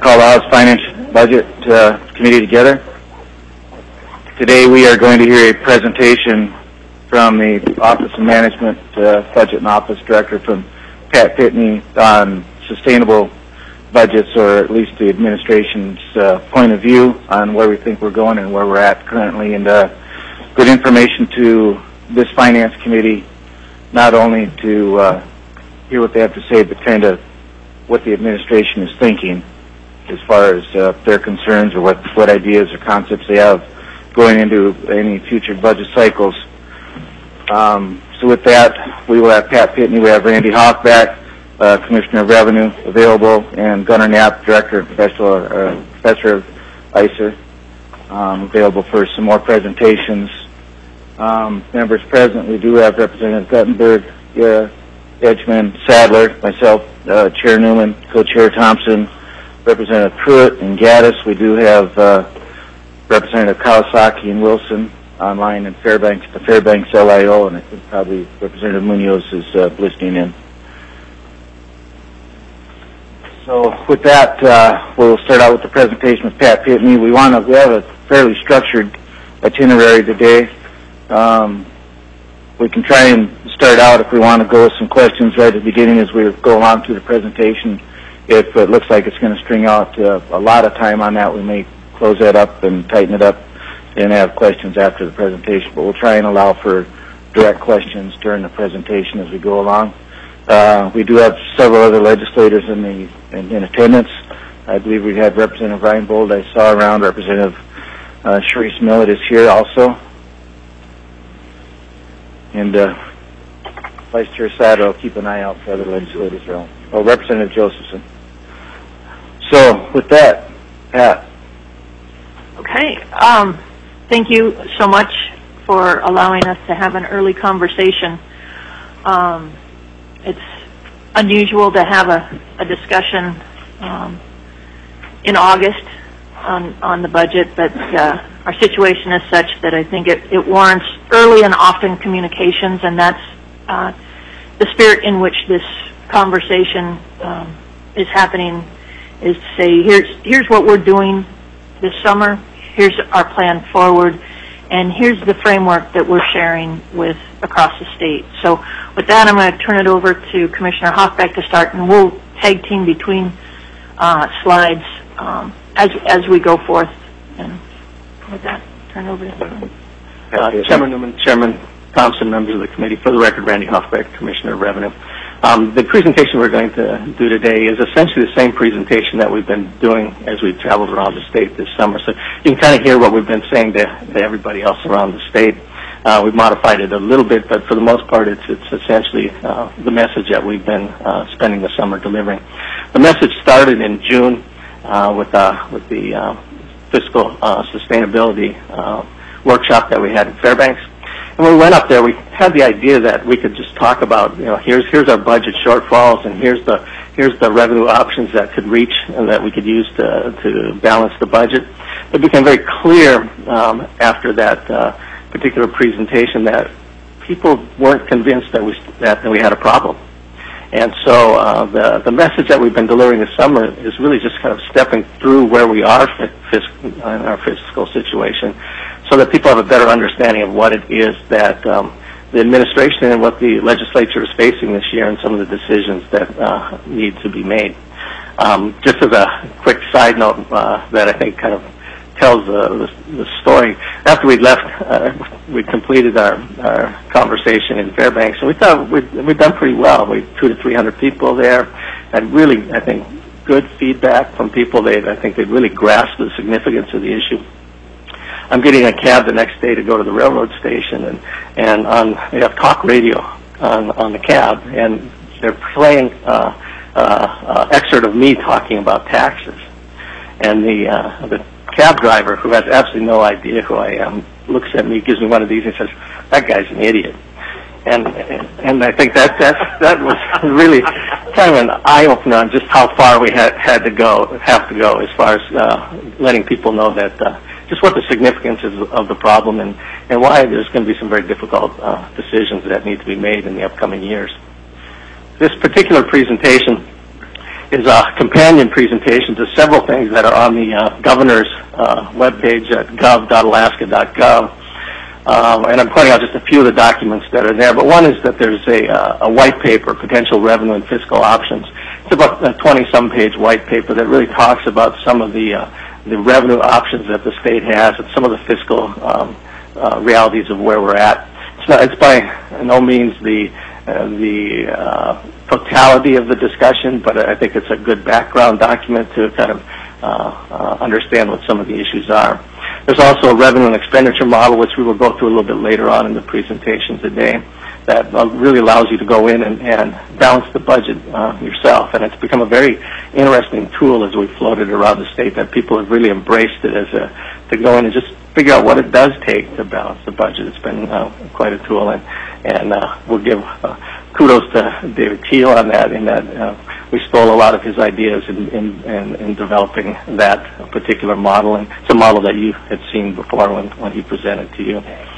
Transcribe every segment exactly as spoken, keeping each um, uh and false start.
call the House Finance Budget uh, Committee together. Today we are going to hear a presentation from the Office of Management, uh, Budget and Office Director, from Pat Pitney, on sustainable budgets, or at least the administration's uh, point of view on where we think we're going and where we're at currently, and uh, good information to this Finance Committee, not only to uh, hear what they have to say, but kind of what the administration is thinking as far as uh, their concerns, or what, what ideas or concepts they have going into any future budget cycles. Um, so with that, we will have Pat Pitney, we have Randy Hoffback, uh, Commissioner of Revenue, available, and Gunnar Knapp, Director of Professor, uh, Professor of I C E R, um, available for some more presentations. Um, members present, we do have Representative Guttenberg, uh, Edgman, Sadler, myself, uh, Chair Newman, Co-Chair Thompson, Representative Pruitt, and Gaddis. We do have uh, Representative Kawasaki and Wilson online, and Fairbanks, the Fairbanks L I O, and I think probably Representative Munoz is uh, listening in. So with that, uh, we'll start out with the presentation with Pat Pitney. We want to, we have a fairly structured itinerary today. Um, we can try and start out, if we want to go with some questions right at the beginning as we go along through the presentation. If it looks like it's going to string out uh, a lot of time on that, we may close that up and tighten it up and have questions after the presentation. But we'll try and allow for direct questions during the presentation as we go along. Uh, we do have several other legislators in the in, in attendance. I believe we had Representative Reinbold I saw around. Representative uh, Sharice Millett is here also. And uh, Vice Chair Sato will keep an eye out for other legislators around. Oh, Representative Josephson. So with that, Pat. Okay. Um, thank you so much for allowing us to have an early conversation. Um, it's unusual to have a, a discussion um, in August on, on the budget, but uh, our situation is such that I think it, it warrants early and often communications, and that's uh, the spirit in which this conversation um, is happening, is to say, here's, here's what we're doing this summer, here's our plan forward, and here's the framework that we're sharing with across the state. So with that, I'm going to turn it over to Commissioner Hoffback to start, and we'll tag team between uh, slides um, as, as we go forth. And with that, turn it over to him. Uh, Chairman Newman, Chairman Thompson, members of the committee. For the record, Randy Hoffback, Commissioner of Revenue. Um, the presentation we're going to do today is essentially the same presentation that we've been doing as we've traveled around the state this summer. So you can kind of hear what we've been saying to, to everybody else around the state. Uh, we've modified it a little bit, but for the most part, it's, it's essentially uh, the message that we've been uh, spending the summer delivering. The message started in June uh, with, uh, with the uh, fiscal uh, sustainability uh, workshop that we had in Fairbanks. And when we went up there, we had the idea that we could just talk about, you know, here's here's our budget shortfalls, and here's the here's the revenue options that could reach and that we could use to to balance the budget. It became very clear um, after that uh, particular presentation that people weren't convinced that we that we had a problem. And so uh, the the message that we've been delivering this summer is really just kind of stepping through where we are in our fiscal situation, so that people have a better understanding of what it is that um, the administration and what the legislature is facing this year, and some of the decisions that uh, need to be made. Um, just as a quick side note uh, that I think kind of tells the, the, the story, after we left, uh, we completed our, our conversation in Fairbanks, and we thought we'd, we'd done pretty well. We had two to three hundred people there, and really, I think, good feedback from people. They, I think, they really grasped the significance of the issue. I'm getting a cab the next day to go to the railroad station, and and on they have talk radio on on the cab, and they're playing uh, uh, uh, excerpt of me talking about taxes, and the uh, the cab driver, who has absolutely no idea who I am, looks at me, gives me one of these, and says, "That guy's an idiot." And and I think that that that was really kind of an eye opener on just how far we had had to go, have to go, as far as uh, letting people know that. Uh, just what the significance is of the problem, and, and why there's going to be some very difficult uh, decisions that need to be made in the upcoming years. This particular presentation is a companion presentation to several things that are on the uh, governor's uh, webpage at gov dot alaska dot gov. Um, and I'm pointing out just a few of the documents that are there. But one is that there's a, uh, a white paper, Potential Revenue and Fiscal Options. It's about a twenty-some page white paper that really talks about some of the, uh, the revenue options that the state has and some of the fiscal um, uh, realities of where we're at. It's, not, it's by no means the, uh, the uh, totality of the discussion, but I think it's a good background document to kind of uh, uh, understand what some of the issues are. There's also a revenue and expenditure model, which we will go through a little bit later on in the presentation today, that uh, really allows you to go in and, and balance the budget uh, yourself. And it's become a very interesting tool as we floated around the state, that people have really embraced it as a, to go in and just figure out what it does take to balance the budget. It's been uh, quite a tool, and, and uh, we'll give uh, kudos to David Teal on that, in that uh, we stole a lot of his ideas in, in, in, in developing that particular model, and it's a model that you had seen before when, when he presented to you.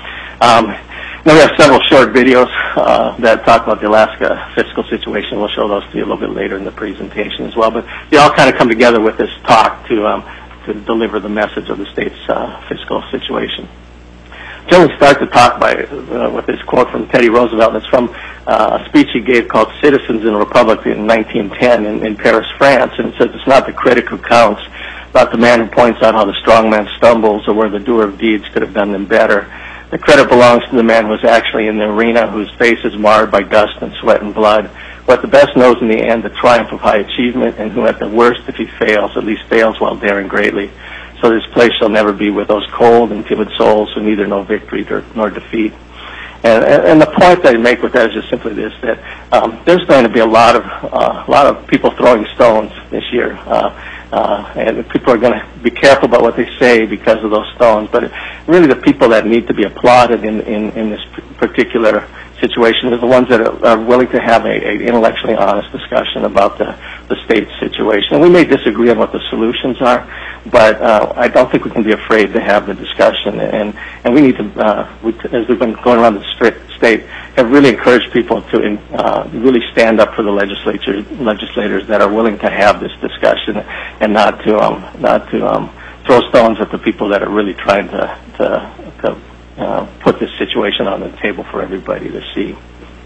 Um, now we have several short videos uh, that talk about the Alaska fiscal situation. We'll show those to you a little bit later in the presentation as well, but they all kind of come together with this talk to, um, to deliver the message of the state's uh, fiscal situation. Generally start the talk by uh, with this quote from Teddy Roosevelt. It's from uh, a speech he gave called Citizens in a Republic in nineteen ten in, in Paris, France. And it says, it's not the critic who counts, not the man who points out how the strong man stumbles or where the doer of deeds could have done them better. The credit belongs to the man who is actually in the arena, whose face is marred by dust and sweat and blood, who at the best knows in the end the triumph of high achievement, and who at the worst, if he fails, at least fails while daring greatly. So this place shall never be with those cold and timid souls who neither know victory nor defeat. And, and the point that I make with that is just simply this, that um, there's going to be a lot of uh, a lot of people throwing stones this year. Uh, uh, and people are going to be careful about what they say because of those stones. But really the people that need to be applauded in, in, in this particular situation are the ones that are, are willing to have a, a intellectually honest discussion about the, the state's situation. And we may disagree on what the solutions are, but uh, I don't think we can be afraid to have the discussion. And, and we need to, uh, we, as we've been going around the state, have really encouraged people to uh, really stand up for the legislature, legislators that are willing to have this discussion, and not to um, not to um, throw stones at the people that are really trying to to, to uh, put this situation on the table for everybody to see.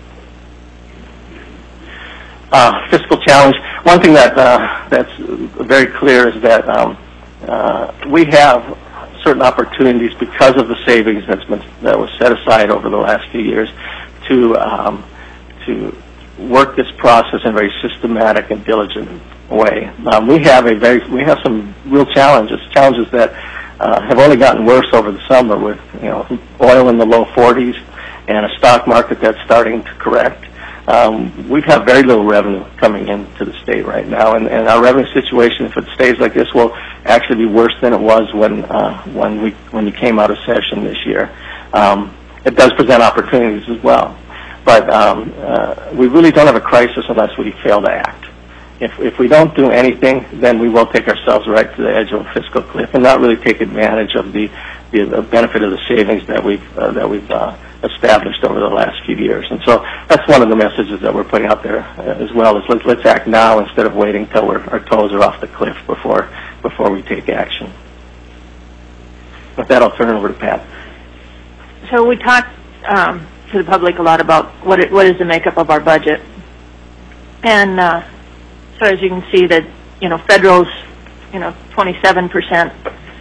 Uh, fiscal challenge. One thing that uh, that's very clear is that um, uh, we have certain opportunities because of the savings that's been that was set aside over the last few years to um, to work this process in a very systematic and diligent way. Um, we have a very we have some real challenges, challenges that uh, have only gotten worse over the summer, with you know oil in the low forties and a stock market that's starting to correct. Um, we have very little revenue coming into the state right now, and, and our revenue situation, if it stays like this, will actually be worse than it was when uh, when we when we came out of session this year. Um, it does present opportunities as well, but um, uh, we really don't have a crisis unless we fail to act. If if we don't do anything, then we will take ourselves right to the edge of a fiscal cliff and not really take advantage of the the, the benefit of the savings that we've uh, that we've uh, established over the last few years. And so that's one of the messages that we're putting out there uh, as well, is let's, let's act now instead of waiting till we're, our toes are off the cliff before before we take action. With that, I'll turn it over to Pat. So we talked um, to the public a lot about what it, what is the makeup of our budget. And uh, so as you can see that, you know, federal's, you know, twenty-seven percent,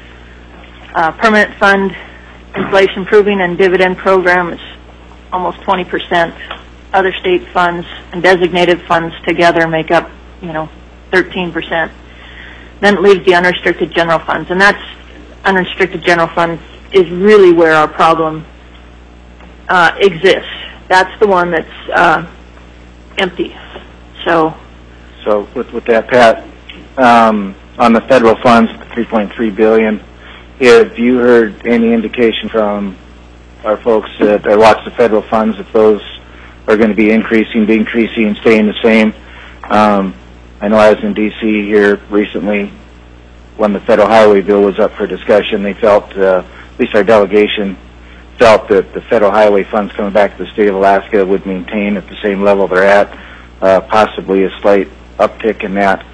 uh, permanent fund, inflation proving and dividend program is almost twenty percent. Other state funds and designated funds together make up, you know, thirteen percent. Then it leaves the unrestricted general funds, and that's unrestricted general funds is really where our problem uh, exists. That's the one that's uh, empty. So, so with with that, Pat, um, on the federal funds, three point three billion. Have you heard any indication from our folks that watch the federal funds if those are going to be increasing, decreasing, staying the same? Um, I know I was in D C here recently when the federal highway bill was up for discussion. They felt, uh, at least our delegation felt, that the federal highway funds coming back to the state of Alaska would maintain at the same level they're at, uh, possibly a slight uptick in that.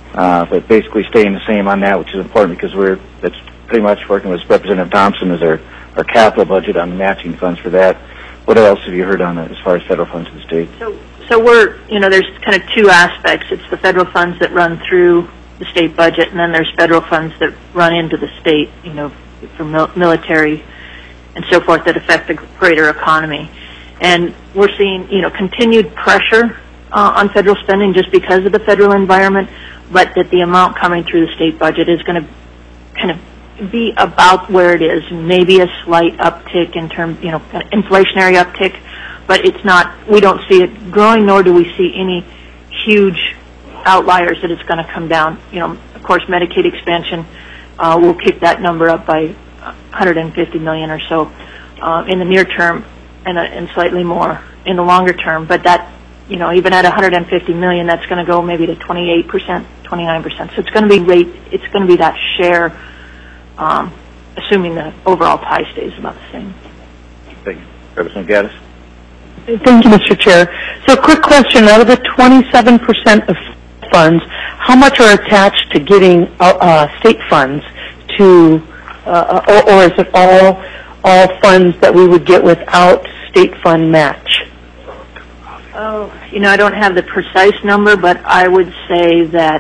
uh, but basically staying the same on that, which is important because we're that's pretty much working with Representative Thompson as our, our capital budget on the matching funds for that. What else have you heard on it as far as federal funds to the state? So, so we're, you know, there's kind of two aspects. It's the federal funds that run through the state budget, and then there's federal funds that run into the state, you know, for mil- military and so forth that affect the greater economy. And we're seeing, you know, continued pressure uh, on federal spending just because of the federal environment, but that the amount coming through the state budget is going to kind of be about where it is, maybe a slight uptick in terms, you know, inflationary uptick, but it's not, we don't see it growing, nor do we see any huge outliers that it's going to come down. You know, of course, Medicaid expansion uh, will kick that number up by one hundred fifty million or so uh, in the near term, and, uh, and slightly more in the longer term. But that, you know, even at one hundred fifty million, that's going to go maybe to twenty-eight percent, twenty-nine percent. So it's going to be rate, it's going to be that share, um, assuming the overall pie stays about the same. Thank you. Representative Gaddis. Thank you, Mister Chair. So a quick question. Out of the twenty-seven percent of funds, how much are attached to getting uh, uh, state funds to, uh, or, or is it all all funds that we would get without state fund match? Oh, you know, I don't have the precise number, but I would say that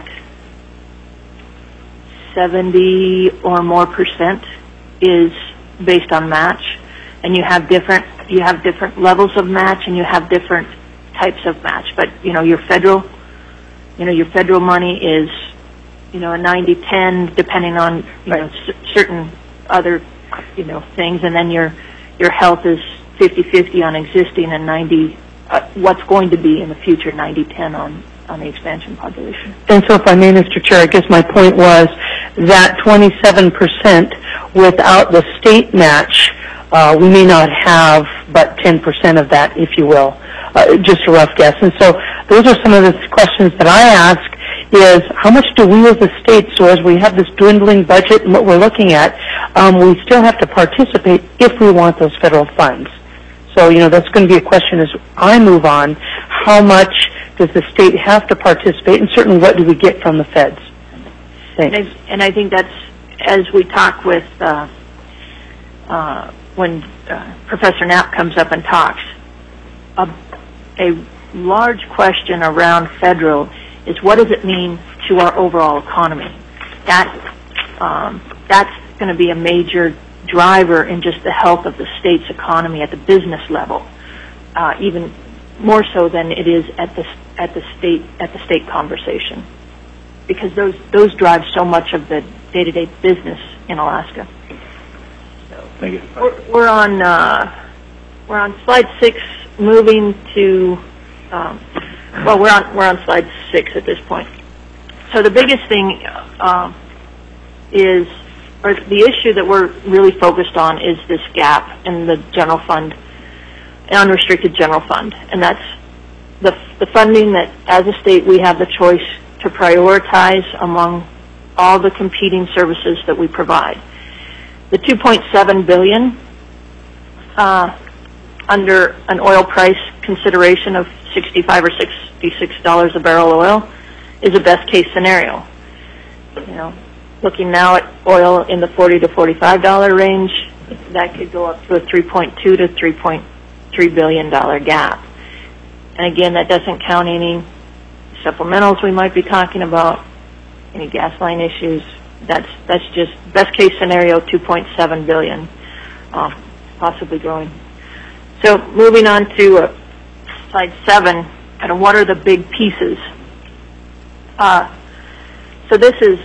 seventy or more percent is based on match, and you have different you have different levels of match, and you have different types of match. But you know, your federal, you know, your federal money is, you know, a ninety ten, depending on you know c- certain other, you know, things, and then your your health is fifty fifty on existing and ninety uh, what's going to be in the future ninety ten on on the expansion population. And so, if I may, Mister Chair, I guess my point was that twenty-seven percent without the state match, uh, we may not have but ten percent of that, if you will, uh, just a rough guess. And so, those are some of the questions that I ask. Is how much do we as a state, so as we have this dwindling budget and what we're looking at, um, we still have to participate if we want those federal funds. So, you know, that's going to be a question as I move on. How much does the state have to participate, and certainly what do we get from the feds? Thanks. And I, and I think that's, as we talk with, uh, uh, when uh, Professor Knapp comes up and talks, a, a large question around federal is what does it mean to our overall economy? That um, that's going to be a major driver in just the health of the state's economy at the business level, uh, even more so than it is at the at the state at the state conversation, because those those drive so much of the day-to-day business in Alaska. So Thank you. we're, we're on uh, we're on slide six, moving to. Um, Well, we're on we're on slide six at this point. So the biggest thing uh, is, or the issue that we're really focused on, is this gap in the general fund, unrestricted general fund, and that's the the funding that, as a state, we have the choice to prioritize among all the competing services that we provide. The two point seven billion uh, under an oil price consideration of sixty-five or sixty-six dollars a barrel oil is a best case scenario. You know, looking now at oil in the forty to forty-five dollar range, that could go up to a three point two to three point three billion dollar gap. And again, that doesn't count any supplementals we might be talking about, any gas line issues. That's that's just best case scenario, two point seven billion, uh, possibly growing. So moving on to uh, slide seven, kind of what are the big pieces? Uh, so this is,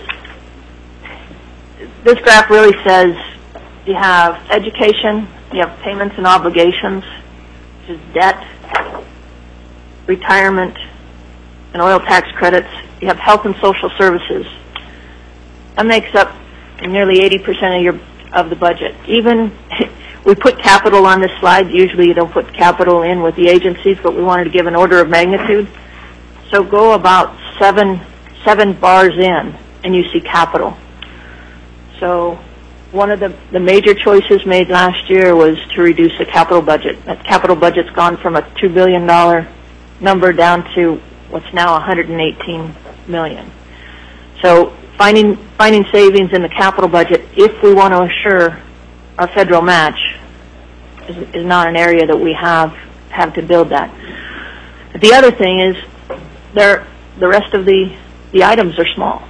this graph really says you have education, you have payments and obligations, which is debt, retirement, and oil tax credits. You have health and social services. That makes up nearly eighty percent of your of the budget. Even we put capital on this slide. Usually you don't put capital in with the agencies, but we wanted to give an order of magnitude. So go about seven seven bars in, and you see capital. So one of the, the major choices made last year was to reduce the capital budget. That capital budget's gone from a two billion dollars number down to what's now one hundred eighteen million dollars. So finding finding savings in the capital budget, if we want to assure our federal match, is, is not an area that we have have to build that. The other thing is, there the rest of the the items are small,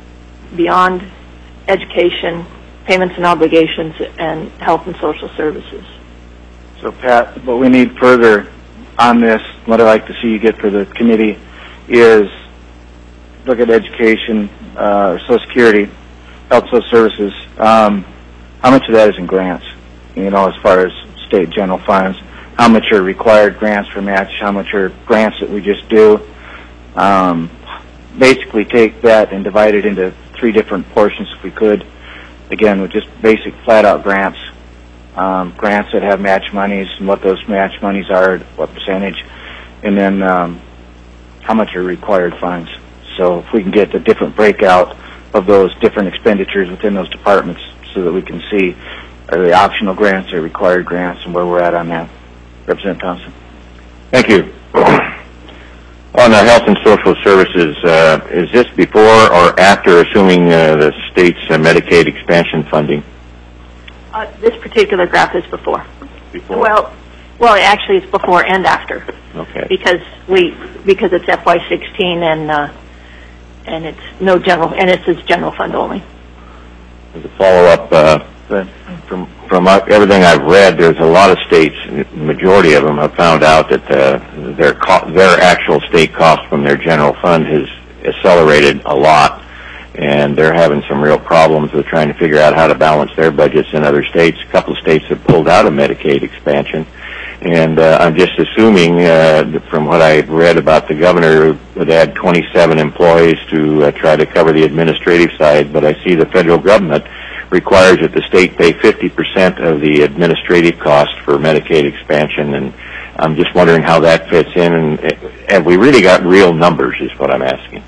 beyond education, payments and obligations, and health and social services. So, Pat, what we need further on this, what I'd like to see you get for the committee, is look at education, uh, Social Security, health and social services. Um, how much of that is in grants? You know, as far as state general funds, how much are required grants for match? How much are grants that we just do? Um, basically, take that and divide it into three different portions, if we could. Again, with just basic, flat-out grants. Um, grants that have match monies and what those match monies are, what percentage, and then um, how much are required funds. So if we can get a different breakout of those different expenditures within those departments so that we can see are they optional grants or required grants and where we're at on that. Representative Thompson. Thank you. On the health and social services, uh, is this before or after assuming uh, the state's uh, Medicaid expansion funding? Uh, this particular graph is before. Before? Well, well, actually, it's before and after. Okay. Because we because it's F Y sixteen and uh, and it's no general and it's it's general fund only. As a follow-up, uh, from from everything I've read, there's a lot of states, the majority of them have found out that uh, their co- their actual state cost from their general fund has accelerated a lot. And they're having some real problems with trying to figure out how to balance their budgets in other states. A couple of states have pulled out of Medicaid expansion. And uh, I'm just assuming, uh, from what I've read about the governor, would add twenty-seven employees to uh, try to cover the administrative side. But I see the federal government requires that the state pay fifty percent of the administrative cost for Medicaid expansion. And I'm just wondering how that fits in. And have we really got real numbers is what I'm asking.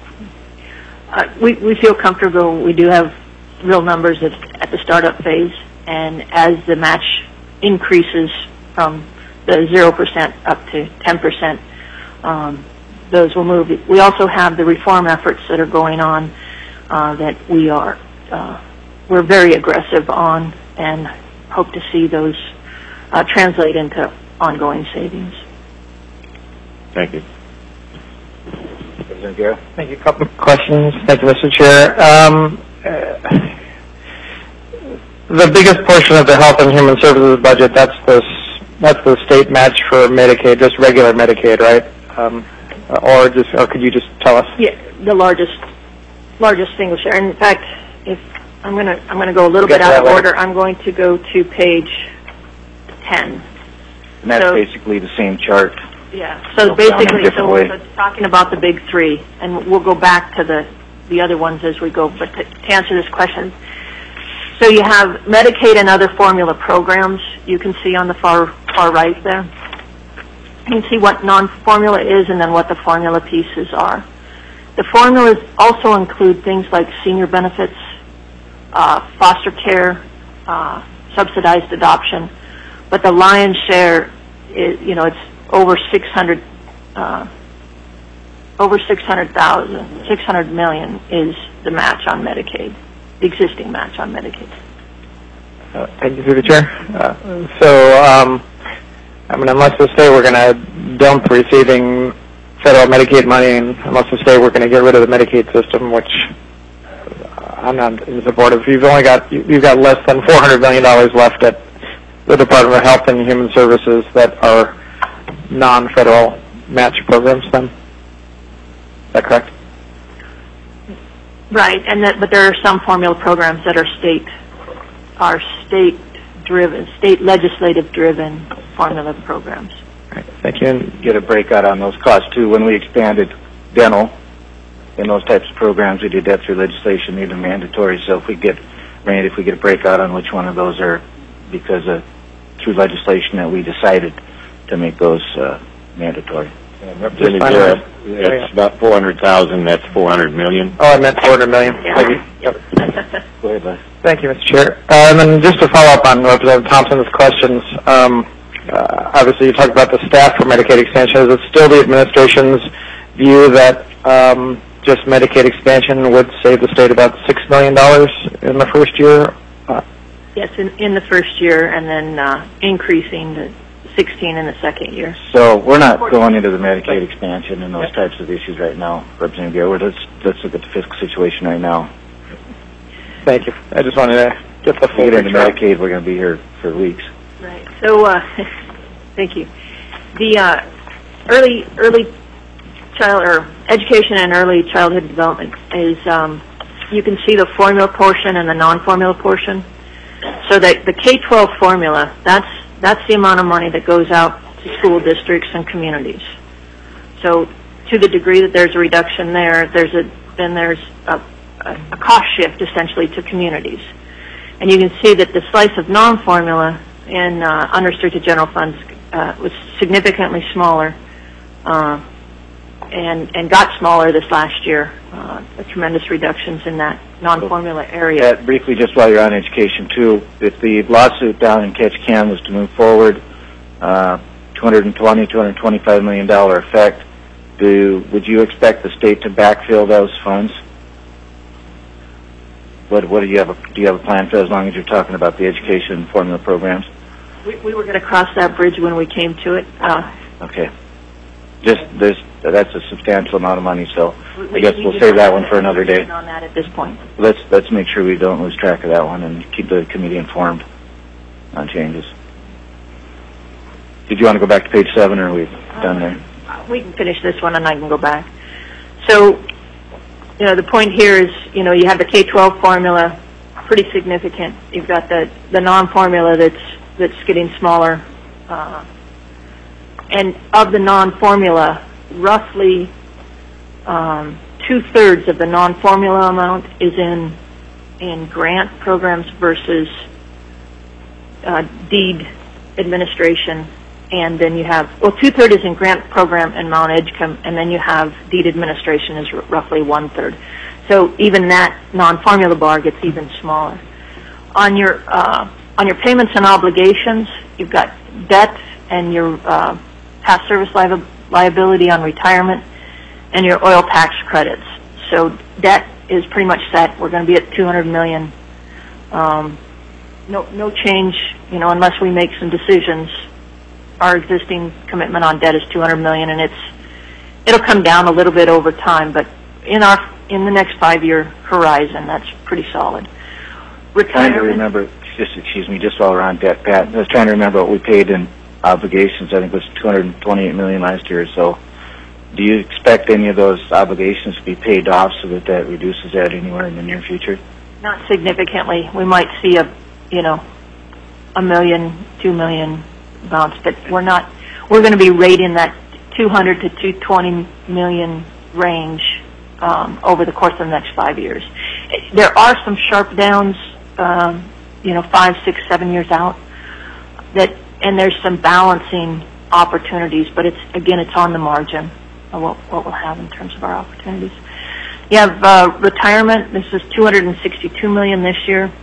Uh, we, we feel comfortable. We do have real numbers at, at the startup phase, and as the match increases from the zero percent up to ten percent, um, those will move. We also have the reform efforts that are going on uh, that we are uh, we're very aggressive on, and hope to see those uh, translate into ongoing savings. Thank you. Thank you. A couple of questions. Thank you, Mister Chair. Um, uh, the biggest portion of the Health and Human Services budget, that's the, that's the state match for Medicaid, just regular Medicaid, right? Um, or just, or could you just tell us? Yeah, the largest, largest single share. In fact, if I'm going to, I'm going to go a little bit out of order. I'm going to go to page ten. And that's so, basically the same chart. Yeah. So basically, so, so it's talking about the big three, and we'll go back to the the other ones as we go. But to, to answer this question, so you have Medicaid and other formula programs. You can see on the far far right there. You can see what non-formula is, and then what the formula pieces are. The formulas also include things like senior benefits, uh, foster care, uh, subsidized adoption, but the lion's share is, you know, it's over six hundred, uh, over six hundred thousand, six hundred million is the match on Medicaid, the existing match on Medicaid. Uh, thank you, through the chair. Uh, so, um, I mean, unless the state we're going to dump receiving federal Medicaid money, and unless the state we're going to get rid of the Medicaid system, which I'm not in support of. You've only got you've got less than four hundred million dollars left at the Department of Health and Human Services that are non-federal match programs, then? Is that correct? Right, and that, but there are some formula programs that are state, are state-driven, state legislative-driven formula programs. Right, thank you. And get a breakout on those costs too. When we expanded dental and those types of programs, we did that through legislation, made them mandatory. So if we get, Randy, if we get a breakout on which one of those are because of through legislation that we decided to make those uh, mandatory. Yeah, Representative, it's about four hundred thousand. That's four hundred million. Oh, I meant four hundred million. Yeah. Thank you. Yep. Go ahead, Les. Thank you, Mister Chair. Uh, and then just to follow up on Representative Thompson's questions, um, uh, obviously you talked about the staff for Medicaid extension. Is it still the administration's view that um, just Medicaid expansion would save the state about six million dollars in the first year? Uh, Yes, in, in the first year, and then uh, increasing to sixteen in the second year. So we're not going into the Medicaid expansion and those types of issues right now, Representative Gare. Let's, let's look at the fiscal situation right now. Thank you. I just wanted to get the If full we get into picture. Medicaid, we're going to be here for weeks. Right. So, uh, thank you. The uh, early early child or education and early childhood development is um, you can see the formula portion and the non-formula portion. So that the K twelve formula, that's that's the amount of money that goes out to school districts and communities. So to the degree that there's a reduction there, there's a then there's a, a, a cost shift essentially to communities. And you can see that the slice of non-formula in uh, unrestricted general funds uh, was significantly smaller uh, and and got smaller this last year. Uh, tremendous reductions in that non-formula area. Yeah, briefly, just while you're on education, too, if the lawsuit down in Ketchikan was to move forward, uh, two hundred twenty, two hundred twenty-five million dollar effect, do would you expect the state to backfill those funds? What what do you have a, do you have a plan for as long as you're talking about the education formula programs? We, we were going to cross that bridge when we came to it. Uh, Okay. Just there's that's a substantial amount of money, so we, I guess we we'll just save that don't one have for another day. information on that at this point. Let's let's make sure we don't lose track of that one and keep the committee informed on changes. Did you want to go back to page seven, or are we done there? We can finish this one and I can go back. So, you know, the point here is, you know, you have the K twelve formula, pretty significant. You've got the, the non-formula that's, that's getting smaller. Uh, and of the non-formula, roughly um, two-thirds of the non-formula amount is in, in grant programs versus uh, deed administration. And then you have, well, two-thirds is in grant program and Mount Edgecombe, and then you have deed administration is r- roughly one-third. So even that non-formula bar gets even smaller. On your uh, on your payments and obligations, you've got debt and your uh, past service li- liability on retirement and your oil tax credits. So debt is pretty much set. We're going to be at two hundred million dollars. Um, no, no change, you know, unless we make some decisions. Our existing commitment on debt is two hundred million dollars, and it's it'll come down a little bit over time, but in our in the next five-year horizon, that's pretty solid. Retirement, Trying to remember, just excuse me, just while we're on debt, Pat. I was trying to remember what we paid in obligations. I think it was two hundred twenty-eight million dollars last year or so. Do you expect any of those obligations to be paid off so that that reduces that anywhere in the near future? not significantly. We might see a, you know, a million, two million bounce, but we're not. We're going to be right in that two hundred to two hundred twenty million range um, over the course of the next five years. There are some sharp downs, um, you know, five, six, seven years out. That and there's some balancing opportunities, but it's again, it's on the margin of what, what we'll have in terms of our opportunities. You have uh, retirement. This is two hundred sixty-two million dollars this year.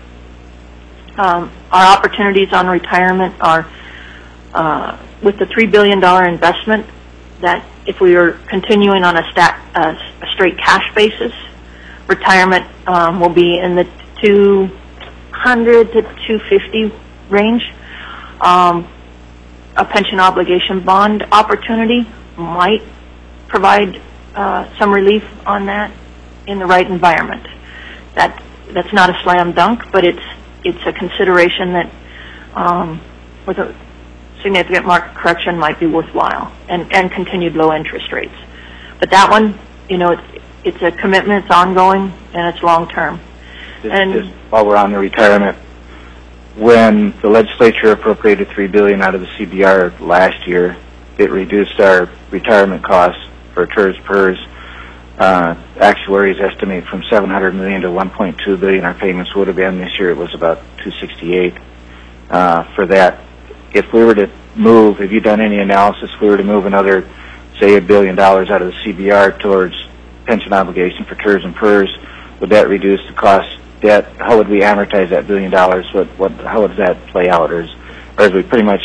Um, our opportunities on retirement are uh, with the three billion dollars investment. That if we were continuing on a, stat, uh, a straight cash basis, retirement um, will be in the two hundred to two fifty range. Um, a pension obligation bond opportunity might provide uh, some relief on that in the right environment. That that's not a slam dunk, but it's it's a consideration that um, with a significant market correction might be worthwhile, and, and continued low interest rates. But that one, you know, it's, it's a commitment, it's ongoing, and it's long term. Just, And just while we're on the retirement, when the legislature appropriated three billion dollars out of the C B R last year, it reduced our retirement costs for T E R S, P E R S. Uh, actuaries estimate from seven hundred million dollars to one point two billion dollars our payments would have been. This year it was about two hundred sixty-eight uh, for that. If we were to move, have you done any analysis, if we were to move another, say, a billion dollars out of the C B R towards pension obligation for T E R S and P E R S, would that reduce the cost debt? How would we amortize that billion dollars? What, what, how would that play out? Or is, or is we pretty much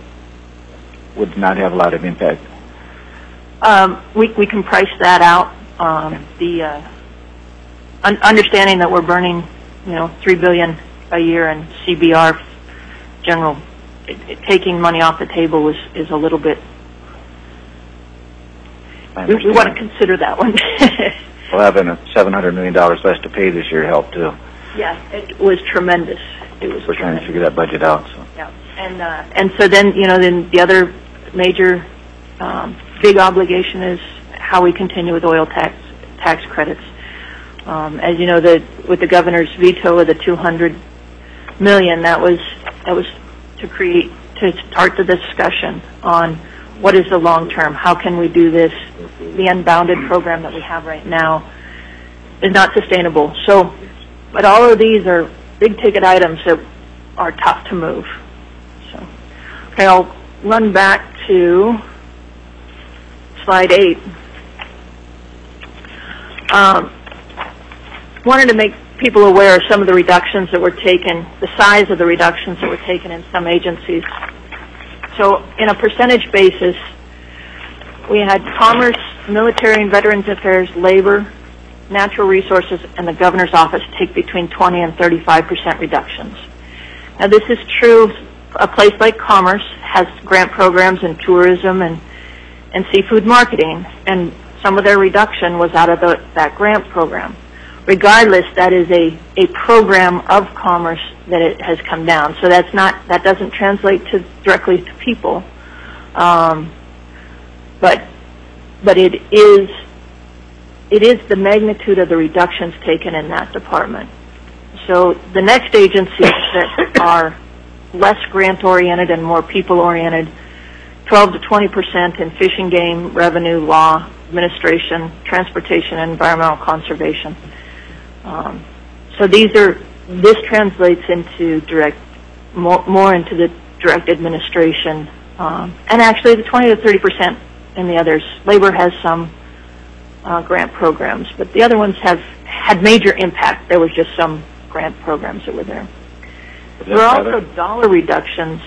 would not have a lot of impact? Um, we, we can price that out Um, the uh, un- understanding that we're burning, you know, three billion dollars a year in C B R general, it, it, taking money off the table is, is a little bit. We, we want to consider that one. Well, having a seven hundred million dollars less to pay this year helped too. Yeah, it was tremendous. It was. We're tremendous. trying to figure that budget out. So. Yeah, and uh, and so then you know then the other major um, big obligation is how we continue with oil tax tax credits. Um, as you know, the with the governor's veto of the two hundred million, that was that was to create to start the discussion on what is the long term. How can we do this? The unbounded program that we have right now is not sustainable. So, but all of these are big ticket items that are tough to move. So, okay, I'll run back to slide eight. Um, wanted to make people aware of some of the reductions that were taken, the size of the reductions that were taken in some agencies. So, in a percentage basis, we had Commerce, Military and Veterans Affairs, Labor, Natural Resources, and the Governor's Office take between twenty and thirty-five percent reductions. Now, this is true. A place like Commerce has grant programs in tourism and, and seafood marketing, and some of their reduction was out of the, that grant program. Regardless, that is a, a program of Commerce that it has come down. So that's not, that doesn't translate to directly to people. Um, but, but it is, it is the magnitude of the reductions taken in that department. So the next agencies that are less grant-oriented and more people-oriented, twelve to twenty percent in fish and game, revenue, law, administration, transportation, and environmental conservation. Um, so these are, this translates into direct, more, more into the direct administration, um, and actually the twenty to thirty percent in the others. Labor has some uh, grant programs, but the other ones have had major impact. There was just some grant programs that were there. There are also dollar reductions.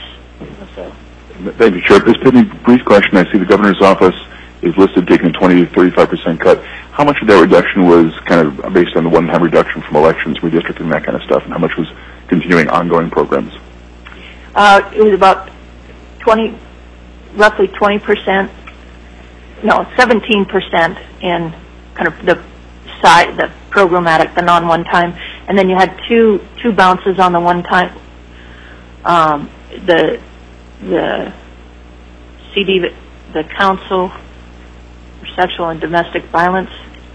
Thank you, Chair. Just a brief question. I see the governor's office is listed taking a twenty to thirty-five percent cut. How much of that reduction was kind of based on the one-time reduction from elections, redistricting, that kind of stuff, and how much was continuing ongoing programs? Uh, it was about twenty, roughly twenty percent, no, seventeen percent in kind of the side, the programmatic, the non-one-time, and then you had two two bounces on the one-time. Um, the the C D, the Council for Sexual and Domestic Violence.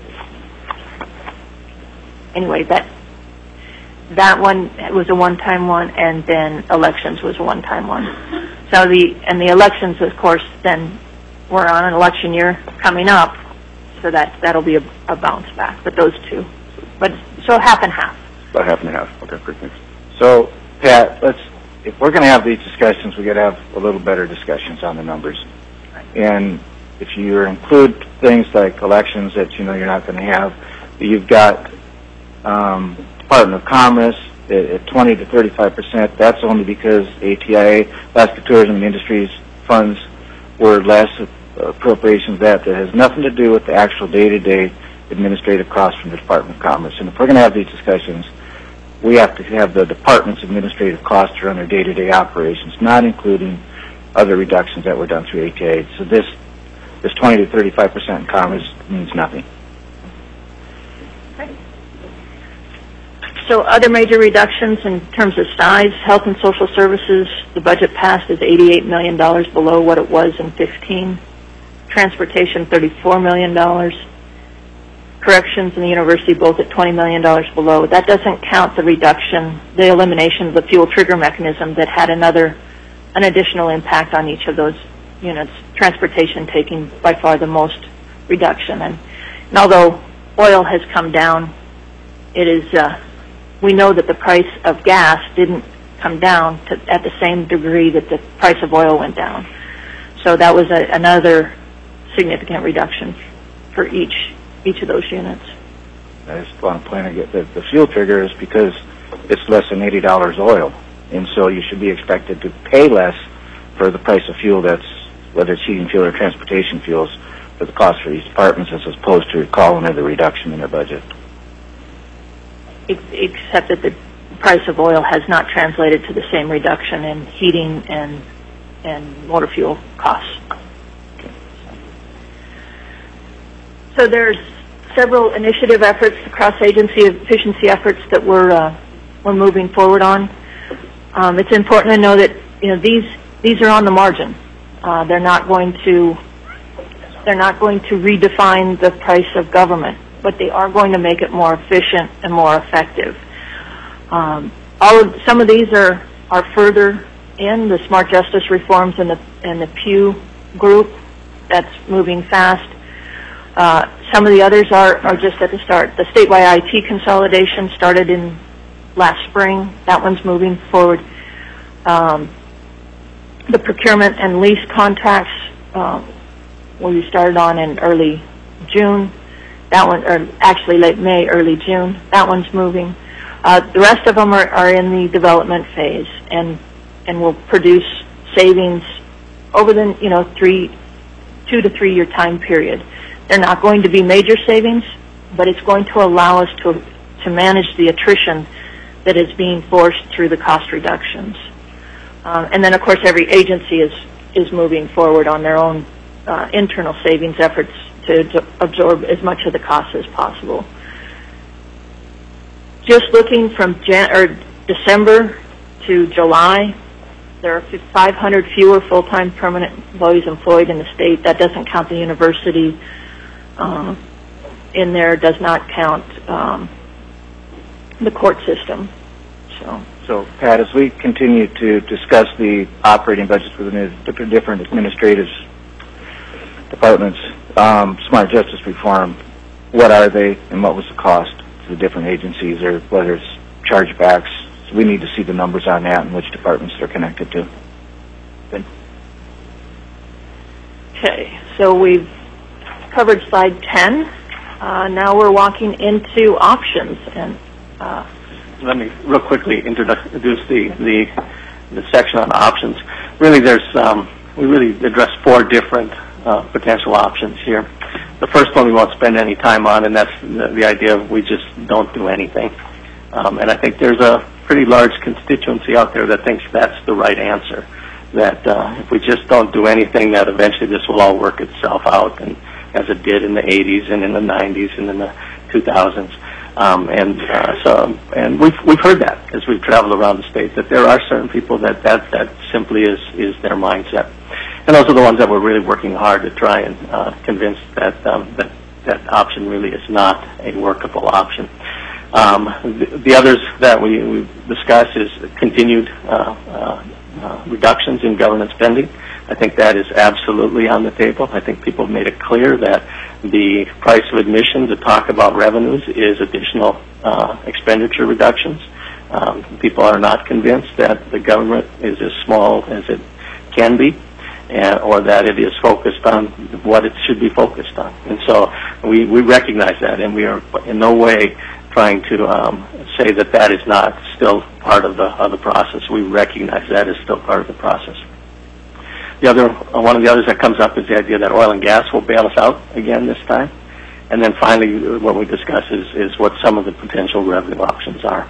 Anyway, that that one was a one-time one, and then elections was a one-time one. So the and the elections, of course, then we're on an election year coming up, so that that'll be a, a bounce back. But those two, but so half and half. About half and half. Okay, great, thanks. So, Pat, let's. If we're going to have these discussions, we got to have a little better discussions on the numbers. And if you include things like elections that you know you're not going to have, you've got um, Department of Commerce at, at twenty to thirty-five percent. That's only because A T I A, Alaska Tourism and Industries funds, were less appropriations. That that has nothing to do with the actual day-to-day administrative costs from the Department of Commerce. And if we're going to have these discussions, we have to have the department's administrative costs to run their day-to-day operations, not including other reductions that were done through A T I A. So this this twenty to thirty-five percent in Commerce means nothing. Okay. So other major reductions in terms of size, health and social services, the budget passed is eighty-eight million dollars below what it was in fifteen. Transportation, thirty-four million dollars. Corrections and the university both at twenty million dollars below. That doesn't count the reduction, the elimination of the fuel trigger mechanism that had another, an additional impact on each of those units. Transportation taking by far the most reduction. And, and although oil has come down, it is, uh, we know that the price of gas didn't come down to, at the same degree that the price of oil went down. So that was a, another significant reduction for each each of those units. I just want to point out that the fuel trigger is because it's less than eighty dollars oil, and so you should be expected to pay less for the price of fuel that's, whether it's heating fuel or transportation fuels, for the cost for these departments as opposed to calling it a reduction in their budget. Ex- Except that the price of oil has not translated to the same reduction in heating and and motor fuel costs. So there's several initiative efforts, cross-agency efficiency efforts that we're uh, we're moving forward on. Um, it's important to know that you know these these are on the margin. Uh, they're not going to they're not going to redefine the price of government, but they are going to make it more efficient and more effective. Um, all of, some of these are are further in the smart justice reforms and the and the Pew group that's moving fast. Uh, some of the others are, are just at the start. The statewide I T consolidation started in last spring. That one's moving forward. Um, the procurement and lease contracts, um, we started on in early June. That one, or actually late May, early June. That one's moving. Uh, the rest of them are, are in the development phase, and and will produce savings over the you know three, two to three year time period. They're not going to be major savings, but it's going to allow us to to manage the attrition that is being forced through the cost reductions. Um, and then, of course, every agency is is moving forward on their own uh, internal savings efforts to, to absorb as much of the cost as possible. Just looking from Jan- or December to July, there are five hundred fewer full-time permanent employees employed in the state. That doesn't count the university. Um, in there does not count um, the court system. So, so Pat, as we continue to discuss the operating budgets within the different, different administrative departments, um, smart justice reform, what are they and what was the cost to the different agencies, or whether it's chargebacks? So we need to see the numbers on that and which departments they're connected to. Good. Okay, so we've covered slide ten. Uh, now we're walking into options. And uh, let me real quickly introduce the, the the section on options. Really, there's um, we really address four different uh, potential options here. The first one we won't spend any time on, and that's the, the idea of we just don't do anything. Um, and I think there's a pretty large constituency out there that thinks that's the right answer. That uh, if we just don't do anything, that eventually this will all work itself out, and as it did in the eighties and in the nineties and in the two thousands. Um, and uh, so, and we've we've heard that as we've traveled around the state, that there are certain people that that, that simply is is their mindset, and those are the ones that we're really working hard to try and uh, convince that um, that that option really is not a workable option. Um, the, the others that we we discuss is continued uh, uh, uh, reductions in government spending. I think that is absolutely on the table. I think people have made it clear that the price of admission to talk about revenues is additional uh, expenditure reductions. Um, people are not convinced that the government is as small as it can be, and, or that it is focused on what it should be focused on. And so we, we recognize that, and we are in no way trying to um, say that that is not still part of the, of the process. We recognize that is still part of the process. The other, uh, one of the others that comes up is the idea that oil and gas will bail us out again this time. And then finally, what we discuss is, is what some of the potential revenue options are.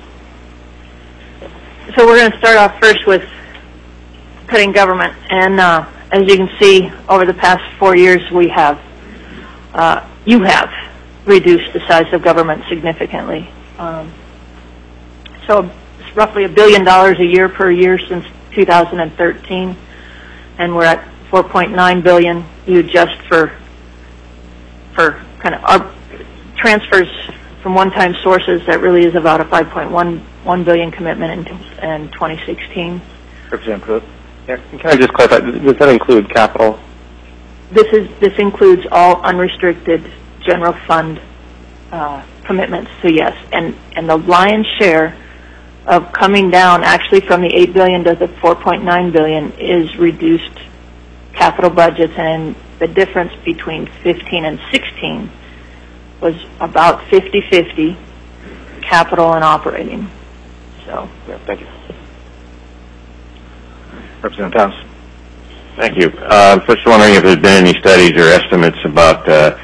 so we're going to start off first with cutting government. And uh, as you can see, over the past four years, we have, uh, you have reduced the size of government significantly. Um, so it's roughly a billion dollars a year per year since two thousand thirteen. And we're at four point nine billion dollars. You adjust for for kind of our transfers from one-time sources. That really is about a five point one one billion dollars commitment in, in twenty sixteen. Representative Pruitt. Yeah, can I just clarify? Does that include capital? This is this includes all unrestricted general fund uh, commitments. So yes, and and the lion's share of coming down actually from the eight billion dollars to the four point nine billion dollars is reduced capital budgets, and the difference between fifteen and sixteen was about fifty fifty capital and operating. So, yeah, thank you. Representative Thompson. Thank you. Uh, first wondering if there's been any studies or estimates about, uh,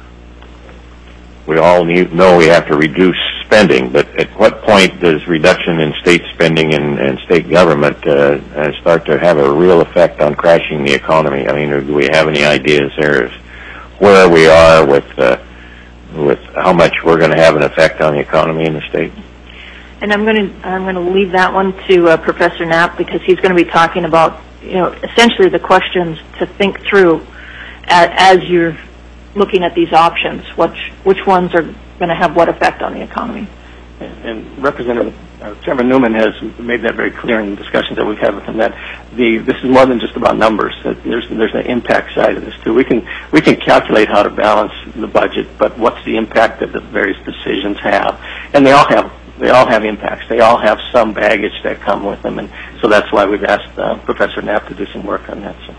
we all need, know we have to reduce spending, but at what point does reduction in state spending and, and state government uh, uh, start to have a real effect on crashing the economy? I mean, do we have any ideas there of where we are with uh, with how much we're going to have an effect on the economy in the state? And I'm going to I'm going to leave that one to uh, Professor Knapp, because he's going to be talking about, you know, essentially the questions to think through as, as you're looking at these options. Which which ones are going to have what effect on the economy? And, and Representative uh, Chairman Newman has made that very clear in the discussions that we've had with him, that the this is more than just about numbers. That there's there's an impact side of this too. We can we can calculate how to balance the budget, but what's the impact that the various decisions have? And they all have they all have impacts. They all have some baggage that come with them, and so that's why we've asked uh, Professor Knapp to do some work on that. So.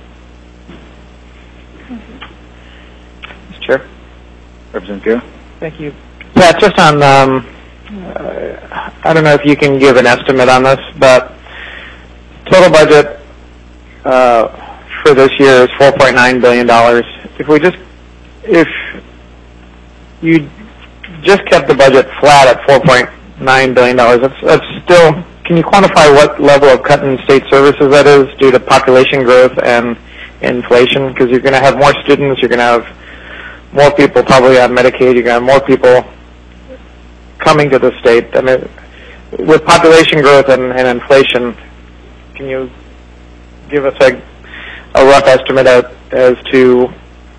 Mister Chair. Representative Guerra. Thank you. Yeah, just on, um, uh, I don't know if you can give an estimate on this, but total budget uh, for this year is four point nine billion dollars. If we just, if you just kept the budget flat at four point nine billion dollars, that's, that's still, can you quantify what level of cut in state services that is due to population growth and inflation? Because you're going to have more students, you're going to have more people probably on Medicaid, you're going to have more people coming to the state. I mean, with population growth and, and inflation, can you give us a, a rough estimate as, as to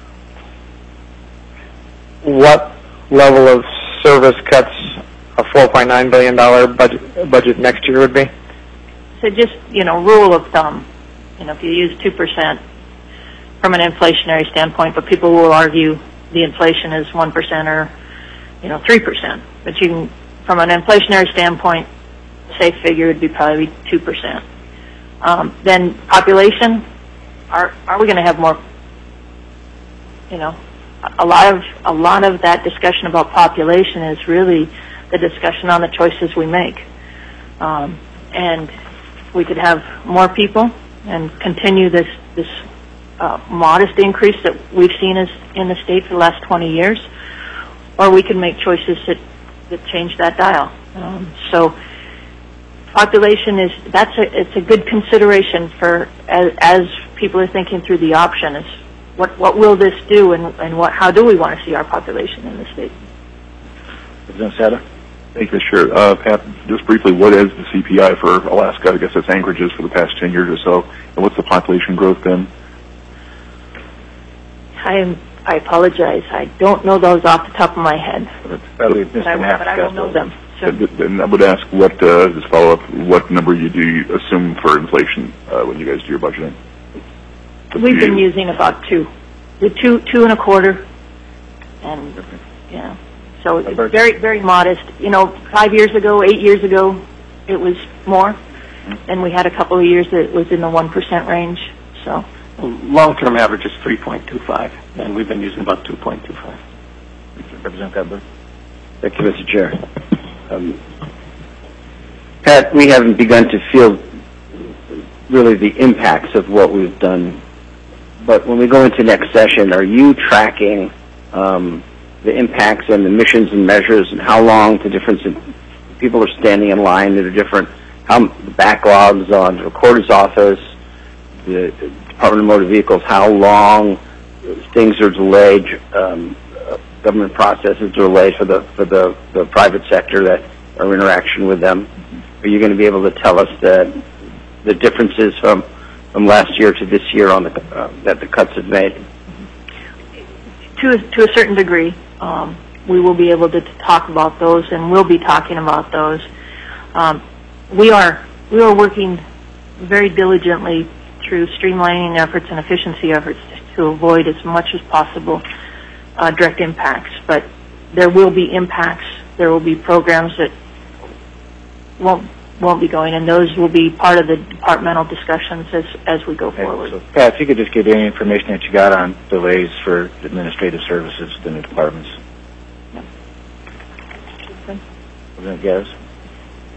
what level of service cuts a four point nine billion dollars budget, budget next year would be? So just, you know, rule of thumb, you know, if you use two percent from an inflationary standpoint, but people will argue the inflation is one percent or, you know, three percent. But you can, from an inflationary standpoint, safe figure would be probably two percent. Um, then population, are are we going to have more, you know, a lot of a lot of that discussion about population is really the discussion on the choices we make. Um, and we could have more people and continue this this uh, modest increase that we've seen as in the state for the last twenty years, or we can make choices that, that change that dial. Um, so population is, that's a, it's a good consideration for as, as people are thinking through the option is what, what will this do, and, and what, how do we want to see our population in the state? Representative Satter. Thank you, Mister Chair. Uh, Pat, just briefly, what is the C P I for Alaska? I guess it's Anchorage's for the past ten years or so. And what's the population growth been? I am, I apologize. I don't know those off the top of my head. But, but, I, but I will know them. So. And I would ask what, uh, just follow up, what number you do assume for inflation uh, when you guys do your budgeting? What's We've been using about two. The two, two and a quarter. And, okay. yeah. So it's very, very modest. You know, five years ago, eight years ago, it was more. Mm-hmm. And we had a couple of years that it was in the one percent range. So long-term average is three point two five, and we've been using about two point two five. Representative Cutler. Thank you, Mister Chair. Um, Pat, we haven't begun to feel really the impacts of what we've done, but when we go into next session, are you tracking um, the impacts and the missions and measures, and how long the difference in people are standing in line that are different, how the backlogs on the recorder's office, the Department of Motor Vehicles, how long things are delayed, um, government processes delayed for the for the, the private sector that are interaction with them? Are you going to be able to tell us that the differences from from last year to this year on the uh, that the cuts have made? To a, to a certain degree, um, we will be able to talk about those, and we'll be talking about those. Um, we are we are working very diligently through streamlining efforts and efficiency efforts to avoid as much as possible uh, direct impacts. But there will be impacts. There will be programs that won't won't be going, and those will be part of the departmental discussions as as we go okay, forward. So, Pat, if you could just give any information that you got on delays for administrative services within the departments. Yep. Representative Gaddis.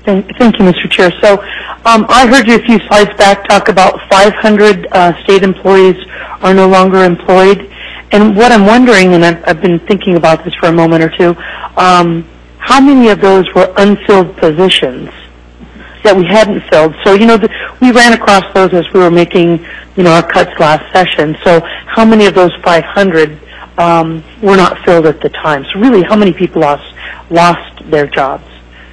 Thank, thank you, Mister Chair. So um, I heard you a few slides back talk about five hundred uh, state employees are no longer employed. And what I'm wondering, and I've, I've been thinking about this for a moment or two, um, how many of those were unfilled positions that we hadn't filled? So, you know, the, we ran across those as we were making, you know, our cuts last session. So how many of those five hundred um, were not filled at the time? So really, how many people lost, lost their jobs?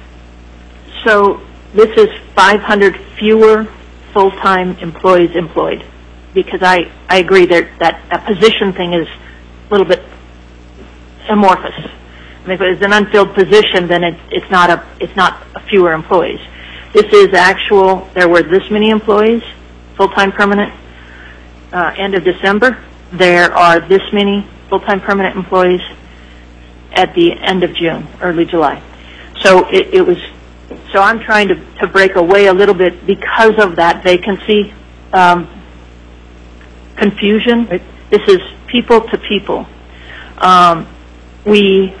So this is five hundred fewer full-time employees employed, because I, I agree that, that a position thing is a little bit amorphous. I mean, if it's an unfilled position, then it, it's not a it's not a fewer employees. This is actual. There were this many employees, full-time permanent, uh, end of December. There are this many full-time permanent employees at the end of June, early July. So it, it was. So I'm trying to, to break away a little bit because of that vacancy um, confusion. This is people to people. Um, we,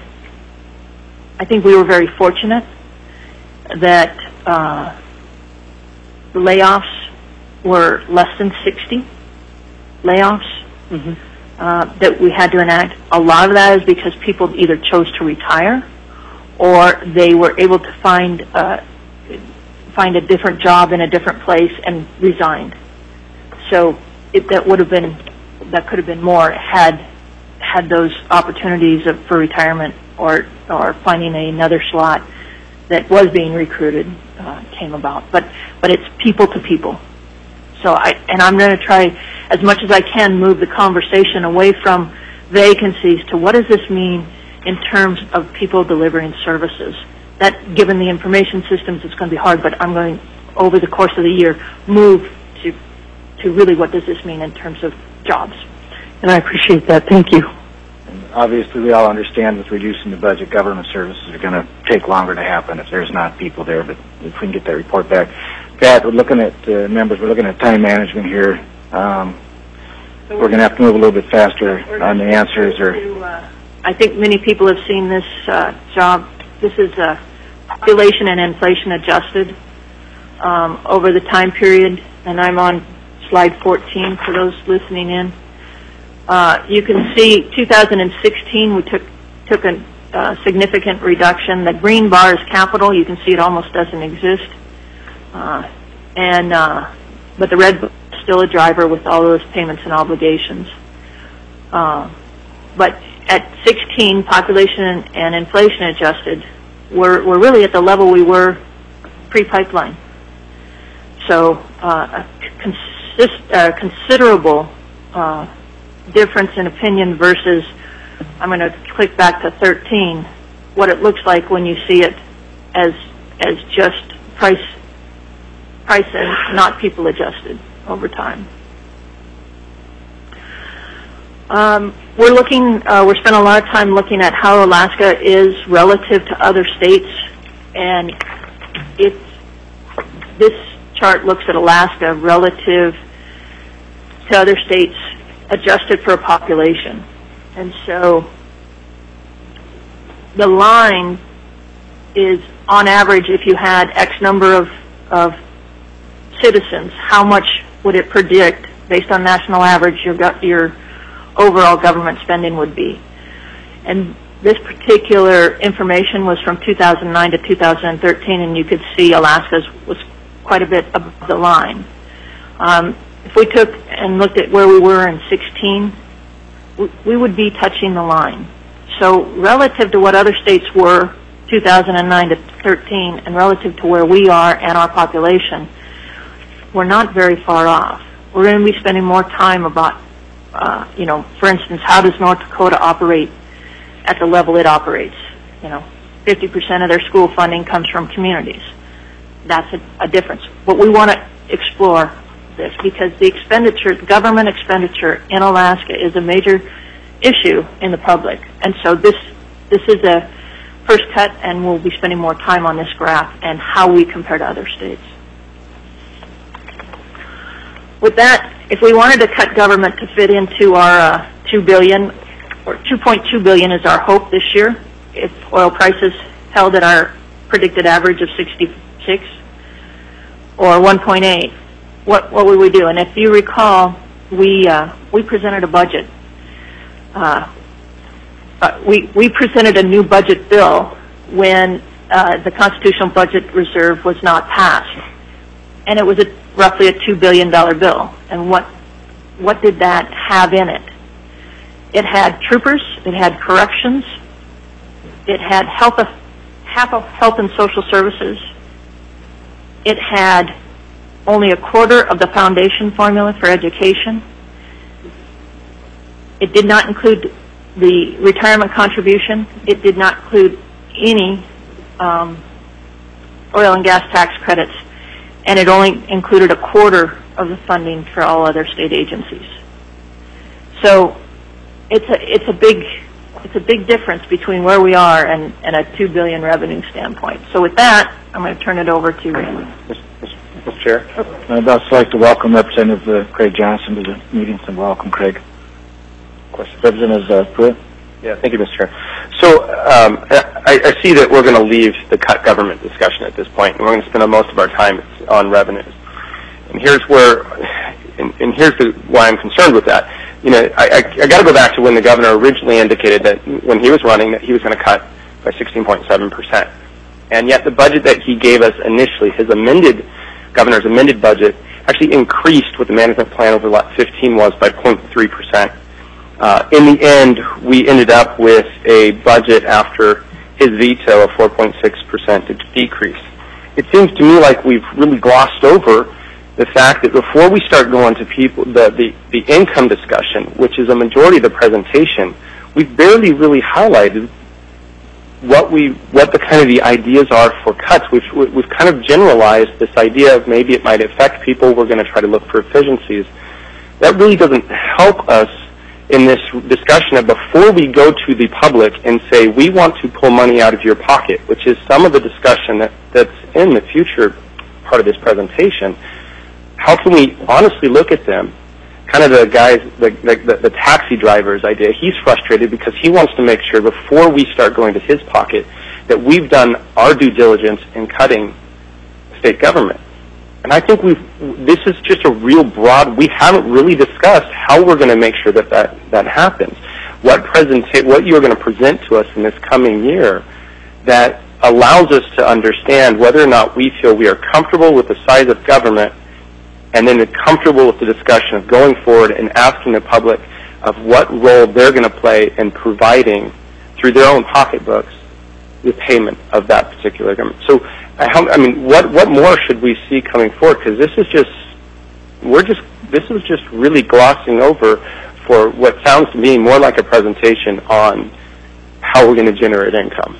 I think we were very fortunate that uh, the layoffs were less than sixty layoffs mm-hmm. uh, that we had to enact. A lot of that is because people either chose to retire or they were able to find uh, find a different job in a different place and resigned. So it, that would have been that could have been more had had those opportunities of, for retirement or or finding another slot that was being recruited uh, came about. But but it's people to people. So I and I'm going to try as much as I can move the conversation away from vacancies to what does this mean in terms of people delivering services. That, given the information systems, it's going to be hard, but I'm going, over the course of the year, move to to really what does this mean in terms of jobs. And I appreciate that. Thank you. And obviously, we all understand with reducing the budget, government services are going to take longer to happen if there's not people there, but if we can get that report back. Pat, we're looking at, uh, members, we're looking at time management here. Um, so we're going to have to move a little bit faster on the answers. Or to, uh, I think many people have seen this uh, job. This is uh, population and inflation adjusted um, over the time period, and I'm on slide fourteen for those listening in. Uh, you can see two thousand sixteen we took took a uh, significant reduction. The green bar is capital. You can see it almost doesn't exist, uh, and uh, but the red bar is still a driver with all those payments and obligations. Uh, but at sixteen, population and, and inflation adjusted, we're, we're really at the level we were pre-pipeline. So uh, a consist, uh, considerable uh, difference in opinion versus, I'm going to click back to thirteen, what it looks like when you see it as as just price, price and not people adjusted over time. Um, we're looking, uh, we're spending a lot of time looking at how Alaska is relative to other states, and it's, this chart looks at Alaska relative to other states adjusted for a population. And so the line is, on average, if you had X number of, of citizens, how much would it predict, based on national average, your, your overall government spending would be. And this particular information was from two thousand nine to two thousand thirteen, and you could see Alaska's was quite a bit above the line. Um, if we took and looked at where we were in sixteen, we, we would be touching the line. So relative to what other states were two thousand nine to thirteen, and relative to where we are and our population, we're not very far off. We're going to be spending more time about Uh, you know, for instance, how does North Dakota operate at the level it operates? You know, fifty percent of their school funding comes from communities. That's a, a difference. But we want to explore this because the expenditure, government expenditure in Alaska is a major issue in the public. And so this, this is a first cut, and we'll be spending more time on this graph and how we compare to other states. With that, if we wanted to cut government to fit into our uh, two billion dollars, or two point two billion dollars is our hope this year, if oil prices held at our predicted average of sixty six or one point eight, what what would we do? And if you recall, we uh, we presented a budget. Uh, uh, we we presented a new budget bill when uh, the constitutional budget reserve was not passed, and it was a, roughly a two billion dollar bill. And what what did that have in it? It had troopers. It had corrections. It had health of, half of health and social services. It had only a quarter of the foundation formula for education. It did not include the retirement contribution. It did not include any um, oil and gas tax credits, and it only included a quarter of the funding for all other state agencies. So it's a it's a big it's a big difference between where we are and, and a two billion revenue standpoint. So with that, I'm going to turn it over to Randy. Mister Chair, I'd also like to welcome Representative uh, Craig Johnson to the meeting. So welcome, Craig. Question, Representative uh, Pruitt. Yeah, thank you, Mister Chair. So um, I, I see that we're going to leave the cut government discussion at this point, and we're going to spend most of our time on revenues. And here's where, and, and here's the, why I'm concerned with that. You know, I, I, I got to go back to when the governor originally indicated that when he was running that he was going to cut by sixteen point seven percent, and yet the budget that he gave us initially, his amended governor's amended budget, actually increased what the management plan over lot fifteen was by zero point three percent. Uh, in the end, we ended up with a budget after his veto of four point six percent decrease. It seems to me like we've really glossed over the fact that before we start going to people, the, the, the income discussion, which is a majority of the presentation, we've barely really highlighted what we, what the kind of the ideas are for cuts. We've, we've kind of generalized this idea of maybe it might affect people. We're going to try to look for efficiencies. That really doesn't help us in this discussion of before we go to the public and say, we want to pull money out of your pocket, which is some of the discussion that, that's in the future part of this presentation. How can we honestly look at them? Kind of the guys, the, the, the taxi driver's idea. He's frustrated because he wants to make sure before we start going to his pocket that we've done our due diligence in cutting state government. And I think we've, this is just a real broad, we haven't really discussed how we're going to make sure that that, that happens. What, presenta- what you're going to present to us in this coming year that allows us to understand whether or not we feel we are comfortable with the size of government, and then comfortable with the discussion of going forward and asking the public of what role they're going to play in providing, through their own pocketbooks, the payment of that particular government. So, I mean, what what more should we see coming forward? Because this is just, we're just, this is just really glossing over for what sounds to me more like a presentation on how we're going to generate income.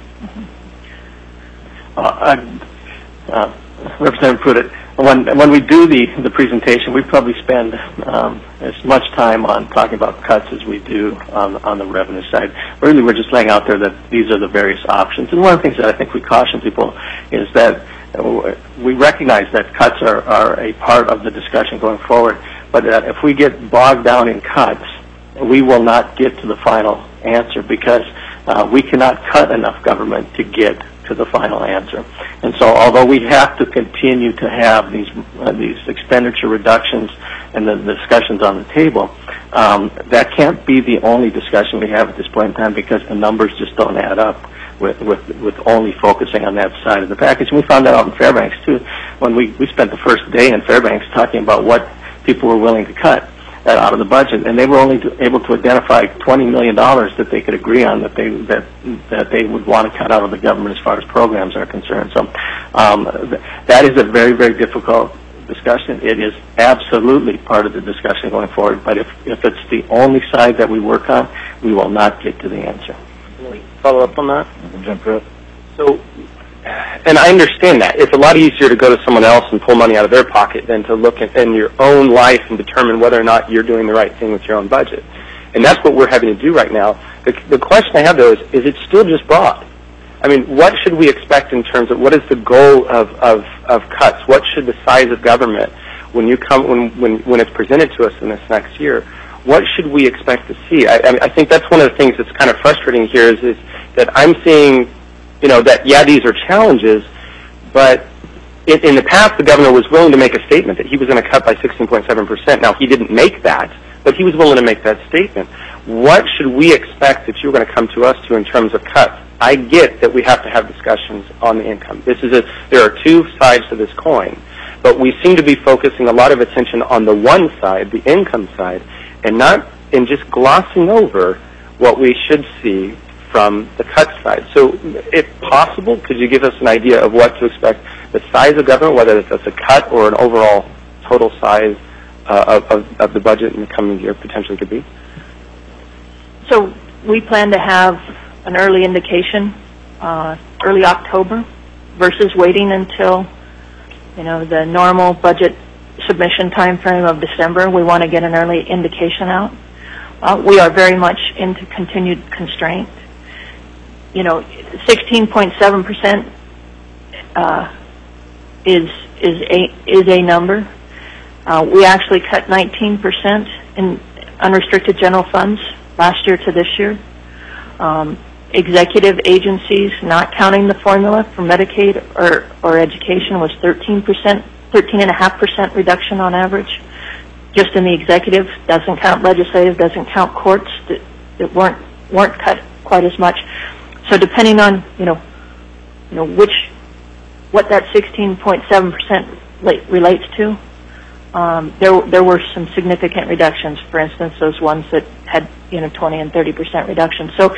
Mm-hmm. uh, uh, Representative Pruitt, when when we do the the presentation, we probably spend um, as much time on talking about cuts as we do on on the revenue side. Really, we're just laying out there that these are the various options. And one of the things that I think we caution people is that we recognize that cuts are, are a part of the discussion going forward, but that if we get bogged down in cuts, we will not get to the final answer because uh, we cannot cut enough government to get to the final answer. And so although we have to continue to have these uh, these expenditure reductions and the, the discussions on the table, um, that can't be the only discussion we have at this point in time because the numbers just don't add up with, with, with only focusing on that side of the package. And we found that out in Fairbanks too when we, we spent the first day in Fairbanks talking about what people were willing to cut that out of the budget, and they were only to, able to identify twenty million dollars that they could agree on that they that that they would want to cut out of the government as far as programs are concerned. So um, th- that is a very, very difficult discussion. It is absolutely part of the discussion going forward, but if, if it's the only side that we work on, we will not get to the answer. Can we follow up on that? Jump right. So, and I understand that. It's a lot easier to go to someone else and pull money out of their pocket than to look at in your own life and determine whether or not you're doing the right thing with your own budget. And that's what we're having to do right now. The, the question I have, though, is, is it still just broad? I mean, what should we expect in terms of what is the goal of, of, of cuts? What should the size of government, when you come when, when, when it's presented to us in this next year, what should we expect to see? I, I, mean, I think that's one of the things that's kind of frustrating here is, is that I'm seeing, you know, that, yeah, these are challenges, but in, in the past, the governor was willing to make a statement that he was going to cut by sixteen point seven percent. Now, he didn't make that, but he was willing to make that statement. What should we expect that you're going to come to us to in terms of cuts? I get that we have to have discussions on the income. This is a, there are two sides to this coin, but we seem to be focusing a lot of attention on the one side, the income side, and not in just glossing over what we should see from the cut side. So, if possible, could you give us an idea of what to expect, the size of government, whether that's a cut or an overall total size uh, of, of, of the budget in the coming year potentially could be? So we plan to have an early indication, uh, early October, versus waiting until, you know, the normal budget submission time frame of December. We want to get an early indication out. Uh, we are very much into continued constraint. You know, sixteen point seven percent uh, is is a is a number. Uh, we actually cut nineteen percent in unrestricted general funds last year to this year. Um, executive agencies, not counting the formula for Medicaid or, or education, was thirteen percent, thirteen point five percent reduction on average. Just in the executive, doesn't count legislative, doesn't count courts that, that weren't weren't cut quite as much. So depending on, you know, you know which, what that sixteen point seven percent relates to, um, there there were some significant reductions. For instance, those ones that had, you know, twenty and thirty percent reduction. So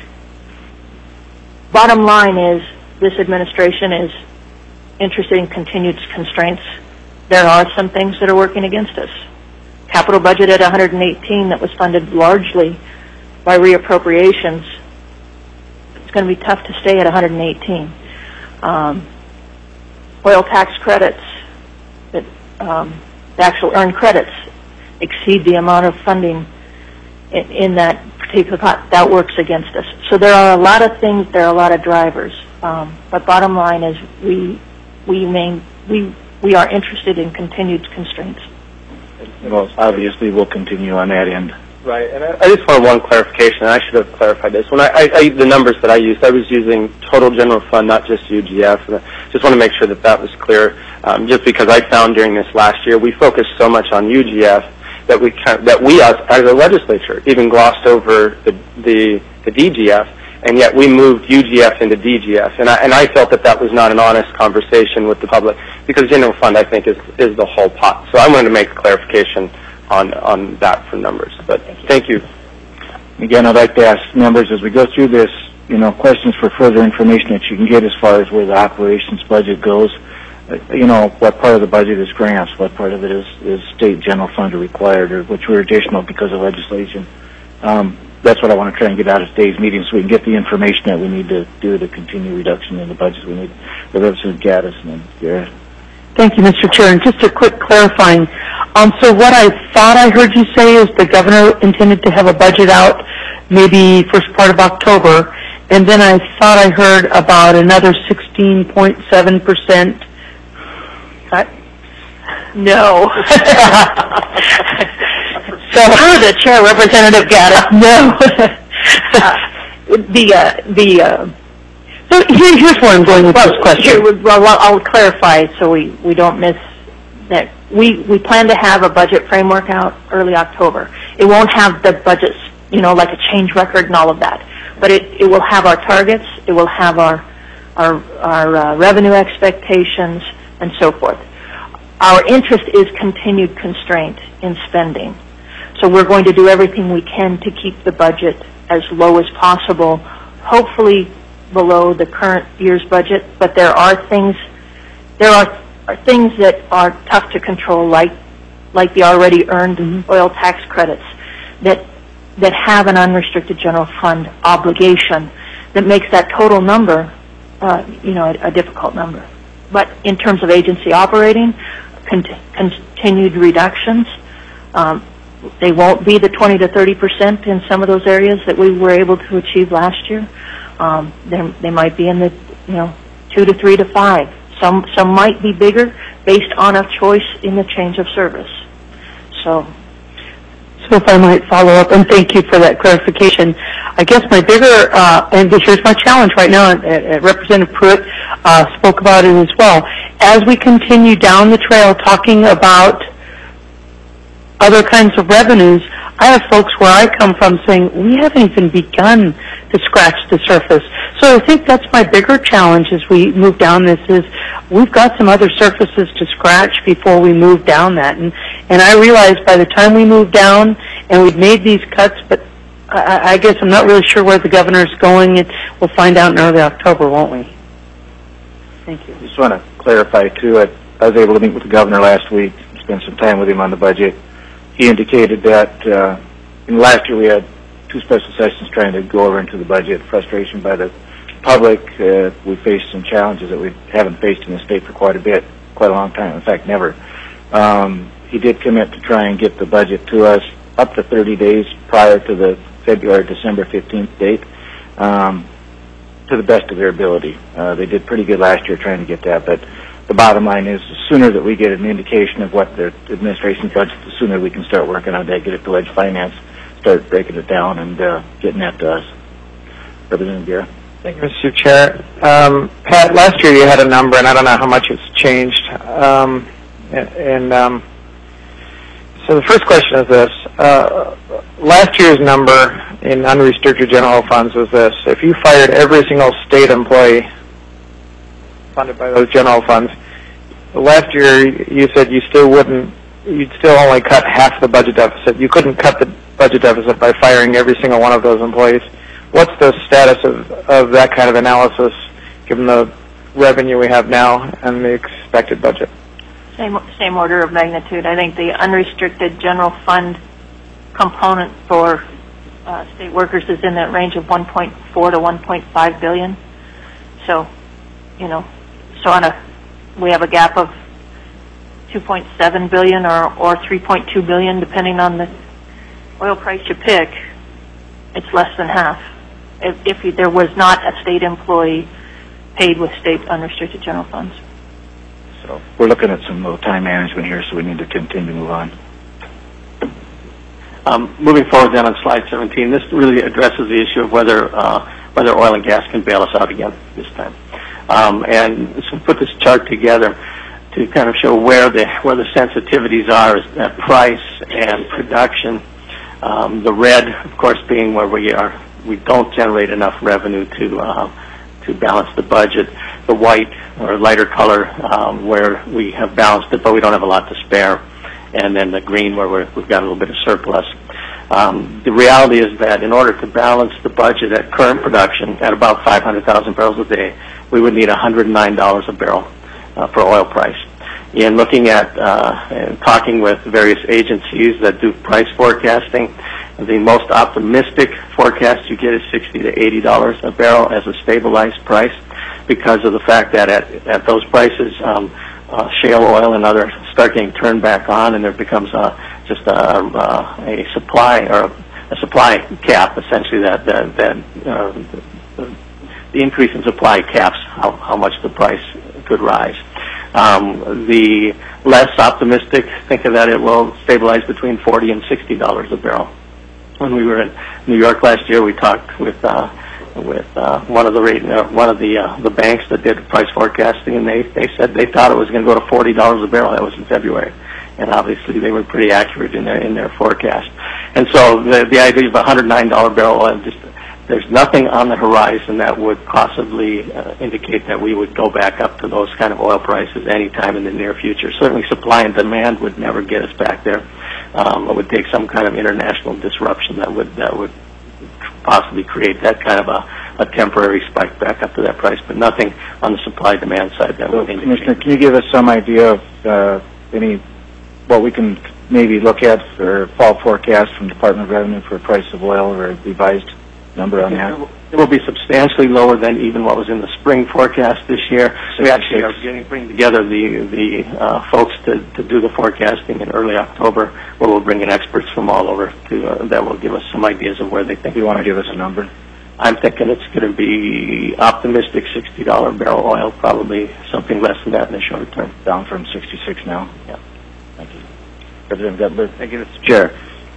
bottom line is, this administration is interested in continued constraints. There are some things that are working against us. Capital budget at one hundred eighteen that was funded largely by reappropriations. It's going to be tough to stay at one hundred eighteen. Um, oil tax credits, that um, the actual earned credits exceed the amount of funding in, in that particular pot. That works against us. So there are a lot of things, there are a lot of drivers. Um, but bottom line is we we main, we we are interested in continued constraints. Well, obviously we'll continue on that end. Right, and I, I just want one clarification. I should have clarified this. When I, I, I, the numbers that I used, I was using total general fund, not just U G F. And I just want to make sure that that was clear. Um, just because I found during this last year, we focused so much on U G F that we that we as, as a legislature even glossed over the, the the D G F, and yet we moved U G F into D G F. And I, and I felt that that was not an honest conversation with the public, because general fund, I think, is is the whole pot. So I wanted to make a clarification on on that for numbers. But thank you. Again, I'd like to ask members, as we go through this, you know, questions for further information that you can get as far as where the operations budget goes. Uh, you know, what part of the budget is grants, what part of it is, is state general fund or required, or which were additional because of legislation. Um, that's what I want to try and get out of today's meeting, so we can get the information that we need to do to continue reduction in the budget. We need the Representative Gaddis and then Garrett. Thank you, Mister Chair. And just a quick clarifying. Um, so what I thought I heard you say is the governor intended to have a budget out maybe first part of October, and then I thought I heard about another sixteen point seven percent cut. No. So through the chair, Representative Gaddis. No. uh, the uh, the. Uh, So here, here's where I'm going with well, this question. Here, well, I'll clarify so we, we don't miss that. We, we plan to have a budget framework out early October. It won't have the budgets, you know, like a change record and all of that. But it, it will have our targets, it will have our, our, our uh, revenue expectations, and so forth. Our interest is continued constraint in spending. So we're going to do everything we can to keep the budget as low as possible, hopefully below the current year's budget, but there are things there are, are things that are tough to control, like like the already earned mm-hmm. oil tax credits that that have an unrestricted general fund obligation that makes that total number uh, you know a, a difficult number. But in terms of agency operating, cont- continued reductions, um, they won't be the twenty to thirty percent in some of those areas that we were able to achieve last year. Um, they might be in the, you know, two to three to five. Some some might be bigger based on a choice in the change of service. So, so if I might follow up, and thank you for that clarification. I guess my bigger, uh, and here's my challenge right now, and, and Representative Pruitt uh, spoke about it as well. as we continue down the trail talking about other kinds of revenues, I have folks where I come from saying, we haven't even begun to scratch the surface. So I think that's my bigger challenge as we move down this is we've got some other surfaces to scratch before we move down that. And, and I realize by the time we move down and we've made these cuts, but I, I guess I'm not really sure where the governor's going. And we'll find out in early October, won't we? Thank you. I just want to clarify, too, I, I was able to meet with the governor last week, spend some time with him on the budget. He indicated that uh, in last year we had two special sessions trying to go over into the budget, frustration by the public. Uh, we faced some challenges that we haven't faced in the state for quite a bit, quite a long time, in fact, never. Um, he did commit to try and get the budget to us up to thirty days prior to the February, December fifteenth date, um, to the best of their ability. Uh, they did pretty good last year trying to get that, but the bottom line is the sooner that we get an indication of what the administration's budget, the sooner we can start working on that, get it to Ledge Finance, start breaking it down and uh, getting that to us. Representative Guerra. Thank you, Mister Chair. Um, Pat, last year you had a number, and I don't know how much it's changed. Um, and and um, so the first question is this. Uh, last year's number in unrestricted general funds was this. If you fired every single state employee funded by those general funds, last year you said you still wouldn't, you'd still only cut half the budget deficit. You couldn't cut the budget deficit by firing every single one of those employees. What's the status of, of that kind of analysis, given the revenue we have now and the expected budget? Same, same order of magnitude. I think the unrestricted general fund component for uh, state workers is in that range of one point four to one point five billion. So, you know, so on a, we have a gap of two point seven billion or, or three point two billion, depending on the oil price you pick. It's less than half. If, if you, there was not a state employee paid with state unrestricted general funds. So we're looking at some little time management here, so we need to continue to move on. Um, moving forward then on slide seventeen, this really addresses the issue of whether uh, whether oil and gas can bail us out again this time. Um, and so we put this chart together to kind of show where the where the sensitivities are at price and production. Um, the red, of course, being where we are, we don't generate enough revenue to uh, to balance the budget. The white or lighter color, um, where we have balanced it, but we don't have a lot to spare. And then the green, where we're, we've got a little bit of surplus. Um, the reality is that in order to balance the budget at current production at about five hundred thousand barrels a day, we would need one hundred nine dollars a barrel uh, for oil price. In looking at uh, and talking with various agencies that do price forecasting, the most optimistic forecast you get is sixty to eighty dollars a barrel as a stabilized price, because of the fact that at, at those prices, um, uh, shale oil and other start getting turned back on, and there becomes a, just a, a, a supply or a, a supply cap, essentially, that that, that uh, the, the increase in supply caps how, how much the price could rise. Um, the less optimistic think of that it will stabilize between forty and sixty dollars a barrel. When we were in New York last year, we talked with uh, with uh, one of the rate, uh, one of the uh, the banks that did price forecasting, and they they said they thought it was going to go to forty dollars a barrel. That was in February, and obviously they were pretty accurate in their in their forecast. And so the the idea of a one hundred nine dollar barrel oil, just there's nothing on the horizon that would possibly uh, indicate that we would go back up to those kind of oil prices anytime in the near future. Certainly supply and demand would never get us back there. Um, it would take some kind of international disruption that would that would possibly create that kind of a, a temporary spike back up to that price, but nothing on the supply-demand side that so, would indicate. Commissioner, can you give us some idea of uh, any, what we can maybe look at for fall forecast from Department of Revenue for price of oil or a revised number on that? It will be substantially lower than even what was in the spring forecast this year. We actually are getting bring together the the uh, folks to, to do the forecasting in early October, where we'll bring in experts from all over to uh, that will give us some ideas of where they think. You want to give us a number? I'm thinking it's going to be optimistic sixty dollar barrel oil, probably something less than that in the short term. Down from sixty-six now? Yeah. Thank you. President Gunther. Thank you, Mister Chair.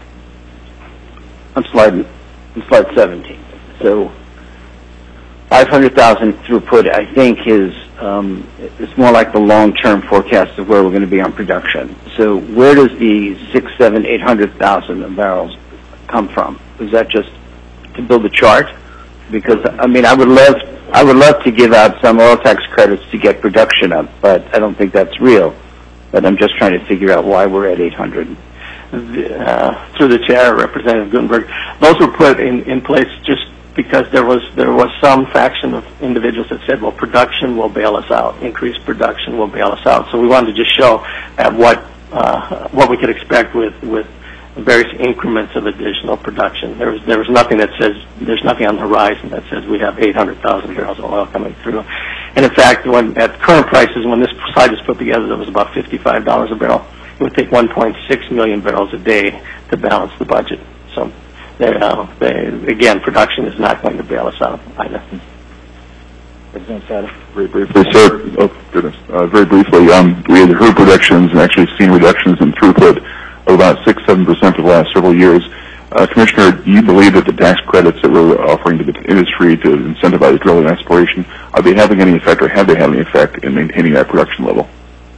On slide, on slide seventeen. So five hundred thousand throughput, I think, is um, it's more like the long-term forecast of where we're going to be on production. So where does the six, seven, eight hundred thousand barrels come from? Is that just to build a chart? Because I mean, I would love, I would love to give out some oil tax credits to get production up, but I don't think that's real. But I'm just trying to figure out why we're at eight hundred. Uh, through the chair, Representative Gutenberg, those were put in, in place just because there was there was some faction of individuals that said, well, production will bail us out, increased production will bail us out. So we wanted to just show at what uh, what we could expect with with various increments of additional production. There was there was nothing that says there's nothing on the horizon that says we have eight hundred thousand barrels of oil coming through. And in fact, when at current prices, when this slide was put together, there was about fifty-five dollars a barrel. It would take one point six million barrels a day to balance the budget. So, they, uh, they, again, production is not going to bail us out either. President Sada. Very briefly, sir. Oh, goodness. Uh, very briefly, um, we had heard reductions and actually seen reductions in throughput of about six, seven percent of the last several years. Uh, Commissioner, do you believe that the tax credits that we're offering to the industry to incentivize drilling and exploration, are they having any effect, or have they had any effect in maintaining that production level?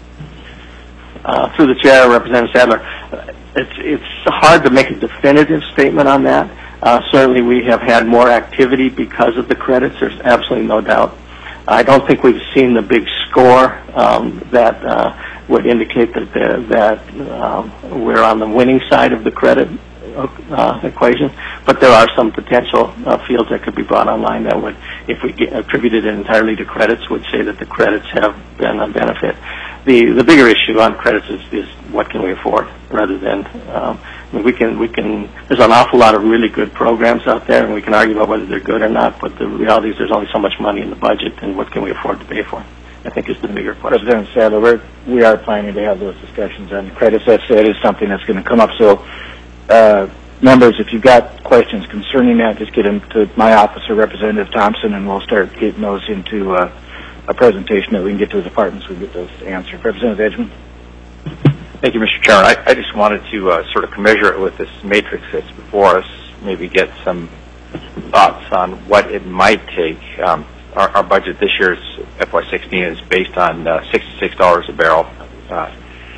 Uh, through the chair, Representative Sadler, it's it's hard to make a definitive statement on that. Uh, certainly, we have had more activity because of the credits. There's absolutely no doubt. I don't think we've seen the big score um, that uh, would indicate that the, that um, we're on the winning side of the credit uh, equation. But there are some potential uh, fields that could be brought online that would, if we get attributed it entirely to credits, would say that the credits have been a benefit. The the bigger issue on credits is, is what can we afford, rather than um, I mean, we can we can. There's an awful lot of really good programs out there, and we can argue about whether they're good or not. But the reality is, there's only so much money in the budget, and what can we afford to pay for? I think is the bigger question. President Sadler, we're, we are planning to have those discussions on the credits. That said, is something that's going to come up. So, uh, members, if you've got questions concerning that, just get them to my office or Representative Thompson, and we'll start getting those into uh, a presentation that we can get to the departments. We get those answered. Representative Edgman. Thank you, Mister Chairman. I, I just wanted to uh, sort of commensurate with this matrix that's before us, maybe get some thoughts on what it might take. Um, our, our budget this year's F Y sixteen is based on uh, sixty-six dollars a barrel. Uh,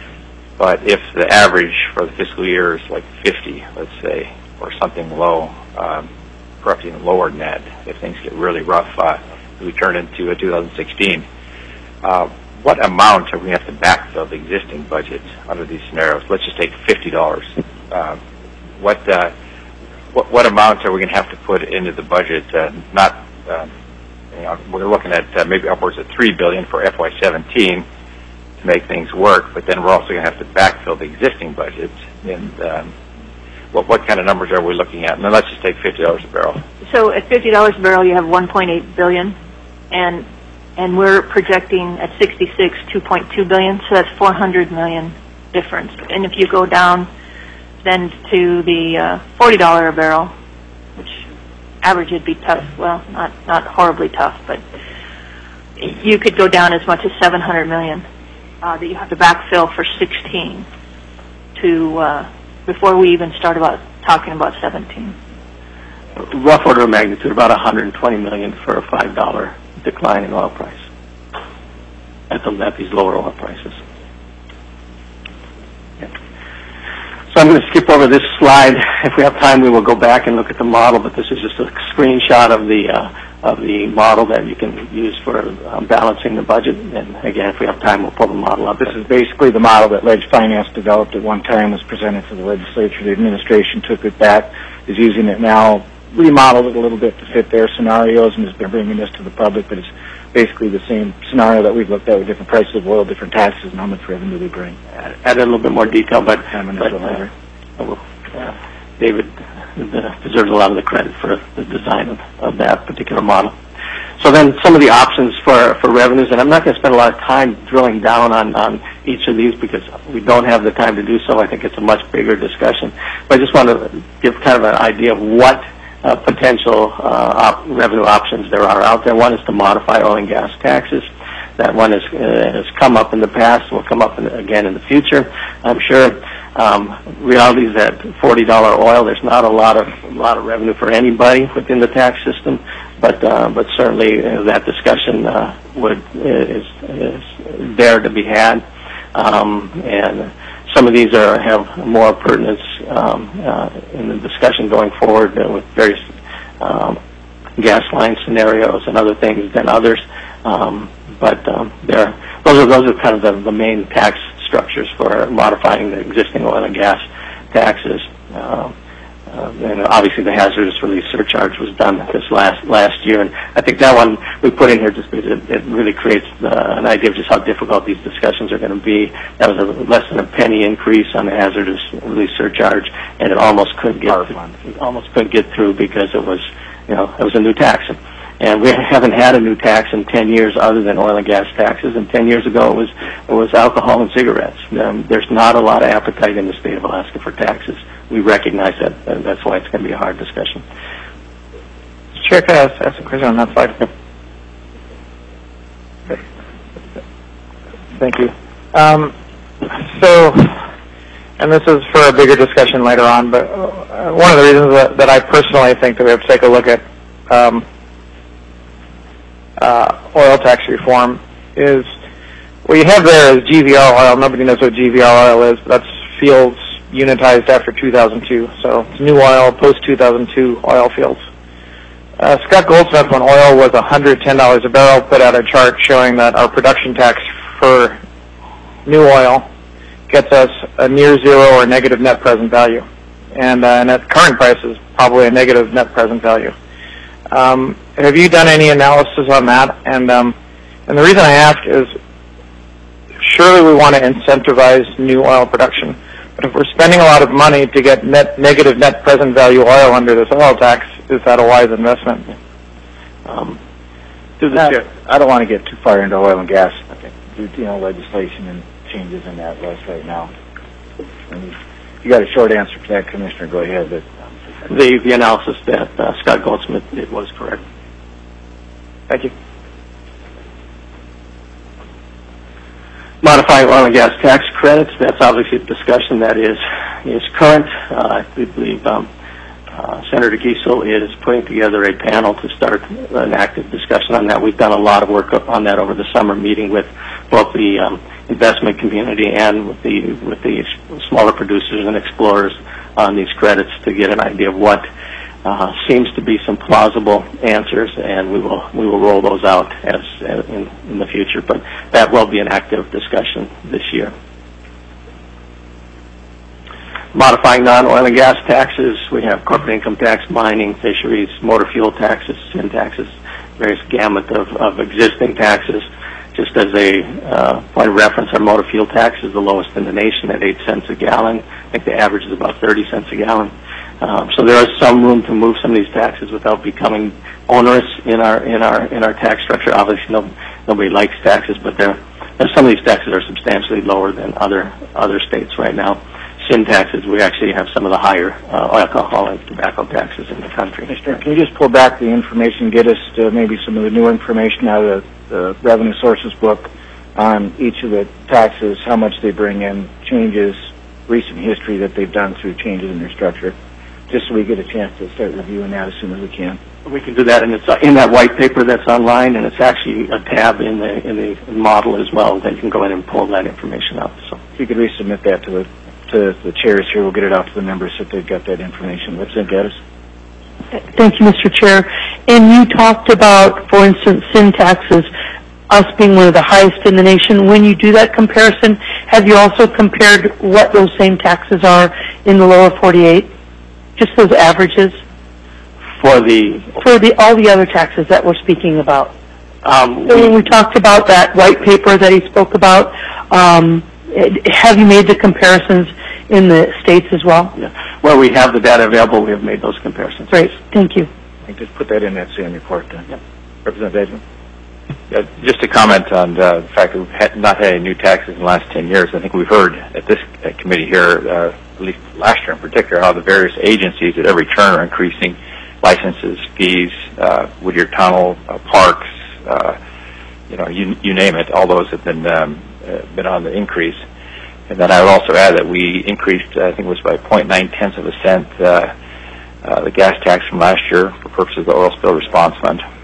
but if the average for the fiscal year is like fifty, let's say, or something low, um, perhaps even lower than that, if things get really rough, uh, we turn into a two thousand sixteen. Uh, what amount are we going to have to backfill the existing budget under these scenarios? Let's just take fifty dollars. Uh, what, uh, what what amount are we going to have to put into the budget? Uh, not, uh, you know, we're looking at uh, maybe upwards of three billion dollars for F Y seventeen to make things work, but then we're also going to have to backfill the existing budget. And um, what what kind of numbers are we looking at? And then let's just take fifty dollars a barrel. So at fifty dollars a barrel, you have one point eight billion dollars, and and we're projecting at sixty-six, two point two billion dollars, so that's four hundred million dollars difference. And if you go down then to the uh, forty dollars a barrel, which average would be tough, well, not, not horribly tough, but you could go down as much as seven hundred million dollars uh, that you have to backfill for sixteen to uh, before we even start about talking about seventeen. Rough order of magnitude, about one hundred twenty million dollars for a five dollar decline in oil price at, the, at these lower oil prices. Yeah. So I'm going to skip over this slide. If we have time, we will go back and look at the model, but this is just a screenshot of the uh, of the model that you can use for uh, balancing the budget. And again, if we have time, we'll pull the model up. This is basically the model that Leg Finance developed at one time, was presented to the legislature. The administration took it back, is using it now, remodeled it a little bit to fit their scenarios, and has been bringing this to the public, but it's basically the same scenario that we've looked at with different prices of oil, different taxes, and how much revenue they bring. Add, add a little bit more detail, but, but uh, will, uh, David uh, deserves a lot of the credit for the design of, of that particular model. So then some of the options for, for revenues, and I'm not going to spend a lot of time drilling down on, on each of these because we don't have the time to do so. I think it's a much bigger discussion. But I just want to give kind of an idea of what Uh, potential uh, op revenue options there are out there. One is to modify oil and gas taxes. That one is, uh, has come up in the past, will come up in, again in the future, I'm sure. Um, reality is that forty dollar oil, there's not a lot of a lot of revenue for anybody within the tax system. but uh, but certainly uh, that discussion uh, would is, is there to be had, um, and some of these are have more pertinence um, uh, in the discussion going forward uh, with various um, gas line scenarios and other things than others. Um, but um, there, those are those are kind of the, the main tax structures for modifying the existing oil and gas taxes. Uh, uh, and obviously, the hazardous release surcharge was done this last last year, and I think that one we put in here just because it, it really creates uh, an idea of just how difficult these discussions are going to be. That was a less than a penny increase on the hazardous release surcharge, and it almost couldn't get it almost couldn't get through because it was, you know, it was a new tax. And we haven't had a new tax in ten years other than oil and gas taxes. And ten years ago, it was it was alcohol and cigarettes. Um, there's not a lot of appetite in the state of Alaska for taxes. We recognize that, and that's why it's going to be a hard discussion. Chair, can I ask, ask a question on that slide? Thank you. Um, so, and this is for a bigger discussion later on, but uh, one of the reasons that, that I personally think that we have to take a look at um, Uh, oil tax reform is what you have there is G V R oil. Nobody knows what G V R oil is, but that's fields unitized after two thousand two. So it's new oil, post two thousand two oil fields. Uh, Scott Goldsmith, when oil was one hundred ten dollars a barrel, put out a chart showing that our production tax for new oil gets us a near zero or negative net present value. And, uh, and at current prices, probably a negative net present value. Um, have you done any analysis on that? And um, and the reason I ask is, surely we want to incentivize new oil production, but if we're spending a lot of money to get net negative net present value oil under this oil tax, is that a wise investment? Um, to the chair, I don't want to get too far into oil and gas, you know, legislation and changes in that list right now. And if you got a short answer to that, Commissioner, go ahead. But The, the analysis that uh, Scott Goldsmith did was correct. Thank you. Modifying oil and gas tax credits, that's obviously a discussion that is is current. Uh, I believe um, uh, Senator Giesel is putting together a panel to start an active discussion on that. We've done a lot of work on that over the summer, meeting with both the um, investment community and with the with the smaller producers and explorers on these credits to get an idea of what uh, seems to be some plausible answers, and we will we will roll those out as uh, in, in the future. But that will be an active discussion this year. Modifying non-oil and gas taxes, we have corporate income tax, mining, fisheries, motor fuel taxes, sin taxes, various gamut of, of existing taxes. Just as a uh, point of reference, our motor fuel tax is the lowest in the nation at eight cents a gallon. I think the average is about thirty cents a gallon. Um, so there is some room to move some of these taxes without becoming onerous in our in our in our tax structure. Obviously, no, nobody likes taxes, but there, there's some of these taxes are substantially lower than other other states right now. Sin taxes, we actually have some of the higher uh, alcohol and tobacco taxes in the country. Mister Can you just pull back the information, get us to maybe some of the new information out of the revenue sources book on each of the taxes, how much they bring in, changes, recent history that they've done through changes in their structure, just so we get a chance to start reviewing that as soon as we can. We can do that, and it's in that white paper that's online, and it's actually a tab in the in the model as well that you can go in and pull that information up. So if you could resubmit that to the to the chairs here, we'll get it out to the members so they've got that information. What's that, Gaddis? Thank you, Mister Chair. And you talked about, for instance, sin taxes, us being one of the highest in the nation. When you do that comparison, have you also compared what those same taxes are in the lower forty-eight? Just those averages? For the For the all the other taxes that we're speaking about. Um, so when we talked about that white paper that he spoke about, um, have you made the comparisons in the states as well? Yeah. Where we have the data available, we have made those comparisons. Great. Thank you. I just put that in that same report then. Yep. Representative Uh, just to comment on uh, the fact that we've had not had any new taxes in the last ten years, I think we've heard at this uh, committee here, uh, at least last year in particular, how the various agencies at every turn are increasing licenses, fees, uh, Whittier Tunnel, uh, parks, uh, you know, you, you name it. All those have been um, uh, been on the increase. And then I would also add that we increased, uh, I think it was by zero point nine tenths of a cent, uh, uh, the gas tax from last year for purposes of the oil spill response fund.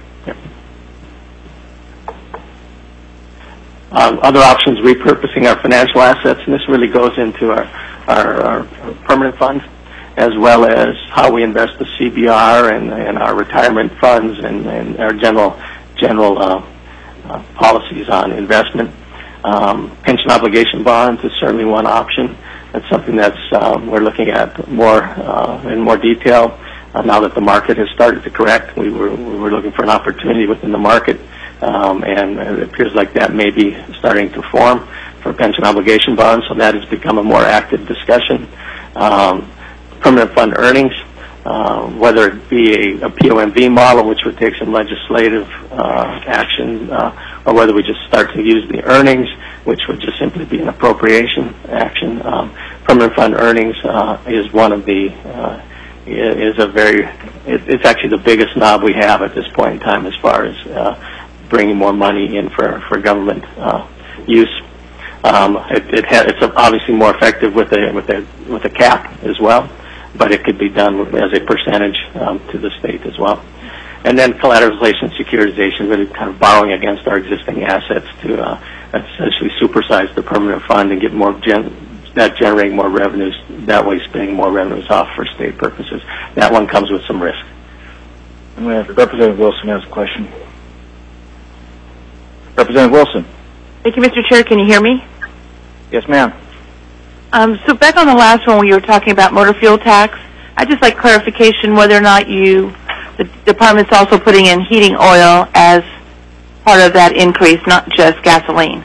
Um, other options, repurposing our financial assets, and this really goes into our, our, our permanent funds, as well as how we invest the C B R and, and our retirement funds and, and our general general uh, uh, policies on investment. Um, pension obligation bonds is certainly one option. That's something that's uh, we're looking at more uh, in more detail uh, now that the market has started to correct. We were we were looking for an opportunity within the market, um, and it appears like that may be starting to form for pension obligation bonds. So that has become a more active discussion. Um, permanent fund earnings, uh, whether it be a, a P O M V model, which would take some legislative uh, action, uh, or whether we just start to use the earnings, which would just simply be an appropriation action. Um, permanent fund earnings uh, is one of the, uh, is a very, it, it's actually the biggest knob we have at this point in time as far as uh, bringing more money in for, for government uh, use. Um, it, it ha- it's obviously more effective with a, with a, with a cap as well, but it could be done as a percentage um, to the state as well. And then collateralization, securitization, really kind of borrowing against our existing assets to uh, essentially supersize the permanent fund and get more gen- that generating more revenues, that way spinning more revenues off for state purposes. That one comes with some risk. I'm going to have Representative Wilson has a question. Representative Wilson. Thank you, Mister Chair. Can you hear me? Yes, ma'am. Um, so back on the last one where you were talking about motor fuel tax, I'd just like clarification whether or not you, the department's also putting in heating oil as part of that increase, not just gasoline.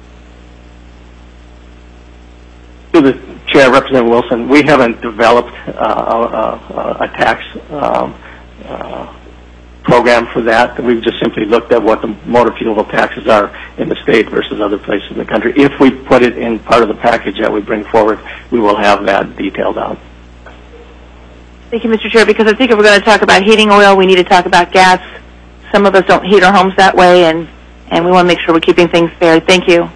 To the Chair, Representative Wilson, we haven't developed uh, a, a tax um, uh, program for that. We've just simply looked at what the motor fuel taxes are in the state versus other places in the country. If we put it in part of the package that we bring forward, we will have that detailed out. Thank you, Mister Chair, because I think if we're going to talk about heating oil, we need to talk about gas. Some of us don't heat our homes that way, and, and we want to make sure we're keeping things fair. Thank you.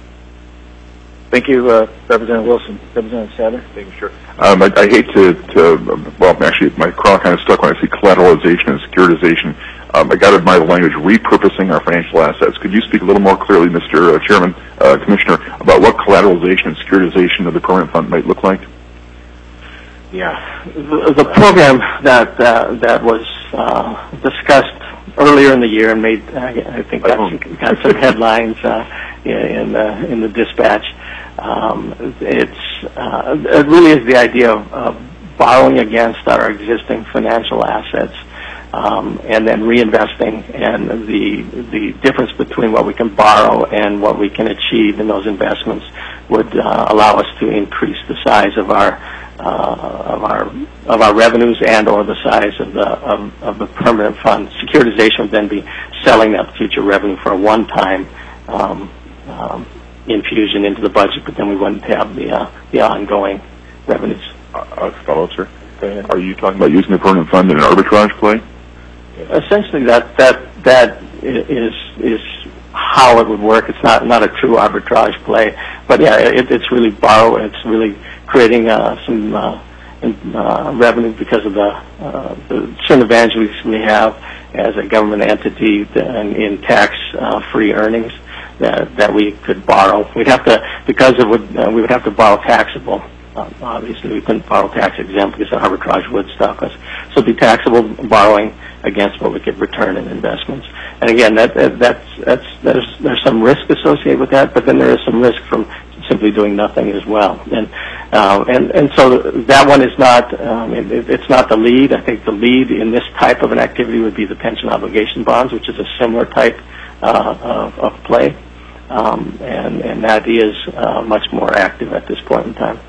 Thank you, uh, Representative Wilson. Representative Sadler. Thank you, sure. Um, I, I hate to, to, well, actually, my craw kind of stuck when I see collateralization and securitization. Um, I got to admire the language, repurposing our financial assets. Could you speak a little more clearly, Mister Uh, Chairman, uh, Commissioner, about what collateralization and securitization of the permanent fund might look like? Yeah, the, the program that uh, that was uh, discussed earlier in the year and made, I, I think, got some, got some headlines uh, in the in the dispatch. Um, it's uh, it really is the idea of uh, borrowing against our existing financial assets um, and then reinvesting, and the the difference between what we can borrow and what we can achieve in those investments would uh, allow us to increase the size of our uh, of our of our revenues and or the size of the of, of the permanent fund. Securitization would then be selling that future revenue for a one-time um, um, infusion into the budget, but then we wouldn't have the uh, the ongoing revenues. Uh, follow up, sir. Are you talking about using the permanent fund in an arbitrage play? Essentially, that that that is is how it would work. It's not not a true arbitrage play, but yeah, it, it's really borrow. It's really creating uh, some uh, in, uh, revenue because of the, uh, the certain advantages we have as a government entity in, in tax-free uh, earnings that that we could borrow. We'd have to, because it would uh, we would have to borrow taxable. Uh, obviously, we couldn't borrow tax exempt because the arbitrage would stop us. So it'd be taxable borrowing against what we could return in investments. And again, that, that that's that's there's there's some risk associated with that, but then there is some risk from simply doing nothing as well. And uh, and and so that one is not um, it, it's not the lead. I think the lead in this type of an activity would be the pension obligation bonds, which is a similar type uh, of, of play, um, and and that is uh, much more active at this point in time.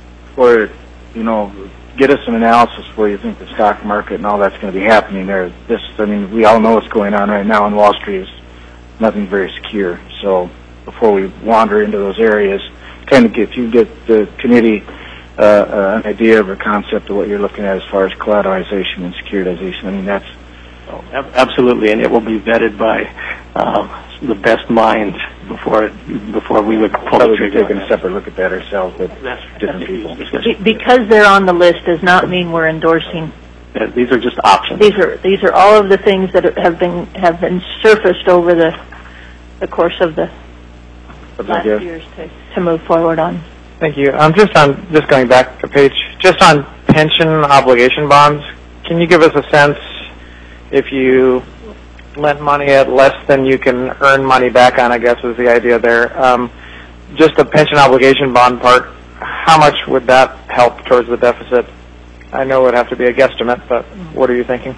Or, you know, get us an analysis where you think the stock market and all that's going to be happening there. This, I mean, we all know what's going on right now in Wall Street is nothing very secure. So before we wander into those areas, kind of get, if you get the committee uh, uh, an idea of a concept of what you're looking at as far as collateralization and securitization. I mean, that's... Oh, absolutely, and it will be vetted by uh, the best minds before before we would pull the trigger. Taking a separate look at that ourselves with different people. Because they're on the list does not mean we're endorsing. Yeah, these are just options. These are these are all of the things that have been have been surfaced over the the course of the last year's to, to move forward on. Thank you. Um, just on just going back a page, just on pension obligation bonds, can you give us a sense if you lent money at less than you can earn money back on? I guess was the idea there. Um, just the pension obligation bond part, how much would that help towards the deficit? I know it would have to be a guesstimate, but what are you thinking?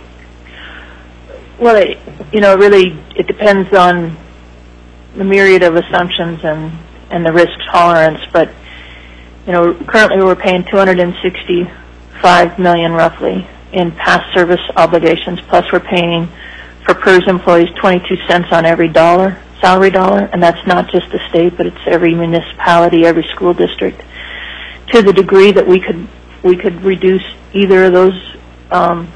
Well, it, you know, really, it depends on the myriad of assumptions and, and the risk tolerance. But, you know, currently we're paying two hundred sixty-five million dollars roughly in past service obligations, plus we're paying for PERS employees twenty-two cents on every dollar, salary dollar, and that's not just the state, but it's every municipality, every school district. To the degree that we could we could reduce either of those um,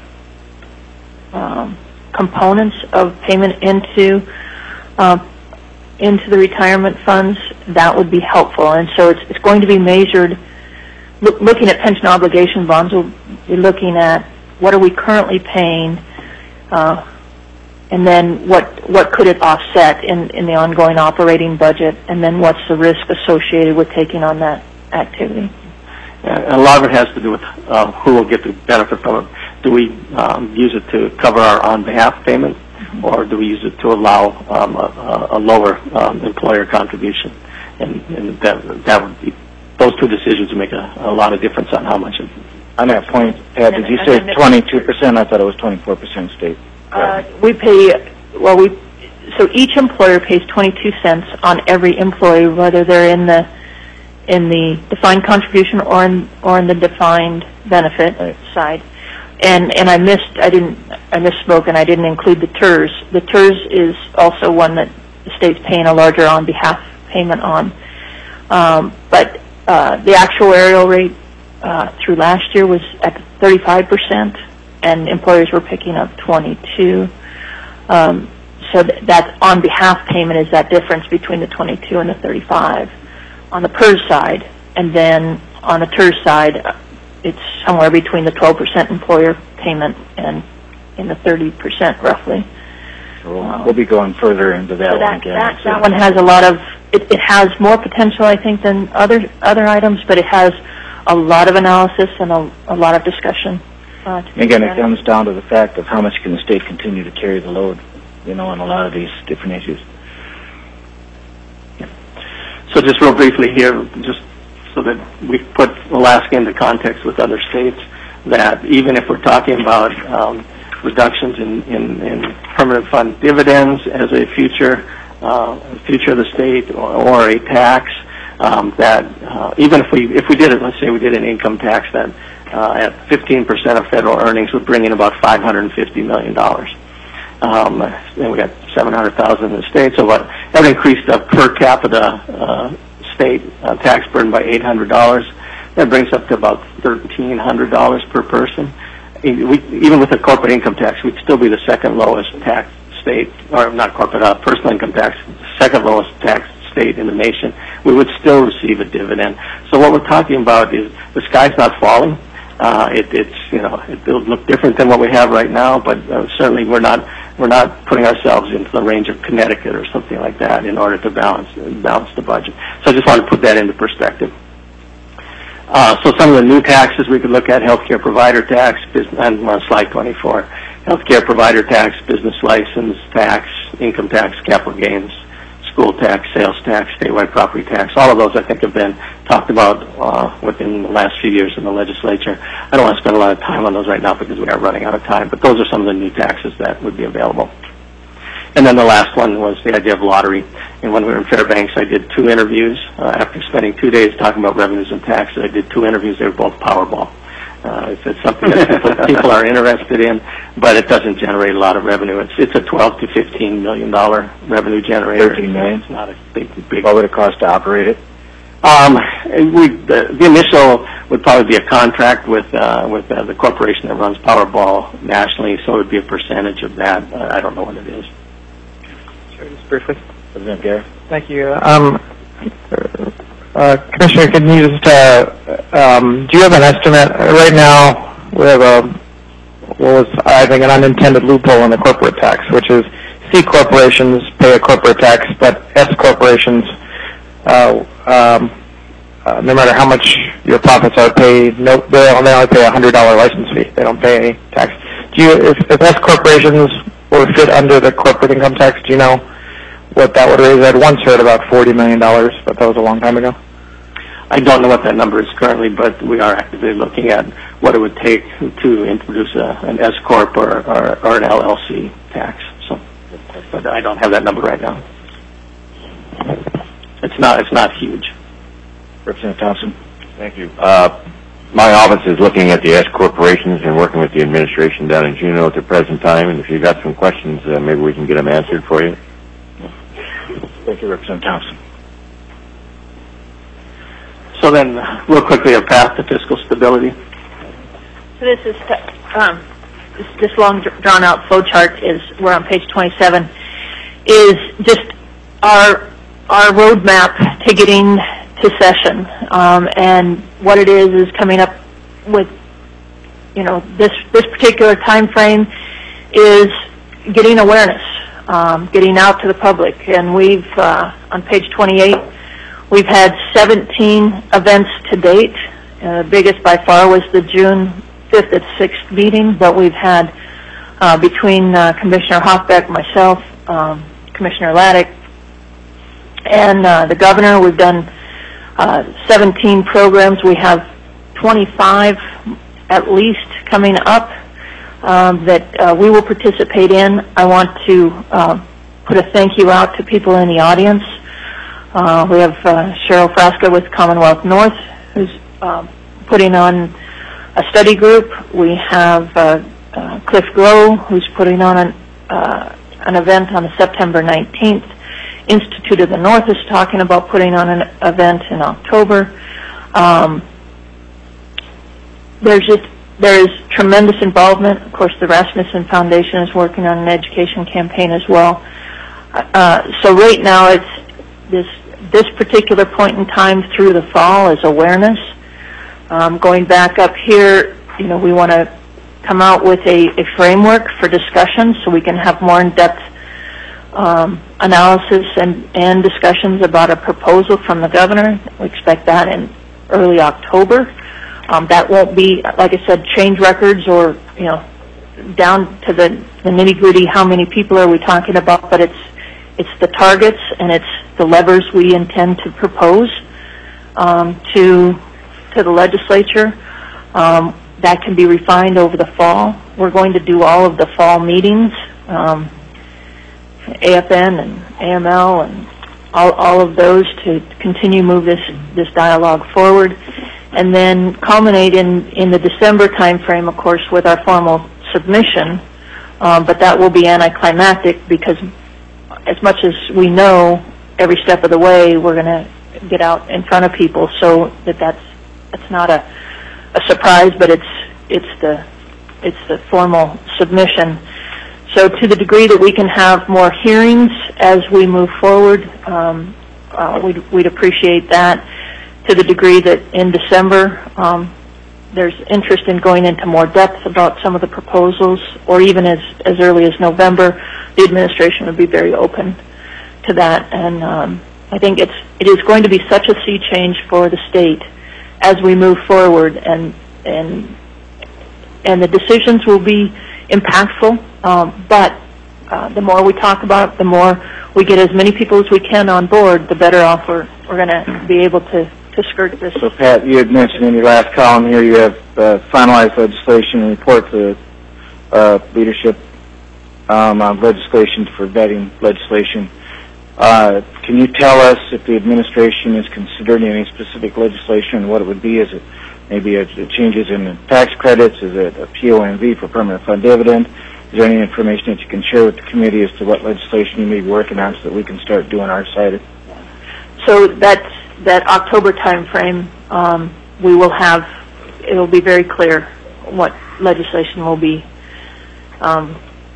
um, components of payment into uh, into the retirement funds, that would be helpful. And so it's, it's going to be measured. Look, looking at pension obligation bonds, we'll be looking at what are we currently paying, uh, and then what what could it offset in, in the ongoing operating budget, and then what's the risk associated with taking on that activity. And a lot of it has to do with uh, who will get the benefit from it. Do we um, use it to cover our on-behalf payment, mm-hmm. or do we use it to allow um, a, a lower um, employer contribution? And, and that, that would be, those two decisions would make a, a lot of difference on how much. It, on that point, Pat, did you say twenty-two percent? I thought it was twenty-four percent state. Uh, we pay, well, we, so each employer pays twenty-two cents on every employee, whether they're in the in the defined contribution or in or in the defined benefit right. side. And and I missed I didn't I misspoke and I didn't include the T E R S. The T E R S is also one that the state's paying a larger on behalf payment on. Um, but uh, the actuarial rate uh, through last year was at thirty-five percent, and employers were picking up twenty-two. Um, so th- that on behalf payment is that difference between the twenty-two and the thirty-five. On the PERS side, and then on the T E R S side, it's somewhere between the twelve percent employer payment and in the thirty percent roughly. So we'll, um, we'll be going further into that, so that one again. That, so. that one has a lot of, it, it has more potential, I think, than other other items, but it has a lot of analysis and a, a lot of discussion. Uh, again, it comes down to the fact of how much can the state continue to carry the load, you know, on a lot of these different issues. So just real briefly here, just so that we put Alaska into context with other states, that even if we're talking about um, reductions in, in, in permanent fund dividends as a future uh, future of the state or, or a tax, um, that uh, even if we if we did it, let's say we did an income tax that uh, at fifteen percent of federal earnings would bring in about five hundred fifty million dollars. Um, and we got seven hundred thousand in the state, so what, that increased the per capita uh, state uh, tax burden by eight hundred dollars. That brings up to about thirteen hundred dollars per person. We, even with a corporate income tax, we'd still be the second lowest tax state, or not corporate, uh, personal income tax, second lowest tax state in the nation. We would still receive a dividend. So what we're talking about is the sky's not falling. Uh, it, it's, you know, it, it'll look different than what we have right now, but uh, certainly we're not we're not putting ourselves into the range of Connecticut or something like that in order to balance balance the budget. So I just want to put that into perspective. Uh, so some of the new taxes we could look at: healthcare provider tax, business, and on slide twenty-four, healthcare provider tax, business license tax, income tax, capital gains, school tax, sales tax, statewide property tax. All of those, I think, have been talked about uh, within the last few years in the legislature. I don't want to spend a lot of time on those right now because we are running out of time, but those are some of the new taxes that would be available. And then the last one was the idea of lottery. And when we were in Fairbanks, I did two interviews. Uh, after spending two days talking about revenues and taxes, I did two interviews. They were both Powerball. Uh, it's, it's something that people, people are interested in, but it doesn't generate a lot of revenue. It's it's a twelve to fifteen million dollar revenue generator. Thirteen million. It's not a big big. What would it cost to operate it? Um, we the, the initial would probably be a contract with uh, with uh, the corporation that runs Powerball nationally, so it would be a percentage of that. Uh, I don't know what it is. Sure, just briefly. President Garrett. Thank you. Um, Uh, Commissioner, can you just, uh, um, do you have an estimate? Right now, we have a, what was, I think, an unintended loophole in the corporate tax, which is C corporations pay a corporate tax, but S corporations uh, um, uh, no matter how much your profits are, pay no, they only pay a hundred dollar license fee. They don't pay any tax. Do you, if, if S corporations were fit under the corporate income tax, do you know what that would raise? I'd once heard about forty million dollars, but that was a long time ago. I don't know what that number is currently, but we are actively looking at what it would take to introduce a, an S corp or, or, or an L L C tax. So, but I don't have that number right now. It's not. It's not huge. Representative Thompson. Thank you. Uh, my office is looking at the S corporations and working with the administration down in Juneau at the present time. And if you've got some questions, uh, maybe we can get them answered for you. Thank you, Representative Thompson. So then, real quickly, a path to fiscal stability. So this is um, this, this long drawn out flow chart is we're on page twenty-seven. Is just our our roadmap to getting to session, um, and what it is is coming up with, you know, this this particular time frame is getting awareness, um, getting out to the public, and we've uh, on page twenty-eight we've had seventeen events to date. Uh, the biggest by far was the June fifth at sixth meeting, but we've had uh, between uh, Commissioner Hoffbeck, myself, um, Commissioner Laddick, and uh, the governor, we've done uh, seventeen programs. We have twenty-five at least coming up um, that uh, we will participate in. I want to uh, put a thank you out to people in the audience. Uh, we have uh, Cheryl Frasca with Commonwealth North, who's uh, putting on a study group. We have uh, uh, Cliff Grow, who's putting on an, uh, an event on September nineteenth. Institute of the North is talking about putting on an event in October. Um, there's just, there is tremendous involvement. Of course, the Rasmussen Foundation is working on an education campaign as well. Uh, so right now, it's this this particular point in time through the fall is awareness. Um, going back up here, you know, we want to come out with a, a framework for discussion so we can have more in-depth um, analysis and, and discussions about a proposal from the governor. We expect that in early October. Um, that won't be, like I said, change records or, you know, down to the, the nitty-gritty, how many people are we talking about, but it's it's the targets and it's the levers we intend to propose um, to to the legislature. Um, that can be refined over the fall. We're going to do all of the fall meetings, um, A F N and A M L and all, all of those to continue move this, this dialogue forward. And then culminate in, in the December timeframe, of course, with our formal submission. Um, but that will be anticlimactic because as much as we know every step of the way, we're going to get out in front of people so that that's, that's not a, a surprise, but it's, it's the, it's the formal submission. So to the degree that we can have more hearings as we move forward, um, uh, we'd, we'd appreciate that. To the degree that in December um, there's interest in going into more depth about some of the proposals, or even as, as early as November, the administration would be very open to that. And um, I think it's, it is going to be such a sea change for the state as we move forward, and and and the decisions will be impactful. Um, but uh, the more we talk about it, the more we get as many people as we can on board, the better off we're, we're going to be able to, to skirt this. So, Pat, you had mentioned in your last column here you have uh, finalized legislation and report to uh, leadership um, on legislation for vetting legislation. Uh, can you tell us if the administration is considering any specific legislation and what it would be? Is it maybe a, a changes in tax credits? Is it a P O N V for permanent fund dividend? Is there any information that you can share with the committee as to what legislation you may be working on so that we can start doing our side? So that's that October time frame. Um, we will have, it will be very clear what legislation we'll be um,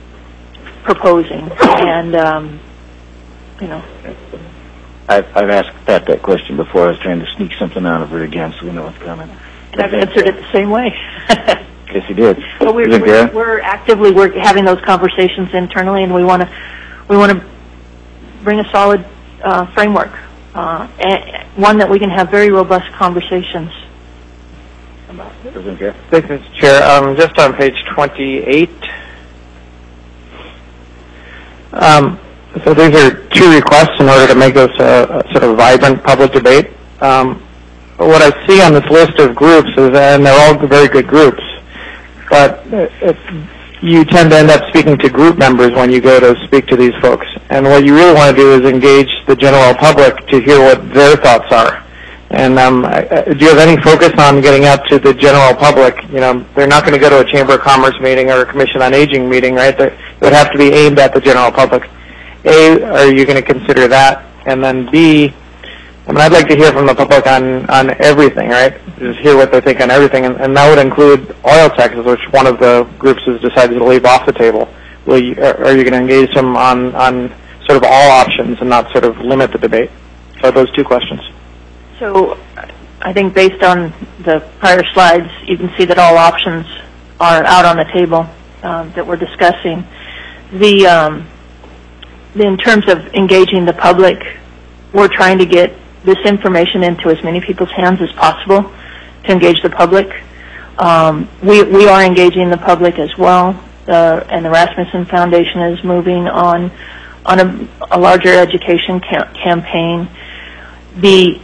proposing. And, um, you know. I've, I've asked Pat that question before. I was trying to sneak something out of her again so we know what's coming. I've answered it the same way. Yes, you did. But we're, we're, we're actively work, having those conversations internally, and we want to we want to bring a solid uh, framework uh, and one that we can have very robust conversations about. President Chair. Thank you, Mister Chair. Um, just on page twenty-eight. Um, so these are two requests in order to make this a, a sort of vibrant public debate. Um, what I see on this list of groups is, and they're all very good groups, but if you tend to end up speaking to group members when you go to speak to these folks. And what you really want to do is engage the general public to hear what their thoughts are. And um, I, I, do you have any focus on getting out to the general public? You know, they're not going to go to a Chamber of Commerce meeting or a Commission on Aging meeting, right? They, it would have to be aimed at the general public. A, are you going to consider that? And then B, I mean, I'd like to hear from the public on, on everything, right? Just hear what they think on everything, and, and that would include oil taxes, which one of the groups has decided to leave off the table. Will you, are you going to engage them on, on sort of all options and not sort of limit the debate? So those two questions. So I think based on the prior slides, you can see that all options are out on the table uh, that we're discussing. The, um, in terms of engaging the public, we're trying to get this information into as many people's hands as possible to engage the public. Um, we, we are engaging the public as well, uh, and the Rasmussen Foundation is moving on on a, a larger education ca- campaign. The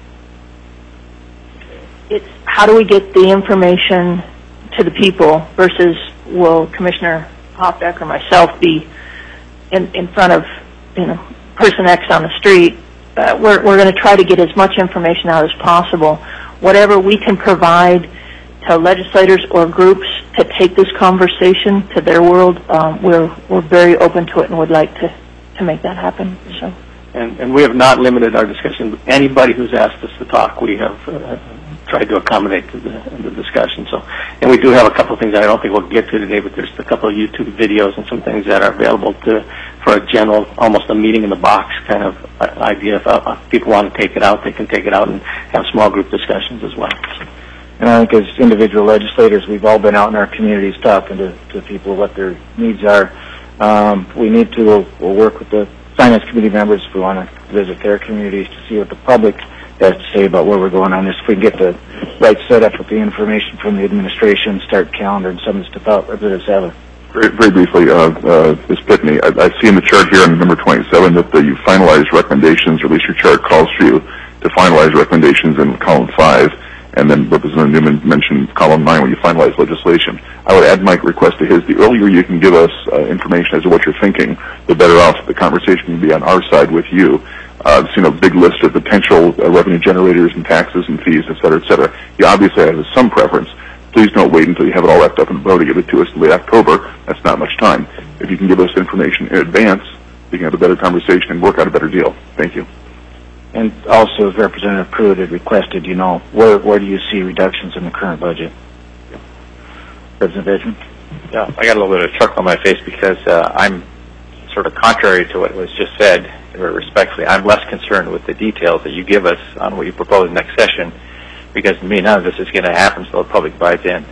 it's how do we get the information to the people versus will Commissioner Hofbeck or myself be in, in front of you know person X on the street. Uh, we're we're going to try to get as much information out as possible. Whatever we can provide to legislators or groups to take this conversation to their world, um, we're we're very open to it and would like to, to make that happen. So, and, and we have not limited our discussion. Anybody who's asked us to talk, we have uh, tried to accommodate to the, the discussion. So, and we do have a couple of things that I don't think we'll get to today, but there's a couple of YouTube videos and some things that are available to for a general, almost a meeting in the box kind of idea. If uh, people want to take it out, they can take it out and have small group discussions as well. So. And I think as individual legislators, we've all been out in our communities talking to, to people what their needs are. Um, we need to, we'll, we'll work with the Finance Committee members if we want to visit their communities to see what the public has to say about where we're going on this. If we can get the right setup with the information from the administration, start calendaring some of the stuff out, Representative Sadler. Very, very briefly, uh, uh, Miz Pitney, I, I see in the chart here on number twenty-seven that the, you finalized recommendations, or at least your chart calls for you to finalize recommendations in column five, and then Representative Newman mentioned column nine when you finalize legislation. I would add my request to his. The earlier you can give us uh, information as to what you're thinking, the better off the conversation can be on our side with you. Uh, I've seen a big list of potential uh, revenue generators and taxes and fees, et cetera, et cetera. You obviously have some preference. Please don't wait until you have it all wrapped up in a bow to give it to us in late October. That's not much time. If you can give us information in advance, we can have a better conversation and work out a better deal. Thank you. And also, as Representative Pruitt had requested, you know, where where do you see reductions in the current budget? Yeah. Representative Edgman? Yeah, I got a little bit of a chuckle on my face because uh, I'm sort of contrary to what was just said, respectfully. I'm less concerned with the details that you give us on what you propose next session, because to me, none of this is going to happen until the public buys in.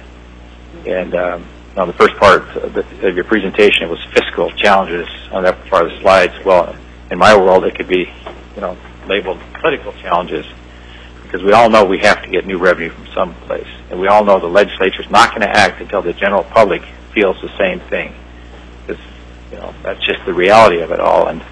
And um, on the first part of, the, of your presentation, it was fiscal challenges on that part of the slides. Well, in my world, it could be, you know, labeled political challenges, because we all know we have to get new revenue from someplace, and we all know the legislature is not going to act until the general public feels the same thing. Because, you know, that's just the reality of it all. And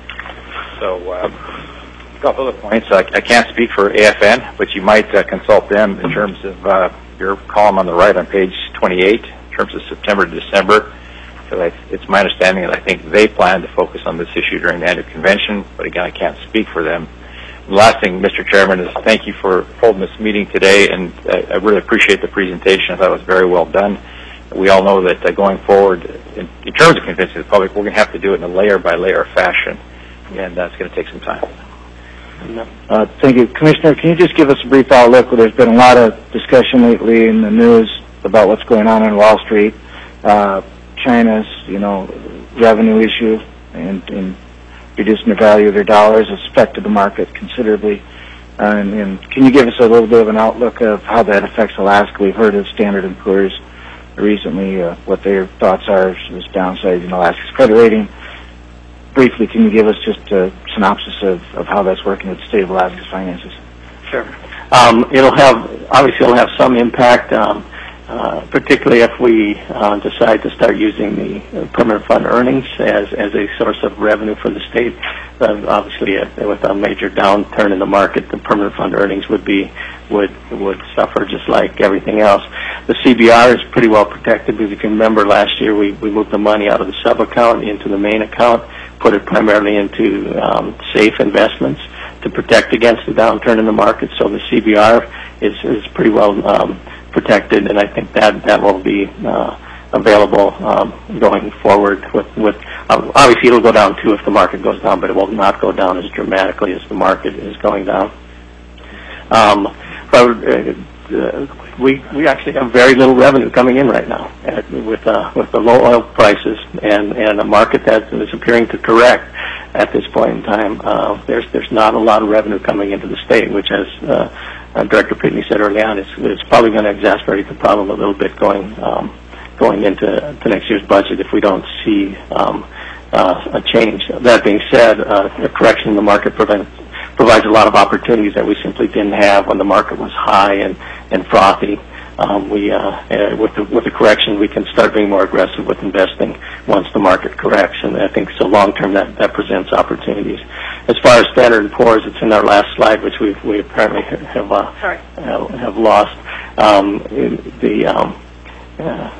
so, um, a couple of points. I, I can't speak for A F N, but you might uh, consult them in terms of uh, your column on the right on page twenty-eight, in terms of September to December. Because it's my understanding that I think they plan to focus on this issue during the annual convention, but again, I can't speak for them. The last thing, Mister Chairman, is thank you for holding this meeting today, and I, I really appreciate the presentation. I thought it was very well done. We all know that uh, going forward, in, in terms of convincing the public, we're going to have to do it in a layer-by-layer fashion, and that's going to take some time. Uh, thank you. Commissioner, can you just give us a brief outlook? Well, there's been a lot of discussion lately in the news about what's going on on Wall Street, uh, China's, you know, revenue issue, and, and reducing the value of their dollars has affected the market considerably. Uh, and, and can you give us a little bit of an outlook of how that affects Alaska? We've heard of Standard and Poor's recently, uh, what their thoughts are as downsizing Alaska's credit rating. Briefly, can you give us just uh, synopsis of, of how that's working with the state of Alaska's finances? Sure. Um, it'll have, obviously it'll have some impact, um, uh, particularly if we uh, decide to start using the permanent fund earnings as, as a source of revenue for the state. Uh, obviously, uh, with a major downturn in the market, the permanent fund earnings would be would would suffer just like everything else. The C B R is pretty well protected because if you remember last year we, we moved the money out of the sub-account into the main account, put it primarily into um, safe investments to protect against the downturn in the market. So the C B R is, is pretty well um, protected, and I think that that will be uh, available um, going forward. With, with uh, obviously it'll go down too if the market goes down, but it will not go down as dramatically as the market is going down. Um, but uh, uh, we we actually have very little revenue coming in right now at, with uh, with the low oil prices and and a market that is appearing to correct at this point in time. Uh, there's there's not a lot of revenue coming into the state, which, as uh, uh, Director Pitney said early on, is is probably going to exacerbate the problem a little bit going um, going into to next year's budget if we don't see um, uh, a change. That being said, uh, a correction in the market prevents. provides a lot of opportunities that we simply didn't have when the market was high and, and frothy. Um, we, uh, uh, with the with the correction, we can start being more aggressive with investing once the market corrects, and I think so long term that, that presents opportunities. As far as Standard and Poor's, it's in our last slide, which we we apparently have uh, have, have lost. Um, the um, uh,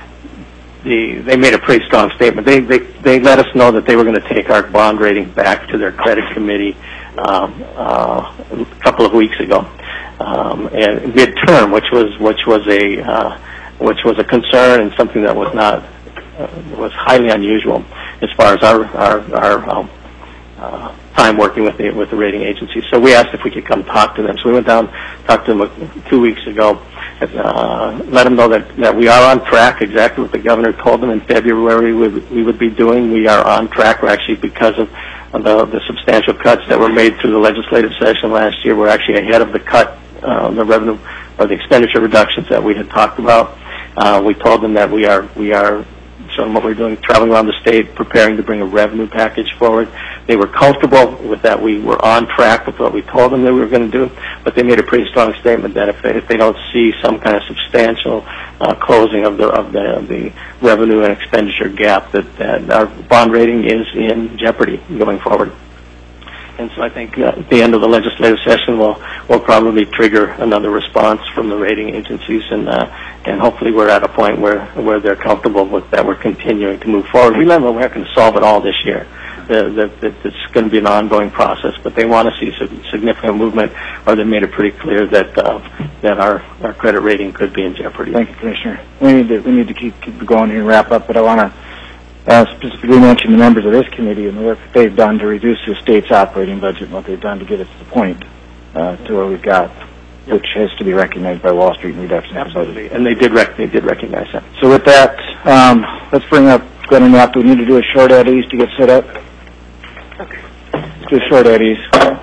The, they made a pretty strong statement. They, they they let us know that they were going to take our bond rating back to their credit committee um, uh, a couple of weeks ago, um, and midterm, which was which was a uh, which was a concern and something that was not uh, was highly unusual as far as our our, our um, uh, time working with the with the rating agencies. So we asked if we could come talk to them. So we went down, talked to them two weeks ago. Uh, let them know that, that we are on track, exactly what the governor told them in February we would, we would be doing. We are on track. We're actually, because of, of the, the substantial cuts that were made through the legislative session last year, we're actually ahead of the cut, uh, the revenue or the expenditure reductions that we had talked about. Uh, we told them that we are we are showing what we're doing, traveling around the state, preparing to bring a revenue package forward. They were comfortable with that. We were on track with what we told them that we were going to do, but they made a pretty strong statement that if they, if they don't see some kind of substantial uh, closing of the of the, of the revenue and expenditure gap, that, that our bond rating is in jeopardy going forward. And so I think uh, at the end of the legislative session, we'll we'll probably trigger another response from the rating agencies, and uh, and hopefully we're at a point where where they're comfortable with that. We're continuing to move forward. We learned that we're not going to solve it all this year. That, that, that it's going to be an ongoing process, but they want to see some significant movement, or they made it pretty clear that uh, that our, our credit rating could be in jeopardy. Thank you, Commissioner. We need to we need to keep, keep going here and wrap up, but I want to uh, specifically mention the members of this committee and the work that they've done to reduce the state's operating budget and what they've done to get us to the point uh, to where we've got, which has to be recognized by Wall Street and reduction. Absolutely, and they did rec- they did recognize that. So with that, um, let's bring up Glenn Knapp. Do we need to do a short at ease to get set up? Okay. Let's do a short at ease.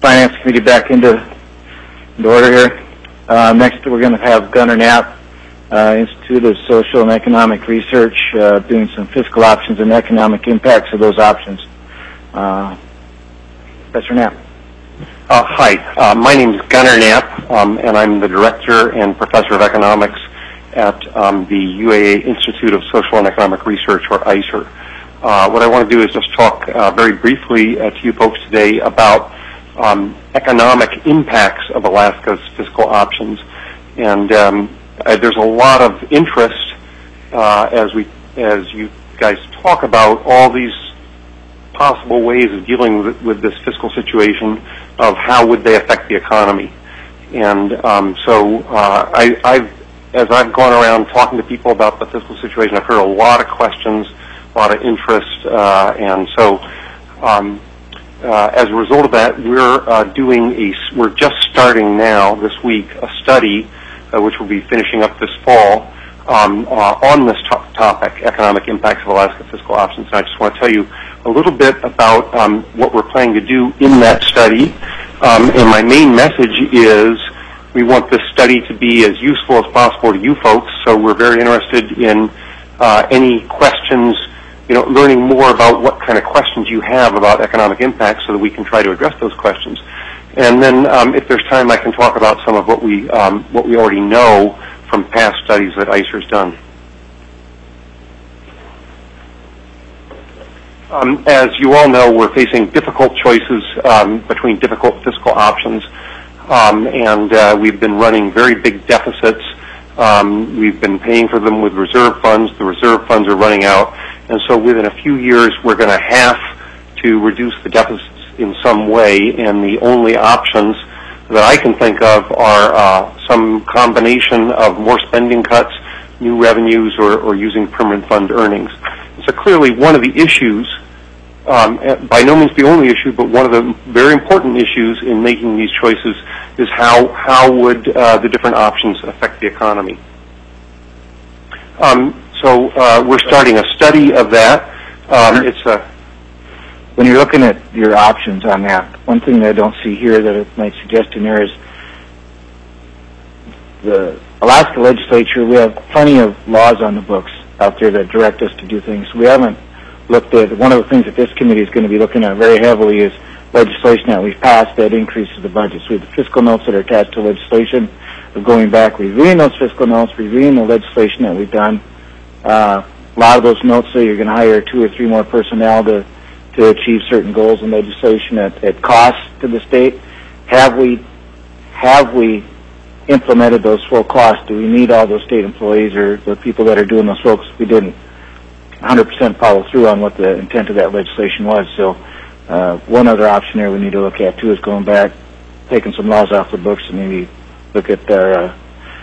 Finance Committee back into, into order here. Uh, next, we're going to have Gunnar Knapp, uh, Institute of Social and Economic Research, uh, doing some fiscal options and economic impacts of those options. Uh, Professor Knapp. Uh, hi, uh, my name is Gunnar Knapp, um, and I'm the Director and Professor of Economics at um, the U A A Institute of Social and Economic Research, or I C E R. Uh, what I want to do is just talk uh, very briefly uh, to you folks today about um, economic impacts of Alaska's fiscal options. And um, uh, there's a lot of interest uh, as we, as you guys talk about all these possible ways of dealing with, with this fiscal situation, of how would they affect the economy. And um, so uh, I, I've, as I've gone around talking to people about the fiscal situation, I've heard a lot of questions, a lot of interest, uh, and so um, uh, as a result of that, we're uh, doing a, we're just starting now this week a study uh, which will be finishing up this fall um, uh, on this to- topic, economic impacts of Alaska fiscal options. And I just want to tell you a little bit about um, what we're planning to do in that study. Um, and my main message is we want this study to be as useful as possible to you folks. So we're very interested in uh, any questions, you know, learning more about what kind of questions you have about economic impacts so that we can try to address those questions. And then um, if there's time, I can talk about some of what we, um, what we already know from past studies that I C E R has done. Um, as you all know, we're facing difficult choices um, between difficult fiscal options, um, and uh, we've been running very big deficits. Um, we've been paying for them with reserve funds. The reserve funds are running out, and so within a few years, we're going to have to reduce the deficits in some way, and the only options that I can think of are uh, some combination of more spending cuts, new revenues, or, or using permanent fund earnings. So clearly one of the issues, um, by no means the only issue, but one of the very important issues in making these choices is how, how would uh, the different options affect the economy. Um, so uh, we're starting a study of that. Um, it's a, when you're looking at your options on that, one thing that I don't see here that it might suggest in there is the Alaska legislature, we have plenty of laws on the books out there that direct us to do things. We haven't looked at, one of the things that this committee is going to be looking at very heavily is legislation that we've passed that increases the budget. So we have the fiscal notes that are attached to legislation, of going back, reviewing those fiscal notes, reviewing the legislation that we've done. Uh, a lot of those notes say you're going to hire two or three more personnel to, to achieve certain goals in legislation at, at cost to the state. Have we, have we implemented those full costs? Do we need all those state employees or the people that are doing those folks? We didn't one hundred percent follow through on what the intent of that legislation was. So uh, one other option there we need to look at too is going back, taking some laws off the books and maybe look at their uh,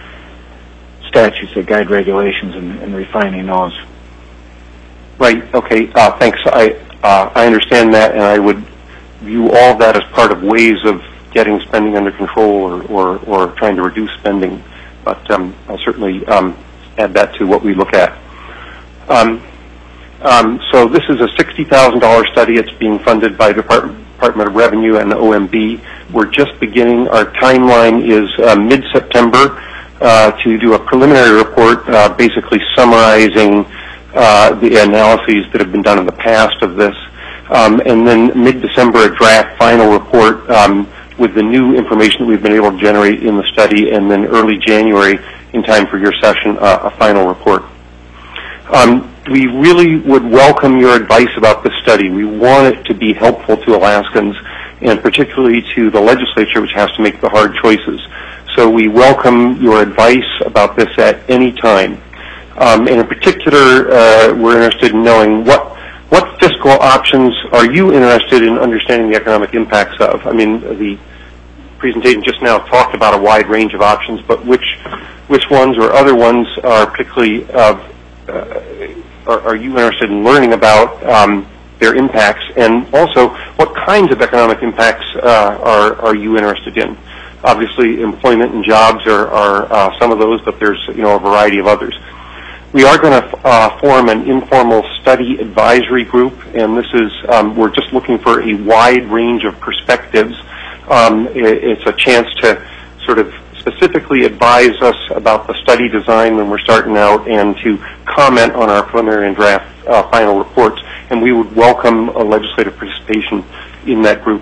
statutes that guide regulations and, and refining those. Right. Okay. Uh, thanks. I uh, I understand that, and I would view all of that as part of ways of getting spending under control or, or, or trying to reduce spending. But um, I'll certainly um, add that to what we look at. Um, um, so this is a sixty thousand dollars study. It's being funded by the Department, Department of Revenue and the O M B. We're just beginning. Our timeline is uh, mid-September uh, to do a preliminary report uh, basically summarizing uh, the analyses that have been done in the past of this. Um, and then mid-December, a draft final report um, with the new information that we've been able to generate in the study, and then early January, in time for your session, uh, a final report. Um, we really would welcome your advice about this study. We want it to be helpful to Alaskans, and particularly to the legislature, which has to make the hard choices. So we welcome your advice about this at any time. Um, and in particular, uh, we're interested in knowing what What fiscal options are you interested in understanding the economic impacts of? I mean, the presentation just now talked about a wide range of options, but which which ones or other ones are particularly of, uh, are, are you interested in learning about um, their impacts? And also, what kinds of economic impacts uh, are, are you interested in? Obviously, employment and jobs are, are uh, some of those, but there's, you know, a variety of others. We are going to uh, form an informal study advisory group, and this is, um, we're just looking for a wide range of perspectives Um, it, it's a chance to sort of specifically advise us about the study design when we're starting out and to comment on our preliminary and draft uh, final reports. And we would welcome a legislative participation in that group.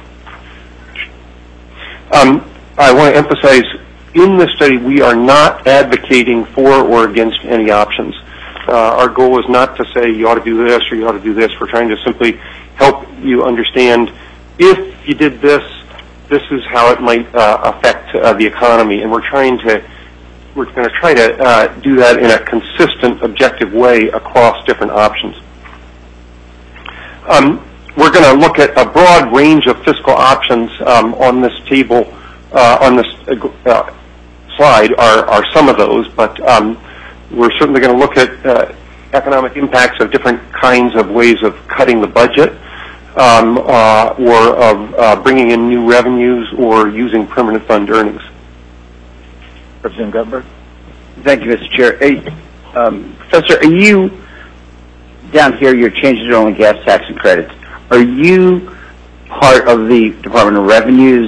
Um, I want to emphasize, in this study, we are not advocating for or against any options. Uh, our goal is not to say you ought to do this or you ought to do this. We're trying to simply help you understand if you did this, this is how it might uh, affect uh, the economy. And we're trying to, we're going to try to uh, do that in a consistent, objective way across different options. Um, we're going to look at a broad range of fiscal options um, on this table, uh, on this uh, slide are, are some of those, but um, we're certainly going to look at uh, economic impacts of different kinds of ways of cutting the budget, um, uh, or of uh, bringing in new revenues or using permanent fund earnings. Representative Guttenberg. Thank you, Mister Chair. Hey, um, Professor, are you, down here, you're changing oil and gas tax and credits. Are you part of the Department of Revenue's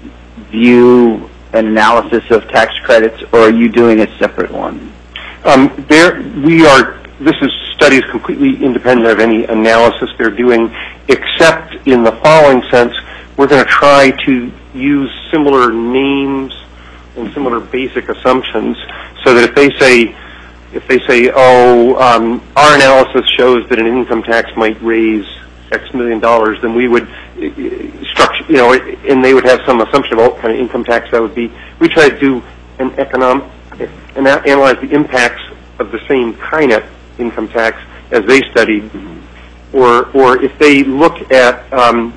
view and analysis of tax credits, or are you doing a separate one? Um, there, we are, this is studies completely independent of any analysis they're doing, except in the following sense, we're going to try to use similar names and similar basic assumptions so that if they say, if they say, oh, um, our analysis shows that an income tax might raise X million dollars, then we would uh, structure, you know, and they would have some assumption about what kind of income tax that would be. We try to do an economic, and analyze the impacts of the same kind of income tax as they studied, or or if they look at, um,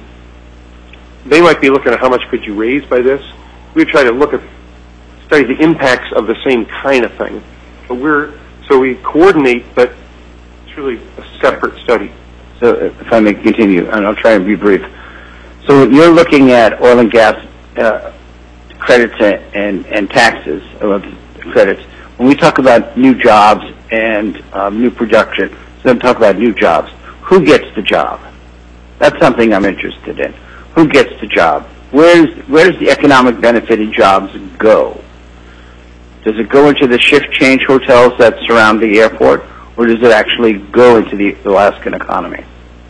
they might be looking at how much could you raise by this. We try to look at, study the impacts of the same kind of thing. But we're, so we coordinate, but it's really a separate study. So if I may continue, and I'll try and be brief. So you're looking at oil and gas uh, credits and, and, and taxes, uh, credits. When we talk about new jobs and um, new production, so talk about new jobs. Who gets the job? That's something I'm interested in. Who gets the job? Where's, where does the economic benefit in jobs go? Does it go into the shift change hotels that surround the airport, or does it actually go into the Alaskan economy?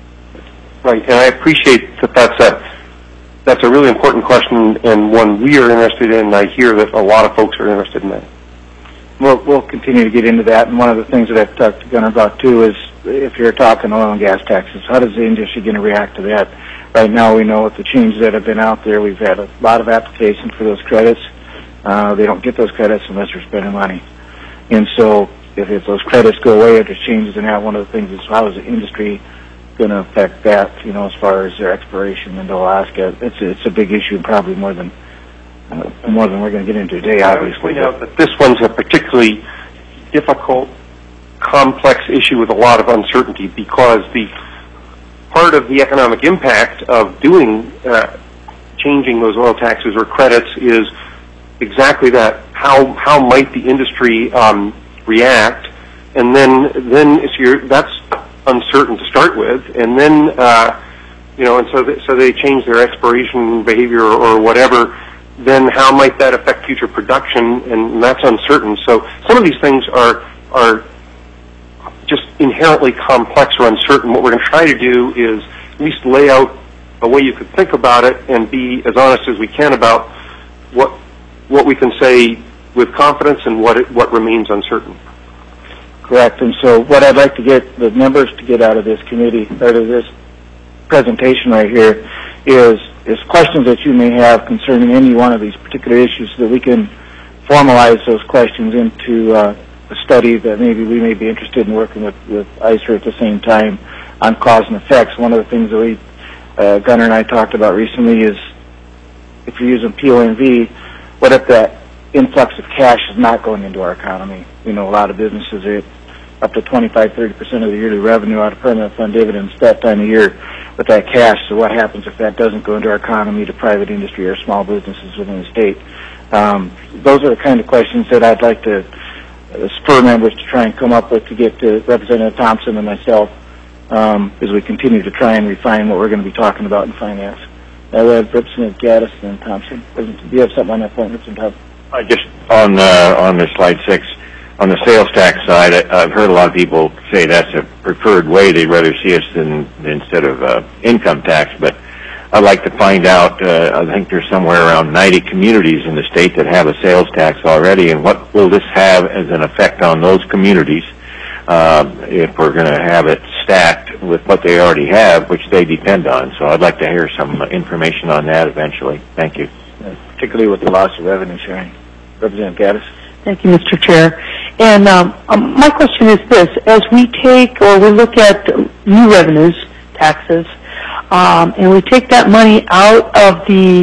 Right, and I appreciate that that's a, that's a really important question and one we are interested in, and I hear that a lot of folks are interested in that. We'll, we'll continue to get into that, and one of the things that I've talked to Gunnar about, too, is if you're talking oil and gas taxes, how does the industry going to react to that? Right now, we know with the changes that have been out there, we've had a lot of applications for those credits. Uh, they don't get those credits unless they're spending money. And so if, if those credits go away or there's changes in that, one of the things is how is the industry going to affect that, you know, as far as their exploration into Alaska. It's, it's a big issue, probably more than uh, more than we're going to get into today, obviously. I would point out that this one's a particularly difficult, complex issue with a lot of uncertainty because the part of the economic impact of doing, uh, changing those oil taxes or credits is exactly that. How how might the industry um, react? And then then if you're that's uncertain to start with, and then uh, you know, and so th- so they change their exploration behavior or, or whatever. Then how might that affect future production? And that's uncertain. So some of these things are are just inherently complex or uncertain. What we're going to try to do is at least lay out a way you could think about it and be as honest as we can about what what we can say with confidence and what it, what remains uncertain. Correct. And so what I'd like to get the members to get out of this committee, out of this presentation right here, is is questions that you may have concerning any one of these particular issues so that we can formalize those questions into uh, a study that maybe we may be interested in working with, with I C E R at the same time on cause and effects. One of the things that we, uh, Gunnar and I talked about recently is if you're using P O N V, what if that influx of cash is not going into our economy? You know, a lot of businesses are up to twenty-five, thirty percent of the yearly revenue out of permanent fund dividends that time of year with that cash. So what happens if that doesn't go into our economy to private industry or small businesses within the state? Um, those are the kind of questions that I'd like to uh, spur members to try and come up with to get to Representative Thompson and myself um, as we continue to try and refine what we're going to be talking about in finance. Uh, we have Representative Gaddis and Thompson. Do you have something on that point, Representative Thompson? I just on uh, on the slide six, on the sales tax side, I, I've heard a lot of people say that's a preferred way. They'd rather see us than instead of uh, income tax. But I'd like to find out. Uh, I think there's somewhere around ninety communities in the state that have a sales tax already, and what will this have as an effect on those communities uh, if we're going to have it stacked with what they already have, which they depend on? So I'd like to hear some information on that eventually. Thank you. Uh, particularly with the loss of revenue sharing. Representative Gaddis. Thank you, Mister Chair. And um, um, my question is this: as we take or we look at new revenues, taxes, um, and we take that money out of the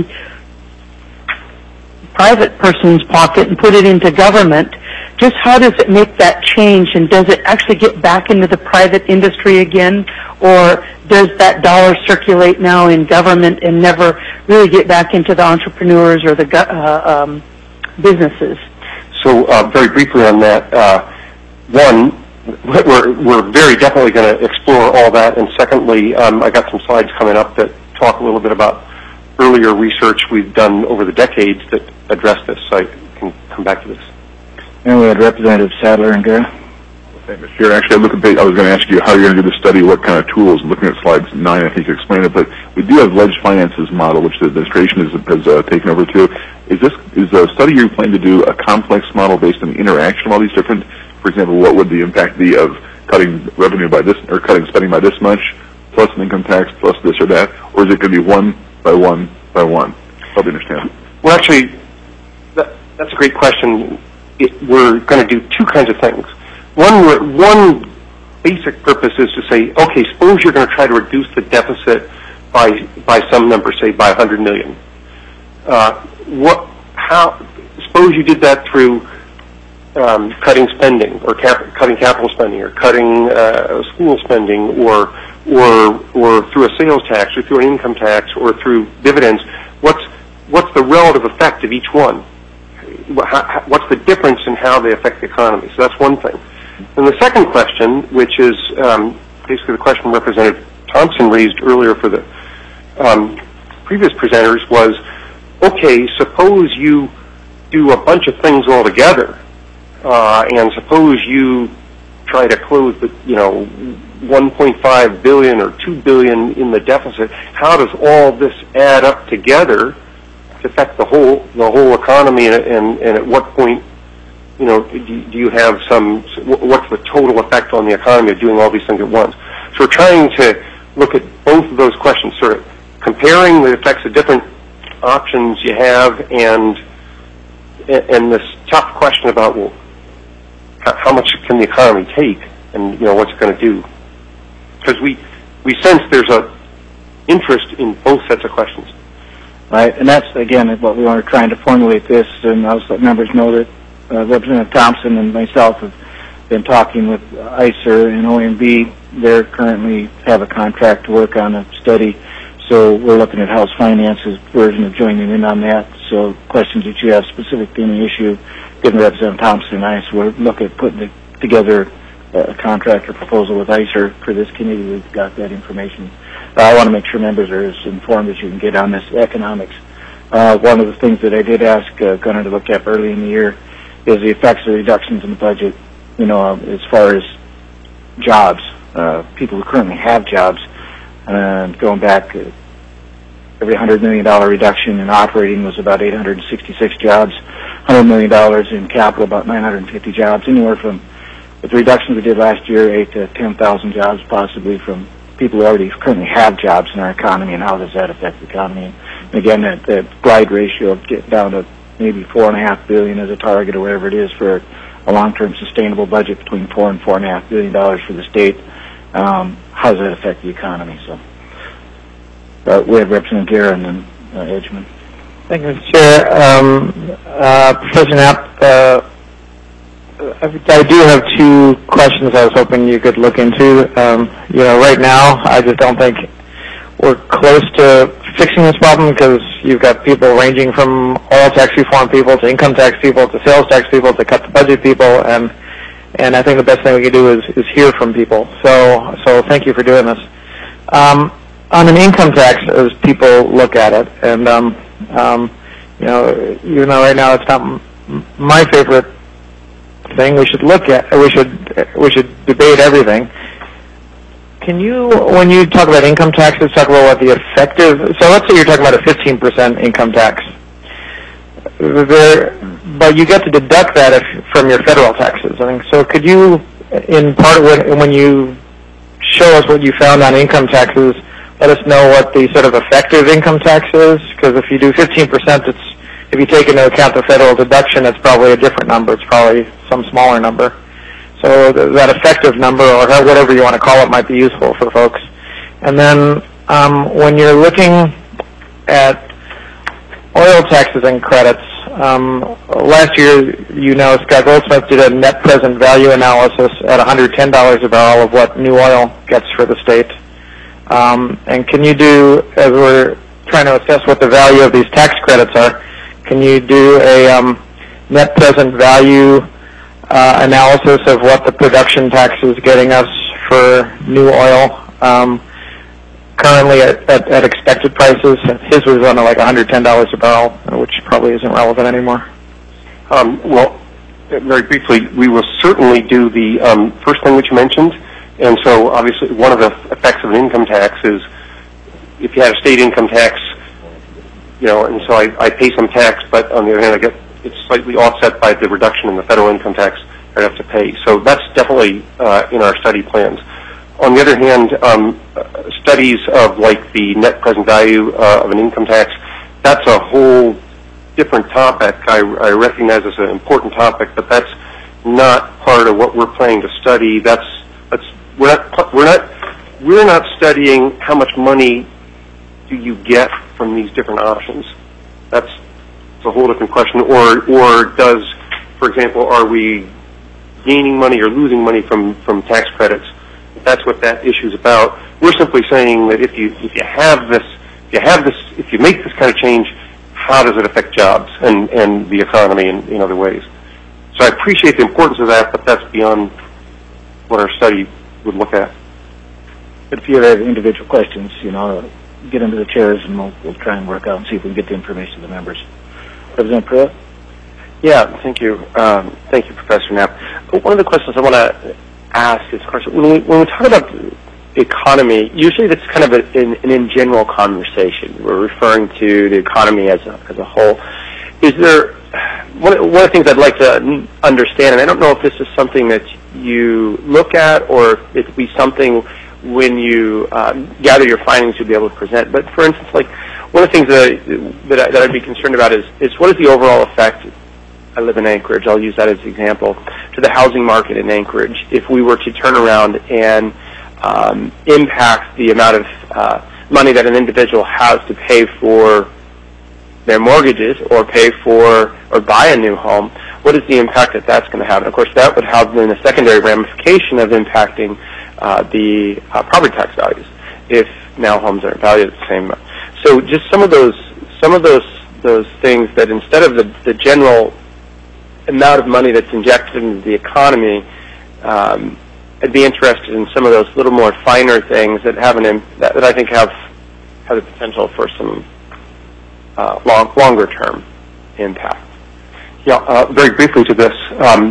private person's pocket and put it into government, just how does it make that change? And does it actually get back into the private industry again, or does that dollar circulate now in government and never really get back into the entrepreneurs or the uh, um, businesses? So uh, very briefly on that, uh, one, we're, we're very definitely going to explore all that. And secondly, um, I got some slides coming up that talk a little bit about earlier research we've done over the decades that address this. So I can come back to this. And we had Representative Sadler and Guerra. Thank you, Mister Chair. Actually, I, look at the, I was going to ask you how you're going to do the study, what kind of tools. Looking at slides nine, I think you explained it, but we do have Ledge Finance's model, which the administration has, has uh, taken over too. Is this is the study you're planning to do a complex model based on the interaction of all these different? For example, what would the impact be of cutting revenue by this or cutting spending by this much, plus an income tax, plus this or that, or is it going to be one by one by one? Help me understand. Well, actually, that, that's a great question. It, we're going to do two kinds of things. One, one basic purpose is to say, okay, suppose you're going to try to reduce the deficit by by some number, say by one hundred million. Uh, what? How? Suppose you did that through um, cutting spending, or cap, cutting capital spending, or cutting uh, school spending, or or or through a sales tax, or through an income tax, or through dividends. What's what's the relative effect of each one? How, what's the difference in how they affect the economy? So that's one thing. And the second question, which is um, basically the question Representative Thompson raised earlier for the um, previous presenters, was, okay, suppose you do a bunch of things all together, uh, and suppose you try to close the, you know, one point five billion or two billion in the deficit. How does all this add up together to affect the whole the whole economy, and, and, and at what point, you know, do, do you have some, what's the total effect on the economy of doing all these things at once? So we're trying to look at both of those questions, sort of comparing the effects of different options you have, and and this tough question about, well, how much can the economy take, and, you know, what's it going to do? Because we, we sense there's a interest in both sets of questions. Right, and that's, again, what we are trying to formulate this, and I was let members know that uh, Representative Thompson and myself have been talking with I C E R and O M B. They currently have a contract to work on a study, so we're looking at House Finance's version of joining in on that. So questions that you have specific to any issue, given Representative Thompson and I, so we're looking at putting together a contract or proposal with I C E R for this committee. We've got that information. Uh, I want to make sure members are as informed as you can get on this economics. Uh, one of the things that I did ask uh, Gunnar to look at early in the year is the effects of reductions in the budget, you know, as far as jobs, uh, people who currently have jobs. And going back, uh, every one hundred million dollars reduction in operating was about eight hundred sixty-six jobs, one hundred million dollars in capital, about nine hundred fifty jobs, anywhere from, with the reductions we did last year, eight to ten thousand jobs possibly from people who already currently have jobs in our economy, and how does that affect the economy? And again, that, that glide ratio of getting down to maybe four and a half billion as a target, or whatever it is, for a long-term sustainable budget between four and four and a half billion dollars for the state. Um, how does that affect the economy? So, uh, we have Representative Guerra and then uh, Edgman. Thank you, Mister Chair. Um, uh, Professor Knapp, uh, I do have two questions I was hoping you could look into. Um, you know, right now, I just don't think we're close to fixing this problem, because you've got people ranging from oil tax reform people to income tax people to sales tax people to cut the budget people, and and I think the best thing we can do is, is hear from people. So so thank you for doing this. Um, on an income tax, as people look at it, and um, um, you know, even though right now it's not m- my favorite thing, we should look at, we should, we should debate everything. Can you, when you talk about income taxes, talk about what the effective? So let's say you're talking about a fifteen percent income tax. There, but you get to deduct that if, from your federal taxes. I think so. Could you, in part, when, when you show us what you found on income taxes, let us know what the sort of effective income tax is? Because if you do fifteen percent, it's, if you take into account the federal deduction, it's probably a different number. It's probably some smaller number. So th- that effective number, or whatever you want to call it, might be useful for folks. And then um, when you're looking at oil taxes and credits, um, last year, you know, Scott Goldsmith did a net present value analysis at one hundred ten dollars a barrel of what new oil gets for the state. Um, and can you do, as we're trying to assess what the value of these tax credits are, can you do a um, net present value uh, analysis of what the production tax is getting us for new oil um, currently at, at, at expected prices? His was on like one hundred ten dollars a barrel, which probably isn't relevant anymore. Um, well, very briefly, we will certainly do the um, first thing that you mentioned. And so, obviously, one of the effects of an income tax is if you had a state income tax, you know, and so I, I pay some tax, but on the other hand, I get it's slightly offset by the reduction in the federal income tax I have to pay. So that's definitely uh, in our study plans. On the other hand, um, studies of like the net present value uh, of an income tax, that's a whole different topic. I, I recognize it's an important topic, but that's not part of what we're planning to study. That's that's we're not we're not we're not studying how much money do you get from these different options. That's a whole different question. Or or does, for example, are we gaining money or losing money from, from tax credits? That's what that issue is about. We're simply saying that if you if you have this if you have this if you make this kind of change, how does it affect jobs and, and the economy in, in other ways? So I appreciate the importance of that, but that's beyond what our study would look at. But if you have individual questions, you know, get into the chairs and we'll, we'll try and work out and see if we can get the information to the members. President Pruitt? Yeah, thank you. Um, thank you, Professor Knapp. One of the questions I want to ask is, of course, when we, when we talk about the economy, usually that's kind of a, an, an in general conversation. We're referring to the economy as a, as a whole. Is there, one, one of the things I'd like to understand, and I don't know if this is something that you look at or if it would be something when you uh, gather your findings you'll be able to present, but for instance, like one of the things that, I, that, I, that I'd be concerned about is, is what is the overall effect, I live in Anchorage, I'll use that as an example, to the housing market in Anchorage if we were to turn around and um, impact the amount of uh, money that an individual has to pay for their mortgages or pay for or buy a new home. What is the impact that that's going to have? And of course, that would have then a secondary ramification of impacting uh, the uh, property tax values if now homes aren't valued at the same. So just some of those, some of those, those things that instead of the, the general amount of money that's injected into the economy, um, I'd be interested in some of those little more finer things that have an imp- that, that I think have have the potential for some uh, long, longer term impact. Yeah, uh, very briefly to this. Um,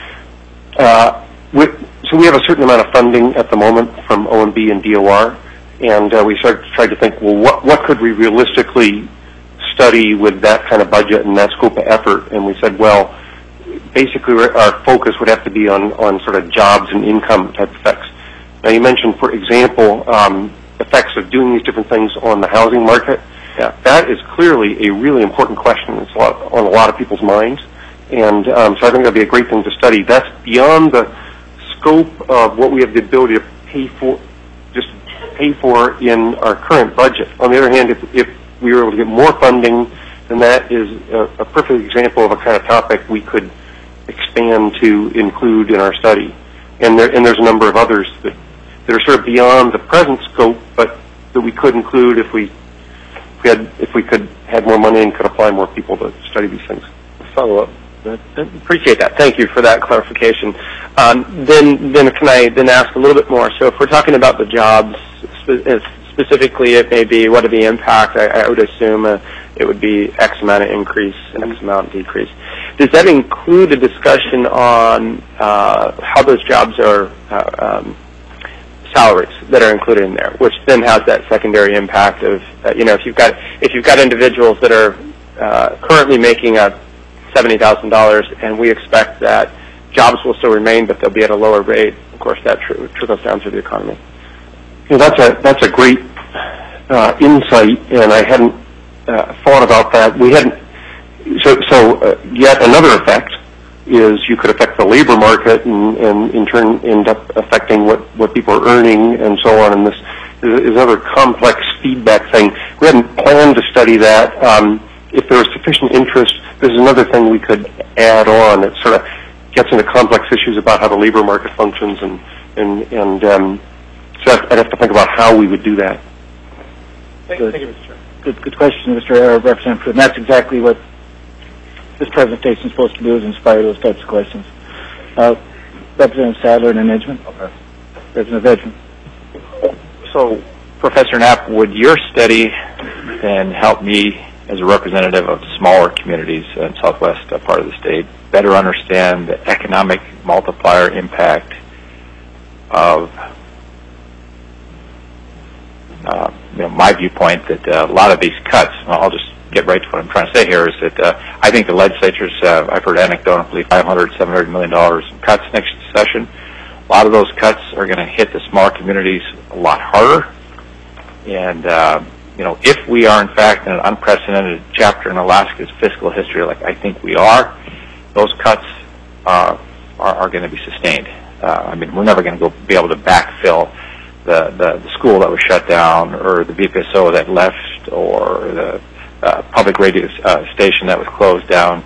uh, we, so we have a certain amount of funding at the moment from O M B and D O R, and uh, we started tried to think, well, what what could we realistically study with that kind of budget and that scope of effort? And we said, well, basically our focus would have to be on, on sort of jobs and income type effects. Now you mentioned, for example, um, effects of doing these different things on the housing market. Yeah, that is clearly a really important question. It's a lot, on a lot of people's minds. And um, so I think that would be a great thing to study. That's beyond the scope of what we have the ability to pay for, just pay for in our current budget. On the other hand, if, if we were able to get more funding, then that is a, a perfect example of a kind of topic we could expand to include in our study. And there, and there's a number of others that, that are sort of beyond the present scope, but that we could include if we, if we had, if we could had more money and could apply more people to study these things. Follow up. I appreciate that. Thank you for that clarification. Um, then, then can I then ask a little bit more? So if we're talking about the jobs, spe- specifically it may be, what are the impact? I, I would assume uh, it would be X amount of increase and X amount of decrease. Does that include a discussion on uh, how those jobs are uh, um, salaries that are included in there, which then has that secondary impact of, uh, you know, if you've got if you've got individuals that are uh, currently making a seventy thousand dollars, and we expect that jobs will still remain, but they'll be at a lower rate. Of course, that tr- trickles down through the economy. You know, that's a that's a great uh, insight, and I hadn't uh, thought about that. We hadn't. So, so uh, yet another effect is you could affect the labor market, and, and in turn end up affecting what, what people are earning, and so on. And this is, is another complex feedback thing. We hadn't planned to study that. Um, if there was sufficient interest, this is another thing we could add on. It sort of gets into complex issues about how the labor market functions, and and and um, so I'd have to think about how we would do that. Thank, thank you, Mister Chair. Good, good question, Mister Representative. And that's exactly what this presentation is supposed to do, is inspire those types of questions. Uh, Representative Sadler and then Edgman. Okay. Representative Edgman. So, Professor Knapp, would your study then help me, as a representative of smaller communities in southwest uh, part of the state, better understand the economic multiplier impact of uh, you know, my viewpoint that uh, a lot of these cuts, I'll just get right to what I'm trying to say here, is that uh, I think the legislature's, uh, I've heard anecdotally, five hundred, seven hundred million dollars in cuts next session. A lot of those cuts are going to hit the smaller communities a lot harder. And, uh, you know, if we are in fact in an unprecedented chapter in Alaska's fiscal history, like I think we are, those cuts uh, are, are going to be sustained. Uh, I mean, we're never going to go be able to backfill the, the, the school that was shut down, or the B P S O that left, or the Uh, public radio uh, station that was closed down,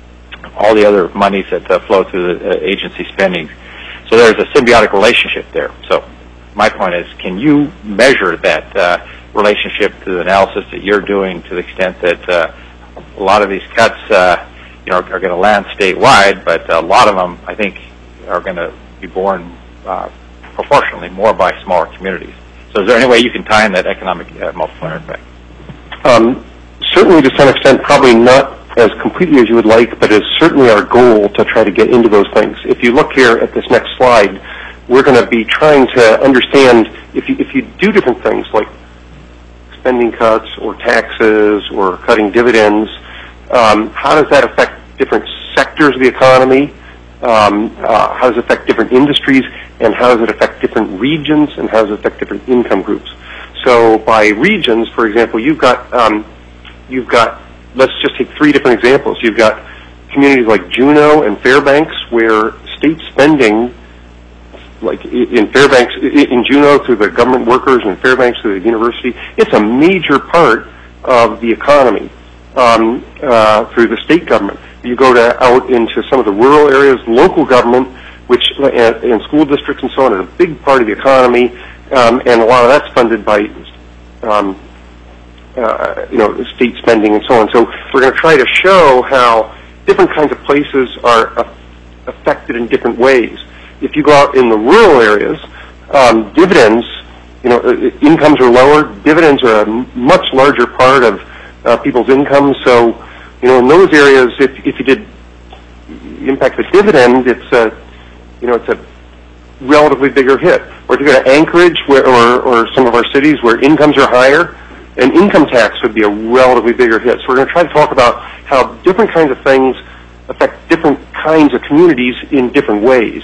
all the other monies that uh, flow through the uh, agency spending. So there's a symbiotic relationship there. So my point is, can you measure that uh, relationship to the analysis that you're doing, to the extent that uh, a lot of these cuts uh, you know, are, are going to land statewide, but a lot of them, I think, are going to be borne uh, proportionally more by smaller communities. So is there any way you can tie in that economic uh, multiplier effect? Um, Certainly, to some extent, probably not as completely as you would like, but it's certainly our goal to try to get into those things. If you look here at this next slide, we're going to be trying to understand if you, if you do different things like spending cuts or taxes or cutting dividends, um, how does that affect different sectors of the economy? Um, uh, how does it affect different industries? And how does it affect different regions? And how does it affect different income groups? So by regions, for example, you've got um, You've got, let's just take three different examples. You've got communities like Juneau and Fairbanks, where state spending, like in Fairbanks, in Juneau through the government workers, and Fairbanks through the university, it's a major part of the economy um, uh, through the state government. You go to out into some of the rural areas, local government, which and, and school districts and so on, are a big part of the economy, um, and a lot of that's funded by um, Uh, you know, state spending and so on. So we're going to try to show how different kinds of places are uh, affected in different ways. If you go out in the rural areas, um, dividends, you know, uh, incomes are lower. Dividends are a m- much larger part of uh, people's incomes. So, you know, in those areas, if if you did impact the dividend, it's a, you know, it's a relatively bigger hit. Or if you go to Anchorage, where, or or some of our cities where incomes are higher, an income tax would be a relatively bigger hit. So we're going to try to talk about how different kinds of things affect different kinds of communities in different ways.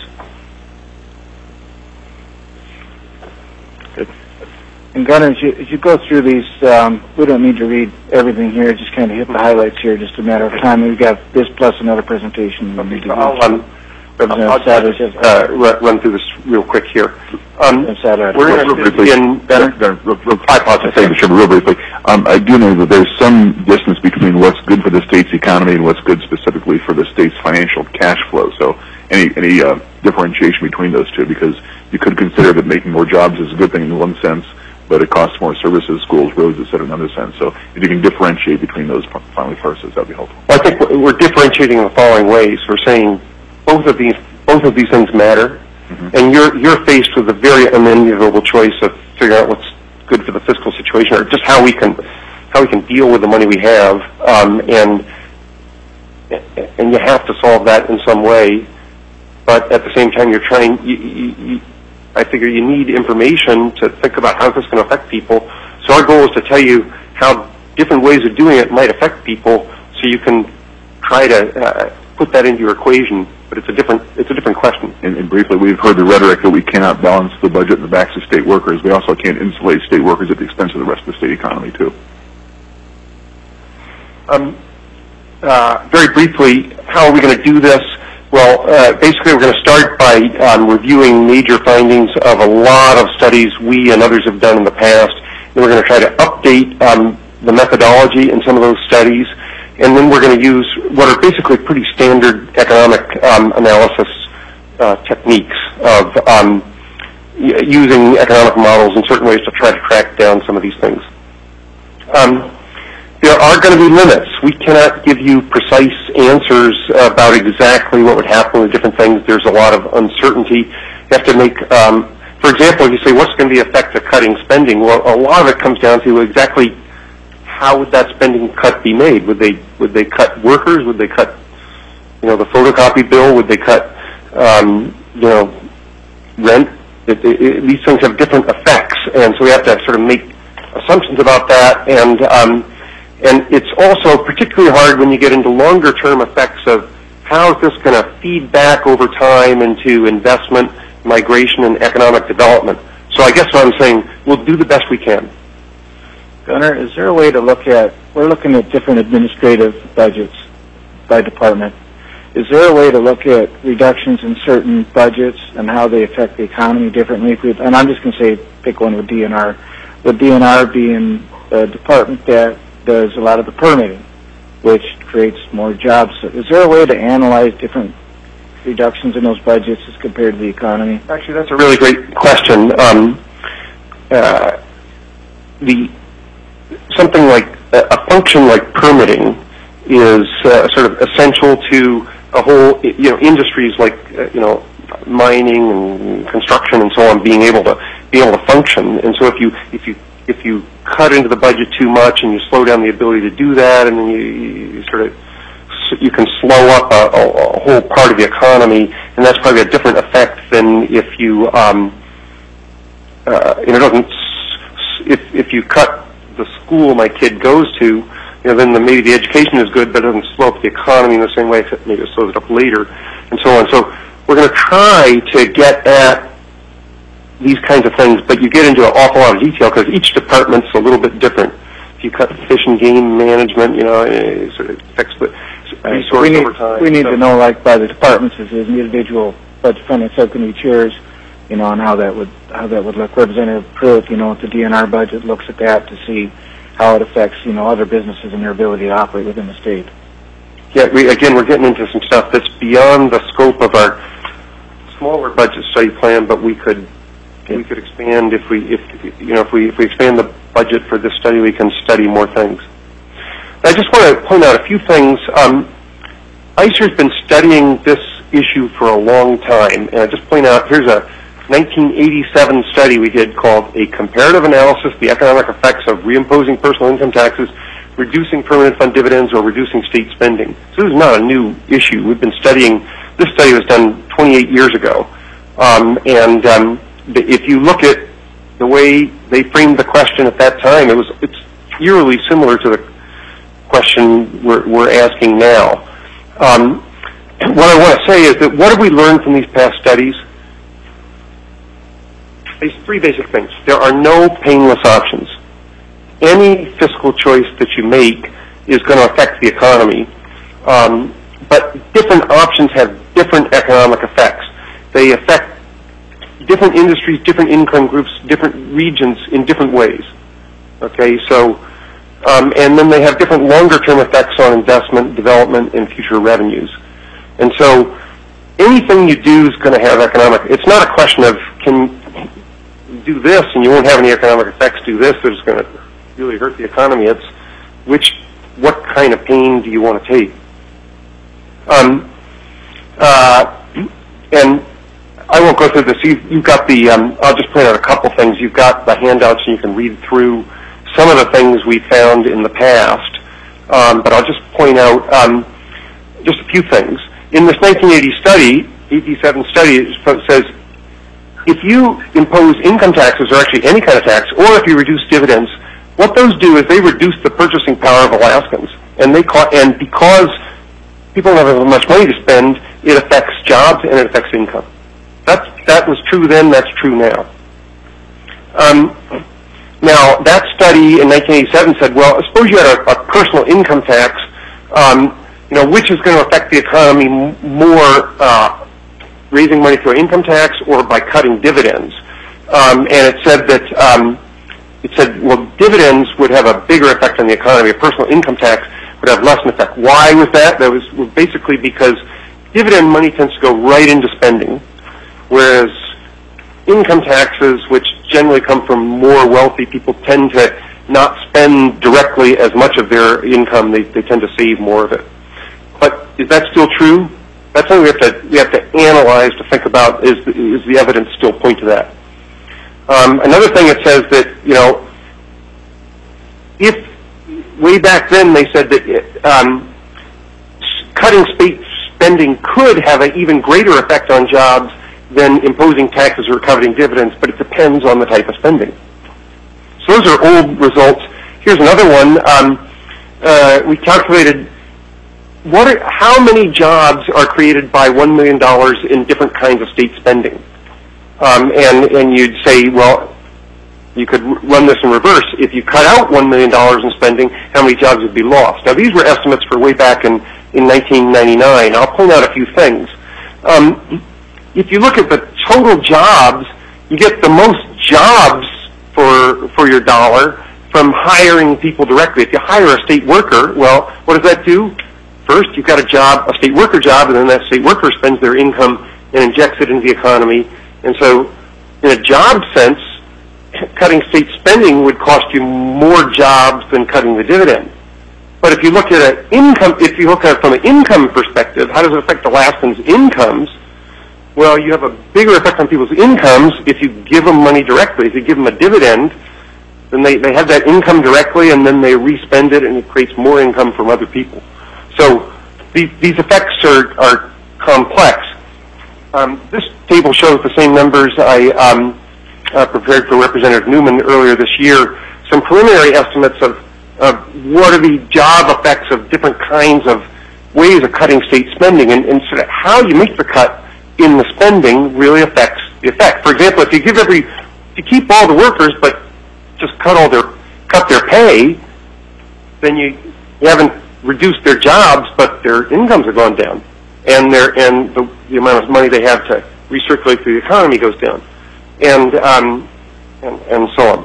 Good. And Gunnar, as you, as you go through these, um, we don't need to read everything here, just kind of hit the highlights here, just a matter of time. We've got this plus another presentation. Okay, so I'll, um, I'll just uh, run through this real quick here. Um, we're going to begin better. I apologize, Mister Chairman, real briefly. Um, I do know that there's some distance between what's good for the state's economy and what's good specifically for the state's financial cash flow. So any any uh, differentiation between those two, because you could consider that making more jobs is a good thing in one sense, but it costs more services, schools, roads, et cetera, in another sense. So if you can differentiate between those finally parses, that would be helpful. Well, I think we're differentiating in the following ways. We're saying both of these both of these things matter, mm-hmm. and you're you're faced with a very unenviable choice of figuring out what's good for the fiscal situation, or just how we can how we can deal with the money we have, um, and and you have to solve that in some way. But at the same time, you're trying. You, you, you, I figure you need information to think about how this is going to affect people. So our goal is to tell you how different ways of doing it might affect people, so you can try to uh, put that into your equation. But it's a different it's a different question. And, and briefly, we've heard the rhetoric that we cannot balance the budget in the backs of state workers. We also can't insulate state workers at the expense of the rest of the state economy, too. Um, uh, very briefly, how are we going to do this? Well, uh, basically, we're going to start by um, reviewing major findings of a lot of studies we and others have done in the past. Then we're going to try to update um, the methodology in some of those studies. And then we're going to use what are basically pretty standard economic um, analysis uh, techniques of um, using economic models in certain ways to try to track down some of these things. Um, There are going to be limits. We cannot give you precise answers about exactly what would happen with different things. There's a lot of uncertainty. You have to make, um, for example, if you say, what's going to be the effect of cutting spending? Well, a lot of it comes down to exactly how would that spending cut be made? Would they would they cut workers? Would they cut, you know, the photocopy bill? Would they cut, um, you know, rent? It, it, it, these things have different effects, and so we have to sort of make assumptions about that. And um, And it's also particularly hard when you get into longer-term effects of how is this going to feed back over time into investment, migration, and economic development. So I guess what I'm saying, we'll do the best we can. Gunnar, is there a way to look at, we're looking at different administrative budgets by department. Is there a way to look at reductions in certain budgets and how they affect the economy differently? And I'm just going to say, pick one with D N R. With D N R being a department that does a lot of the permitting, which creates more jobs. Is there a way to analyze different reductions in those budgets as compared to the economy? Actually, that's a really great question. Um, uh, the something like a function like permitting is uh, sort of essential to a whole, you know, industries like uh, you know, mining and construction and so on being able to be able to function. And so if you if you if you cut into the budget too much and you slow down the ability to do that, and then you, you sort of you can slow up a, a, a whole part of the economy, and that's probably a different effect than if you um, uh, you know doesn't if if you cut the school my kid goes to, you know, then the, maybe the education is good, but it doesn't slow up the economy in the same way, except maybe it slows it up later, and so on. So we're going to try to get at these kinds of things, but you get into an awful lot of detail because each department's a little bit different. If you cut fish and game management, you know, it sort of affects the resource we need, over time. We need so. to know, like, by the departments, as the individual budget funding subcommittee chairs, you know, and how that would how that would look. Representative Pruitt, you know, with the D N R budget, looks at that to see how it affects, you know, other businesses and their ability to operate within the state. Yeah, we, again, we're getting into some stuff that's beyond the scope of our smaller budget study plan, but we could. We could expand if we, if you know, if we if we expand the budget for this study, we can study more things. I just want to point out a few things. Um, I C E R has been studying this issue for a long time, and I just point out here's a nineteen eighty-seven study we did called "A Comparative Analysis of the Economic Effects of Reimposing Personal Income Taxes, Reducing Permanent Fund Dividends, or Reducing State Spending." So this is not a new issue. We've been studying. This study was done twenty-eight years ago, um, and um, if you look at the way they framed the question at that time, it was it's eerily similar to the question we're, we're asking now. Um, what I want to say is that what have we learned from these past studies? These three basic things. There are no painless options. Any fiscal choice that you make is going to affect the economy, um, but different options have different economic effects. They affect different industries, different income groups, different regions in different ways. Okay, so, um, and then they have different longer-term effects on investment, development, and future revenues. And so, anything you do is going to have economic. It's not a question of can you do this and you won't have any economic effects. Do this that's going to really hurt the economy. It's which, what kind of pain do you want to take? Um, uh, and I won't go through this. You've, you've got the, um, I'll just point out a couple things. You've got the handouts and you can read through some of the things we found in the past. Um, but I'll just point out um, just a few things. In this nineteen eighty study, eighty-seven study, it says if you impose income taxes or actually any kind of tax, or if you reduce dividends, what those do is they reduce the purchasing power of Alaskans. And they ca- and because people don't have as much money to spend, it affects jobs and it affects income. That's, that was true then, that's true now. Um, now, that study in nineteen eighty-seven said, well, suppose you had a, a personal income tax, um, you know, which is going to affect the economy m- more, uh, raising money through income tax or by cutting dividends. Um, and it said that, um, it said, well, dividends would have a bigger effect on the economy. A personal income tax would have less an effect. Why was that? That was basically because dividend money tends to go right into spending, whereas income taxes, which generally come from more wealthy people, tend to not spend directly as much of their income. They, they tend to save more of it. But is that still true? That's something we have to we have to analyze to think about. Is the, is the evidence still point to that? Um, another thing it says that, you know, if way back then they said that it, um, cutting state spending could have an even greater effect on jobs than imposing taxes or cutting dividends, but it depends on the type of spending. So those are old results. Here's another one. Um, uh, we calculated what are, how many jobs are created by one million dollars in different kinds of state spending. Um, and, and you'd say, well, you could run this in reverse. If you cut out one million dollars in spending, how many jobs would be lost? Now, these were estimates for way back in, in nineteen ninety-nine. I'll point out a few things. Um, if you look at the total jobs, you get the most jobs for, for your dollar from hiring people directly. If you hire a state worker, well, what does that do? First, you've got a job, a state worker job, and then that state worker spends their income and injects it into the economy. And so, in a job sense, cutting state spending would cost you more jobs than cutting the dividend. But if you look at an income, if you look at it from an income perspective, how does it affect Alaskans' incomes? Well, you have a bigger effect on people's incomes if you give them money directly. If you give them a dividend, then they, they have that income directly, and then they respend it, and it creates more income from other people. So these, these effects are, are complex. Um, this table shows the same numbers I um, uh, prepared for Representative Newman earlier this year, some preliminary estimates of, of what are the job effects of different kinds of ways of cutting state spending, and, and sort of how you make the cut in the spending really affects the effect. For example, if you give every, if you keep all the workers but just cut all their, cut their pay, then you, you haven't reduced their jobs, but their incomes have gone down, and their and the, the amount of money they have to recirculate through the economy goes down, and um, and, and so on.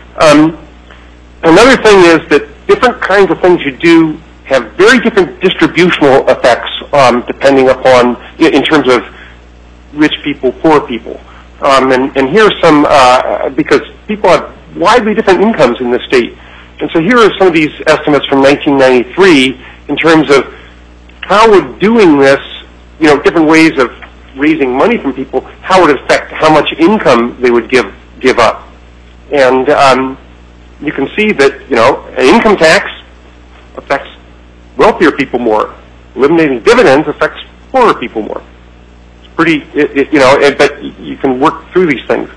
Um, another thing is that different kinds of things you do have very different distributional effects, um, depending upon in terms of rich people, poor people, um, and and here are some uh, because people have widely different incomes in this state. And so here are some of these estimates from nineteen ninety-three in terms of how would doing this, you know, different ways of raising money from people, how would it affect how much income they would give give up. And um, you can see that, you know, an income tax affects wealthier people more. Eliminating dividends affects poorer people more. It's pretty, it, it, you know, it, but you can work through these things.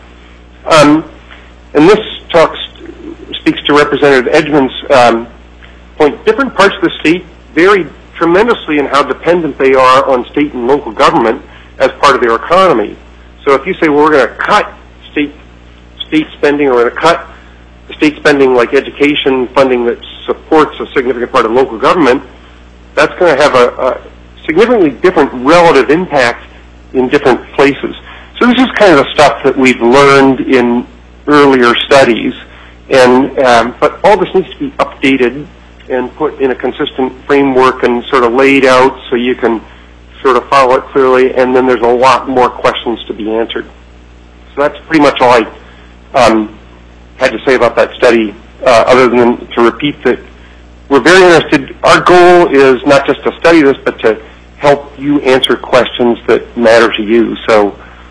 Um, and this talks speaks to Representative Edgman's um, point. Different parts of the state vary tremendously in how dependent they are on state and local government as part of their economy. So if you say, well, we're going to cut state state spending, or we're going to cut state spending like education funding that supports a significant part of local government, that's going to have a, a significantly different relative impact in different places. So this is kind of the stuff that we've learned in earlier studies. And um, but all this needs to be updated and put in a consistent framework and sort of laid out so you can sort of follow it clearly. And then there's a lot more questions to be answered. So that's pretty much all I um, had to say about that study, uh, other than to repeat that we're very interested. Our goal is not just to study this, but to help you answer questions that matter to you. So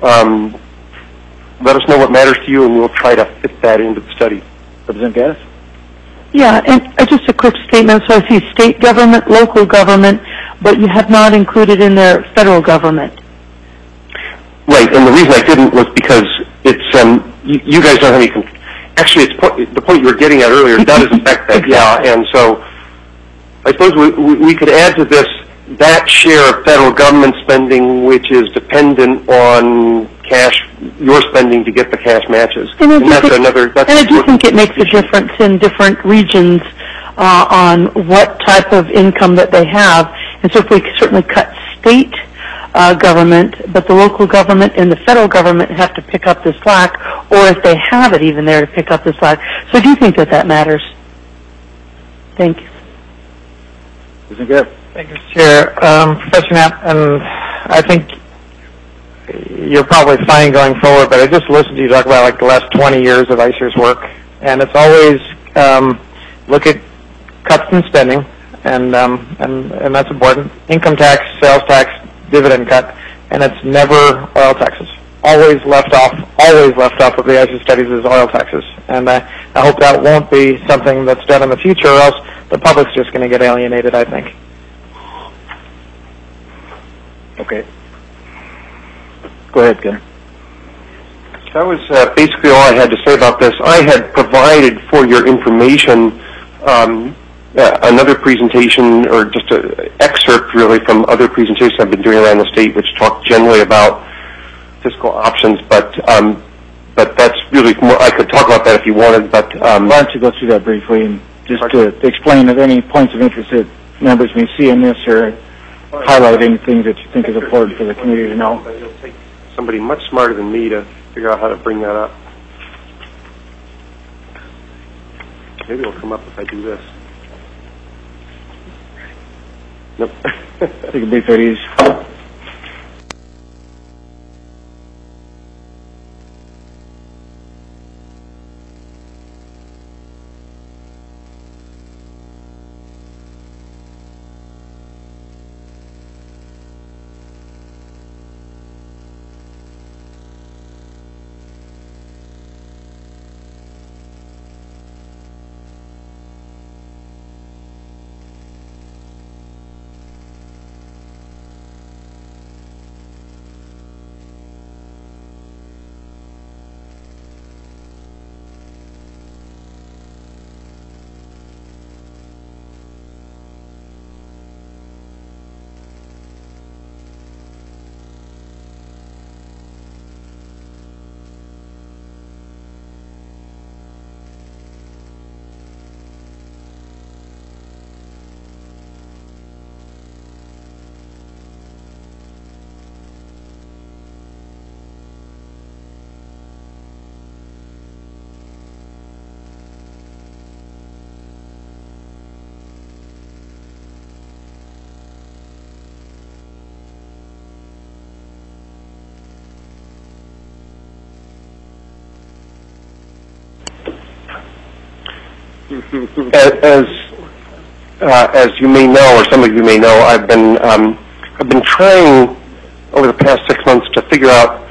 Um, let us know what matters to you, and we'll try to fit that into the study. Representative Gaddis? Yeah, and uh, just a quick statement. So I see state government, local government, but you have not included in there federal government. Right, and the reason I didn't was because it's um, you, you guys don't have any. Con- Actually, it's po- the point you were getting at earlier does affect that. Yeah, and so I suppose we, we, we could add to this that share of federal government spending, which is dependent on cash, your spending to get the cash matches. And, and that's think, another. That's and I do think it makes a difference in different regions uh, on what type of income that they have. And so if we certainly cut state uh, government, but the local government and the federal government have to pick up the slack, or if they have it even there to pick up the slack. So I do think that that matters. Thank you. Isn't good? Thank you, Mister Chair. Um, Professor Knapp, and I think you're probably fine going forward, but I just listened to you talk about like the last twenty years of I C E R's work, and it's always um, look at cuts in spending, and, um, and and that's important. Income tax, sales tax, dividend cut, and it's never oil taxes. Always left off, always left off of the I C E R studies is oil taxes, and I, I hope that won't be something that's done in the future, or else the public's just going to get alienated, I think. Okay. Go ahead, Gunnar. That was uh, basically all I had to say about this. I had provided for your information um, uh, another presentation, or just an excerpt really from other presentations I've been doing around the state, which talk generally about fiscal options, but um, but that's really more, I could talk about that if you wanted, but um, why don't you go through that briefly and just to explain of any points of interest that members may see in this, or highlight anything that you think is important for the community to know. It'll take somebody much smarter than me to figure out how to bring that up. Maybe it'll come up if I do this. Nope. Take a brief at ease. As uh, as you may know, or some of you may know, I've been um, I've been trying over the past six months to figure out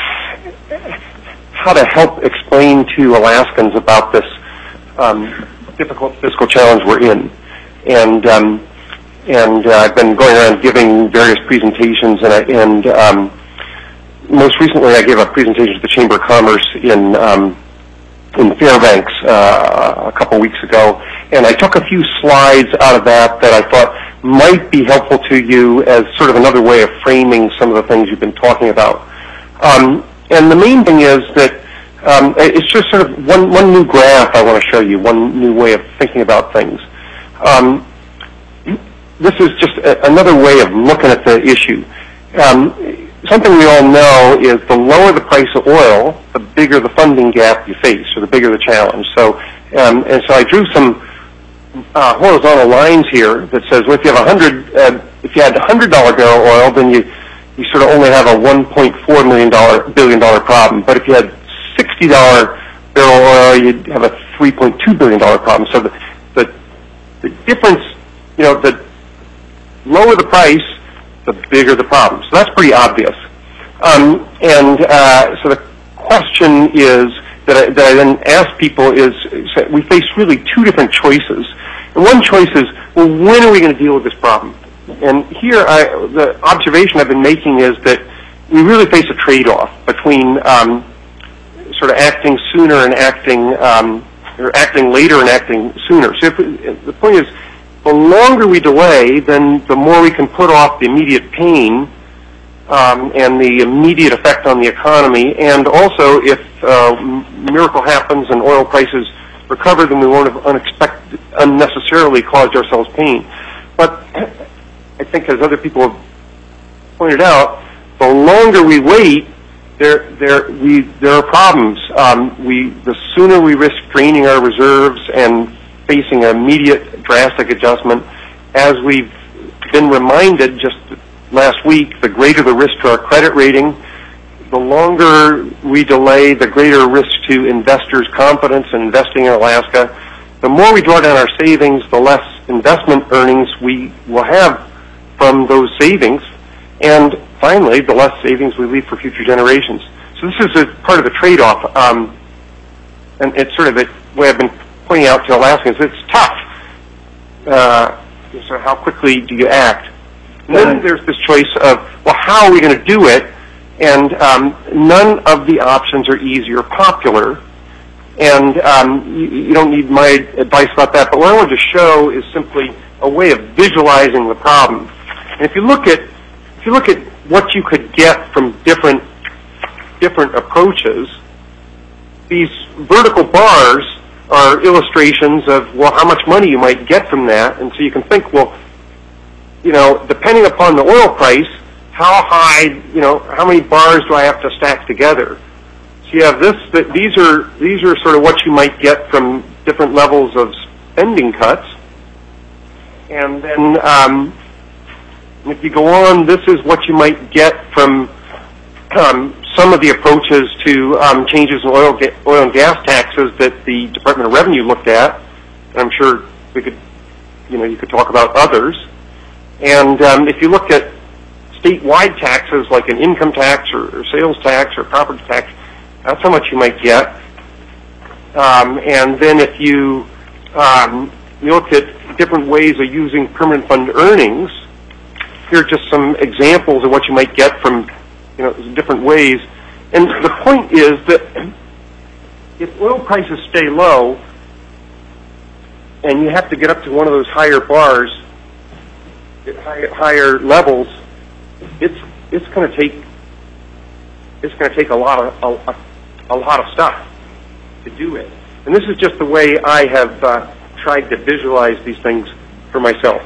how to help explain to Alaskans about this um, difficult fiscal challenge we're in, and um, and uh, I've been going around giving various presentations, and I, and um, most recently I gave a presentation to the Chamber of Commerce in. Um, in Fairbanks uh, a couple weeks ago, and I took a few slides out of that that I thought might be helpful to you as sort of another way of framing some of the things you've been talking about. Um, and the main thing is that um, it's just sort of one, one new graph I want to show you, one new way of thinking about things. Um, this is just a, another way of looking at the issue. Um, Something we all know is the lower the price of oil, the bigger the funding gap you face, or the bigger the challenge. So, um, and so I drew some uh, horizontal lines here that says, well, if you have a hundred, uh, if you had a hundred dollar barrel oil, then you you sort of only have a one point four million dollar billion dollar problem. But if you had sixty dollar barrel oil, you'd have a three point two billion dollar problem. So the the the difference, you know, the lower the price, the bigger the problem. So that's pretty obvious. Um, and uh, so the question is that I, that I then ask people is, we face really two different choices. And one choice is, well, when are we going to deal with this problem? And here, I, the observation I've been making is that we really face a trade-off between um, sort of acting sooner and acting, um, or acting later and acting sooner. So if, the point is, the longer we delay, then the more we can put off the immediate pain um, and the immediate effect on the economy. And also, if uh, miracle happens and oil prices recover, then we won't have unexpected, unnecessarily caused ourselves pain. But I think, as other people have pointed out, the longer we wait, there there we there are problems. Um, we the sooner we risk draining our reserves and facing an immediate drastic adjustment. As we've been reminded just last week, the greater the risk to our credit rating. The longer we delay, the greater risk to investors' confidence in investing in Alaska. The more we draw down our savings, the less investment earnings we will have from those savings. And finally, the less savings we leave for future generations. So this is a part of the trade-off. Um, and it's sort of the way I've been pointing out to Alaskans. It's tough. Uh, so how quickly do you act? And then there's this choice of, well, how are we going to do it? And um, none of the options are easy or popular. And um, you, you don't need my advice about that. But what I wanted to show is simply a way of visualizing the problem. And if you look at if you look at what you could get from different different approaches, these vertical bars are illustrations of, well, how much money you might get from that. And so you can think, well, you know, depending upon the oil price, how high, you know, how many bars do I have to stack together? So you have this, that these are, these are sort of what you might get from different levels of spending cuts. And then um, if you go on, this is what you might get from um, some of the approaches to um, changes in oil, ga- oil and gas taxes that the Department of Revenue looked at. And I'm sure we could, you know, you could talk about others. And um, if you look at statewide taxes like an income tax or, or sales tax or property tax, that's how much you might get. Um, and then if you um, you look at different ways of using permanent fund earnings, here are just some examples of what you might get from, you know, different ways. And the point is that if oil prices stay low and you have to get up to one of those higher bars, higher, higher levels, it's it's going to take it's going to take a lot of a, a lot of stuff to do it. And this is just the way I have uh, tried to visualize these things for myself.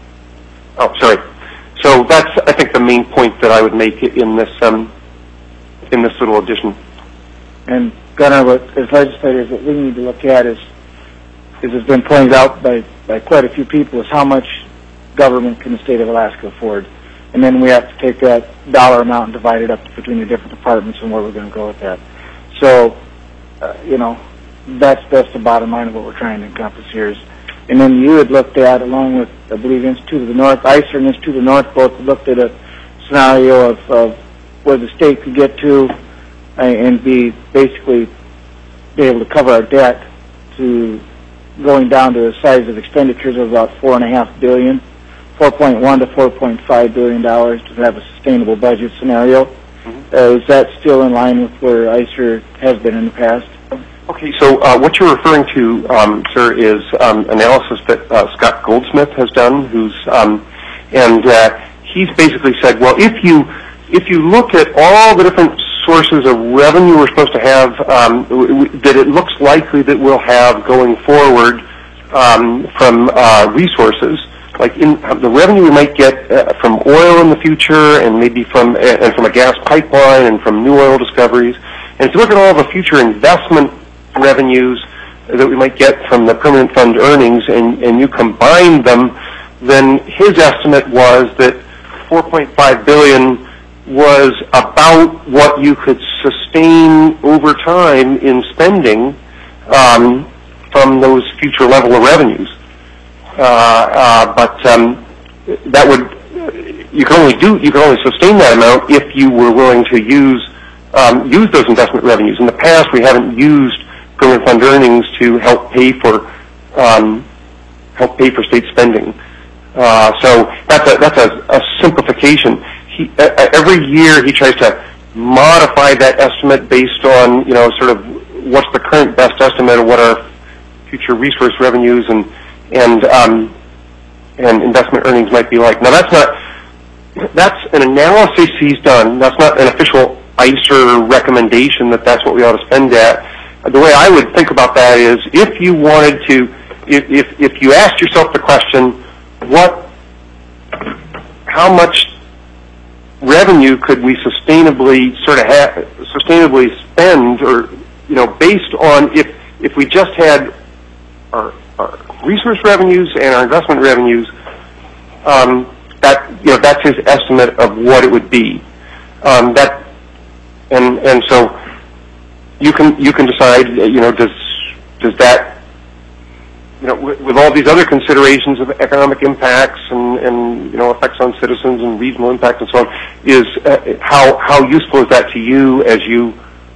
Oh, sorry. So that's, I think, the main point that I would make in this um, in this little addition. And Gunnar, what as legislators, what we need to look at is, as has been pointed out by, by quite a few people, is how much government can the state of Alaska afford. And then we have to take that dollar amount and divide it up between the different departments and where we're going to go with that. So, uh, you know, that's that's the bottom line of what we're trying to encompass here. Is, and then you had looked at, along with, I believe, Institute of the North, I C E R and Institute of the North both looked at a scenario of, of where the state could get to uh, and be basically be able to cover our debt to going down to the size of expenditures of about four and a half billion. four point one to four point five billion dollars to have a sustainable budget scenario. Mm-hmm. Uh, is that still in line with where I C E R has been in the past? Okay, so uh, what you're referring to, um, sir, is um, analysis that uh, Scott Goldsmith has done, who's um, and uh, he's basically said, well, if you if you look at all the different sources of revenue we're supposed to have, um, w- w- that it looks likely that we'll have going forward um, from uh, resources. Like in uh, the revenue we might get uh, from oil in the future, and maybe from uh, and from a gas pipeline, and from new oil discoveries. And if you look at all the future investment revenues that we might get from the permanent fund earnings, and, and you combine them, then his estimate was that four point five billion dollars was about what you could sustain over time in spending um, from those future level of revenues. Uh, uh, but um, that would, you can only do you can only sustain that amount if you were willing to use um, use those investment revenues. In the past, we haven't used permanent fund earnings to help pay for um, help pay for state spending. Uh, so that's a that's a, a simplification. He, uh, every year he tries to modify that estimate based on, you know, sort of what's the current best estimate of what our future resource revenues and and um, and investment earnings might be like. Now that's not that's an analysis he's done. That's not an official I C E R recommendation that that's what we ought to spend at. The way I would think about that is if you wanted to, if if, if you asked yourself the question, what, how much revenue could we sustainably sort of ha- sustainably spend, or, you know, based on if if we just had our, our resource revenues and our investment revenues, um, that, you know, that's his estimate of what it would be. Um, that and and so you can you can decide, you know, does does that, you know, with, with all these other considerations of economic impacts and, and, you know, effects on citizens and regional impact and so on, is uh, how how useful is that to you as you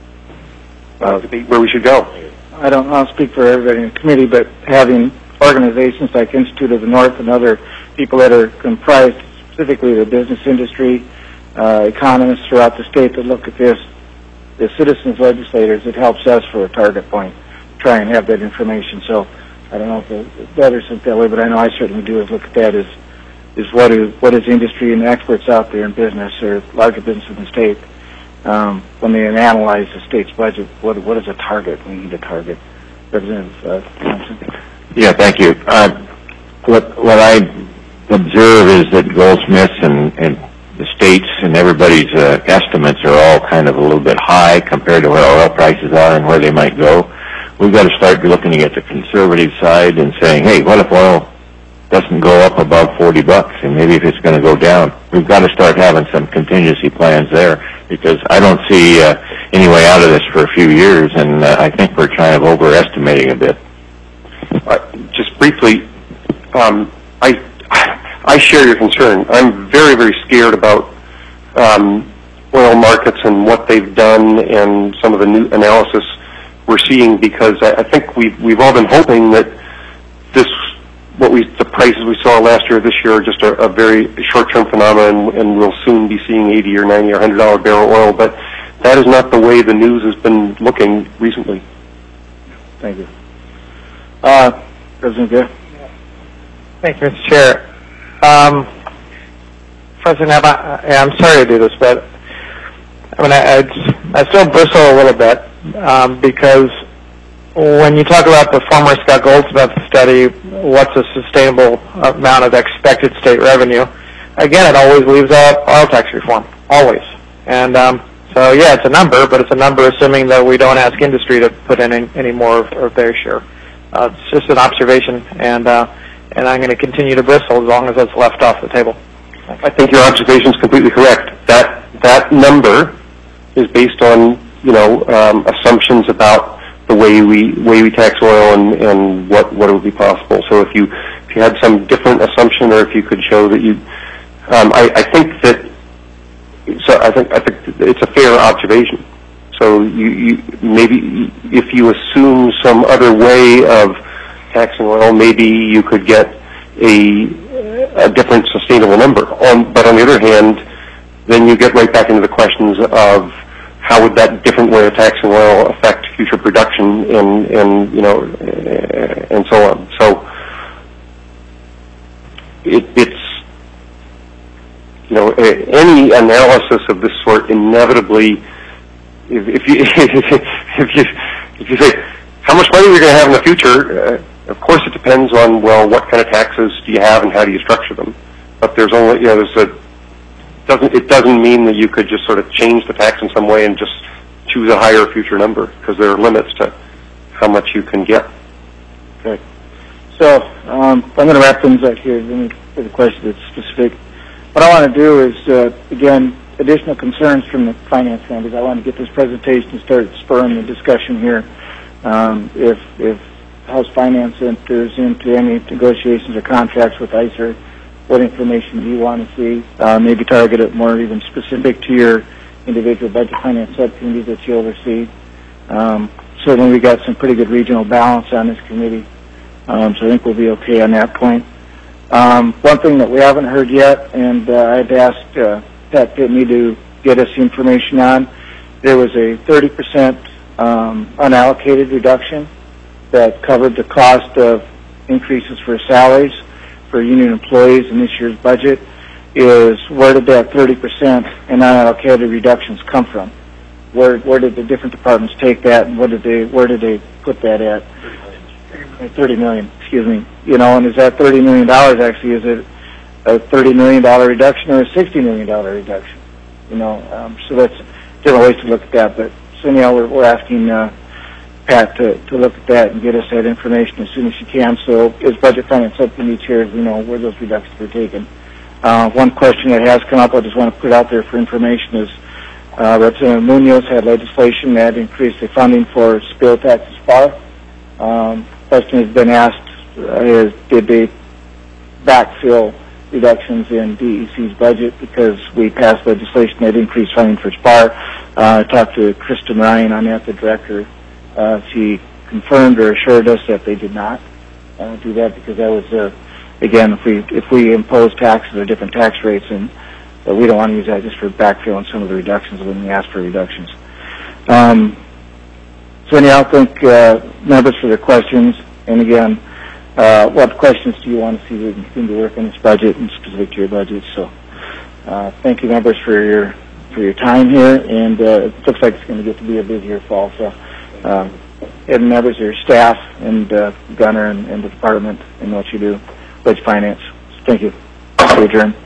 uh, debate where we should go? I don't I'll speak for everybody in the committee, but having organizations like Institute of the North and other people that are comprised specifically of the business industry, uh, economists throughout the state that look at this, the citizens legislators, it helps us for a target point, try and have that information. So I don't know if the, the others think that way, but I know I certainly do, is look at that as is what is what is industry and experts out there in business or larger business in the state, um, when they analyze the state's budget, what what is a target? We need a target. Representative uh, Thompson. Yeah, thank you. Uh, what what I observe is that Goldsmiths and, and the states and everybody's uh, estimates are all kind of a little bit high compared to where oil prices are and where they might go. We've got to start looking at the conservative side and saying, hey, what if oil doesn't go up above forty bucks, and maybe if it's going to go down? We've got to start having some contingency plans there, because I don't see uh, any way out of this for a few years, and uh, I think we're kind of overestimating a bit. Uh, just briefly, um, I I share your concern. I'm very, very scared about um, oil markets and what they've done and some of the new analysis we're seeing, because I, I think we've we've all been hoping that this, what we the prices we saw last year, this year, are just a, a very short-term phenomenon, and, and we'll soon be seeing eighty or ninety or one hundred dollar barrel oil. But that is not the way the news has been looking recently. Thank you. Uh, President Gill. Thank you, Mister Chair. Um, President Knapp, I, I'm sorry to do this, but I mean, I, I, just, I still bristle a little bit um, because when you talk about the former Scott Goldsmith study, what's a sustainable amount of expected state revenue? Again, it always leaves out oil tax reform, always. And um, so, yeah, it's a number, but it's a number assuming that we don't ask industry to put in any, any more of, of their share. Uh, it's just an observation, and uh, and I'm going to continue to bristle as long as that's left off the table. I think your observation is completely correct. That that number is based on, you know, um, assumptions about the way we way we tax oil and, and what, what would be possible. So if you if you had some different assumption, or if you could show that you, um, I, I think that so I think I think it's a fair observation. So you, you maybe if you assume some other way of taxing oil, maybe you could get a a different sustainable number. On, but on the other hand, then you get right back into the questions of how would that different way of taxing oil affect future production and, and you know, and so on. So it, it's, you know, any analysis of this sort inevitably, if, if you if you if you say how much money you're going to have in the future, uh, of course it depends on, well, what kind of taxes do you have and how do you structure them. But there's only, you know, there's a doesn't it doesn't mean that you could just sort of change the tax in some way and just choose a higher future number, because there are limits to how much you can get. Okay. So um, I'm going to wrap things up here. Let me get a question that's specific. What I want to do is, uh, again, additional concerns from the finance members. I want to get this presentation and start spurring the discussion here. Um, if if House Finance enters into any negotiations or contracts with I C E R, what information do you want to see? Uh, maybe target it more even specific to your individual budget finance subcommittees that you oversee. Um, certainly we got some pretty good regional balance on this committee, um, so I think we'll be okay on that point. Um, one thing that we haven't heard yet, and uh, I've asked uh, Pat Pitney to get us information on, there was a thirty percent um, unallocated reduction that covered the cost of increases for salaries for union employees in this year's budget. Is where did that thirty percent in unallocated reductions come from? Where where did the different departments take that, and what did they where did they put that at? thirty million, excuse me. You know, and is that thirty million dollars actually, is it a thirty million dollars reduction or a sixty million dollars reduction? You know, um, so that's different ways to look at that. But so anyhow, we're, we're asking uh, Pat to, to look at that and get us that information as soon as she can. So as Budget Finance Subcommittee chairs, we know where those reductions were taken. Uh, one question that has come up, I just want to put out there for information, is uh, Representative Munoz had legislation that increased the funding for spill taxes far. Um, question has been asked, uh, is did they backfill reductions in D E C's budget because we passed legislation that increased funding for SPAR. Uh, I talked to Krista Ryan on that, the director. Uh, she confirmed or assured us that they did not uh, do that because that was, uh, again, if we if we impose taxes or different tax rates, and uh, we don't want to use that just for backfilling some of the reductions when we ask for reductions. Um, so anyhow, I thank uh, members for their questions, and again, Uh, what questions do you want to see we can continue to work on this budget and specific to your budget? So, uh, thank you, members, for your for your time here, and uh, it looks like it's going to get to be a busier fall. So, um, and members, your staff, and uh, Gunner and, and the department, and what you do, budget finance. Thank you. Adjourn.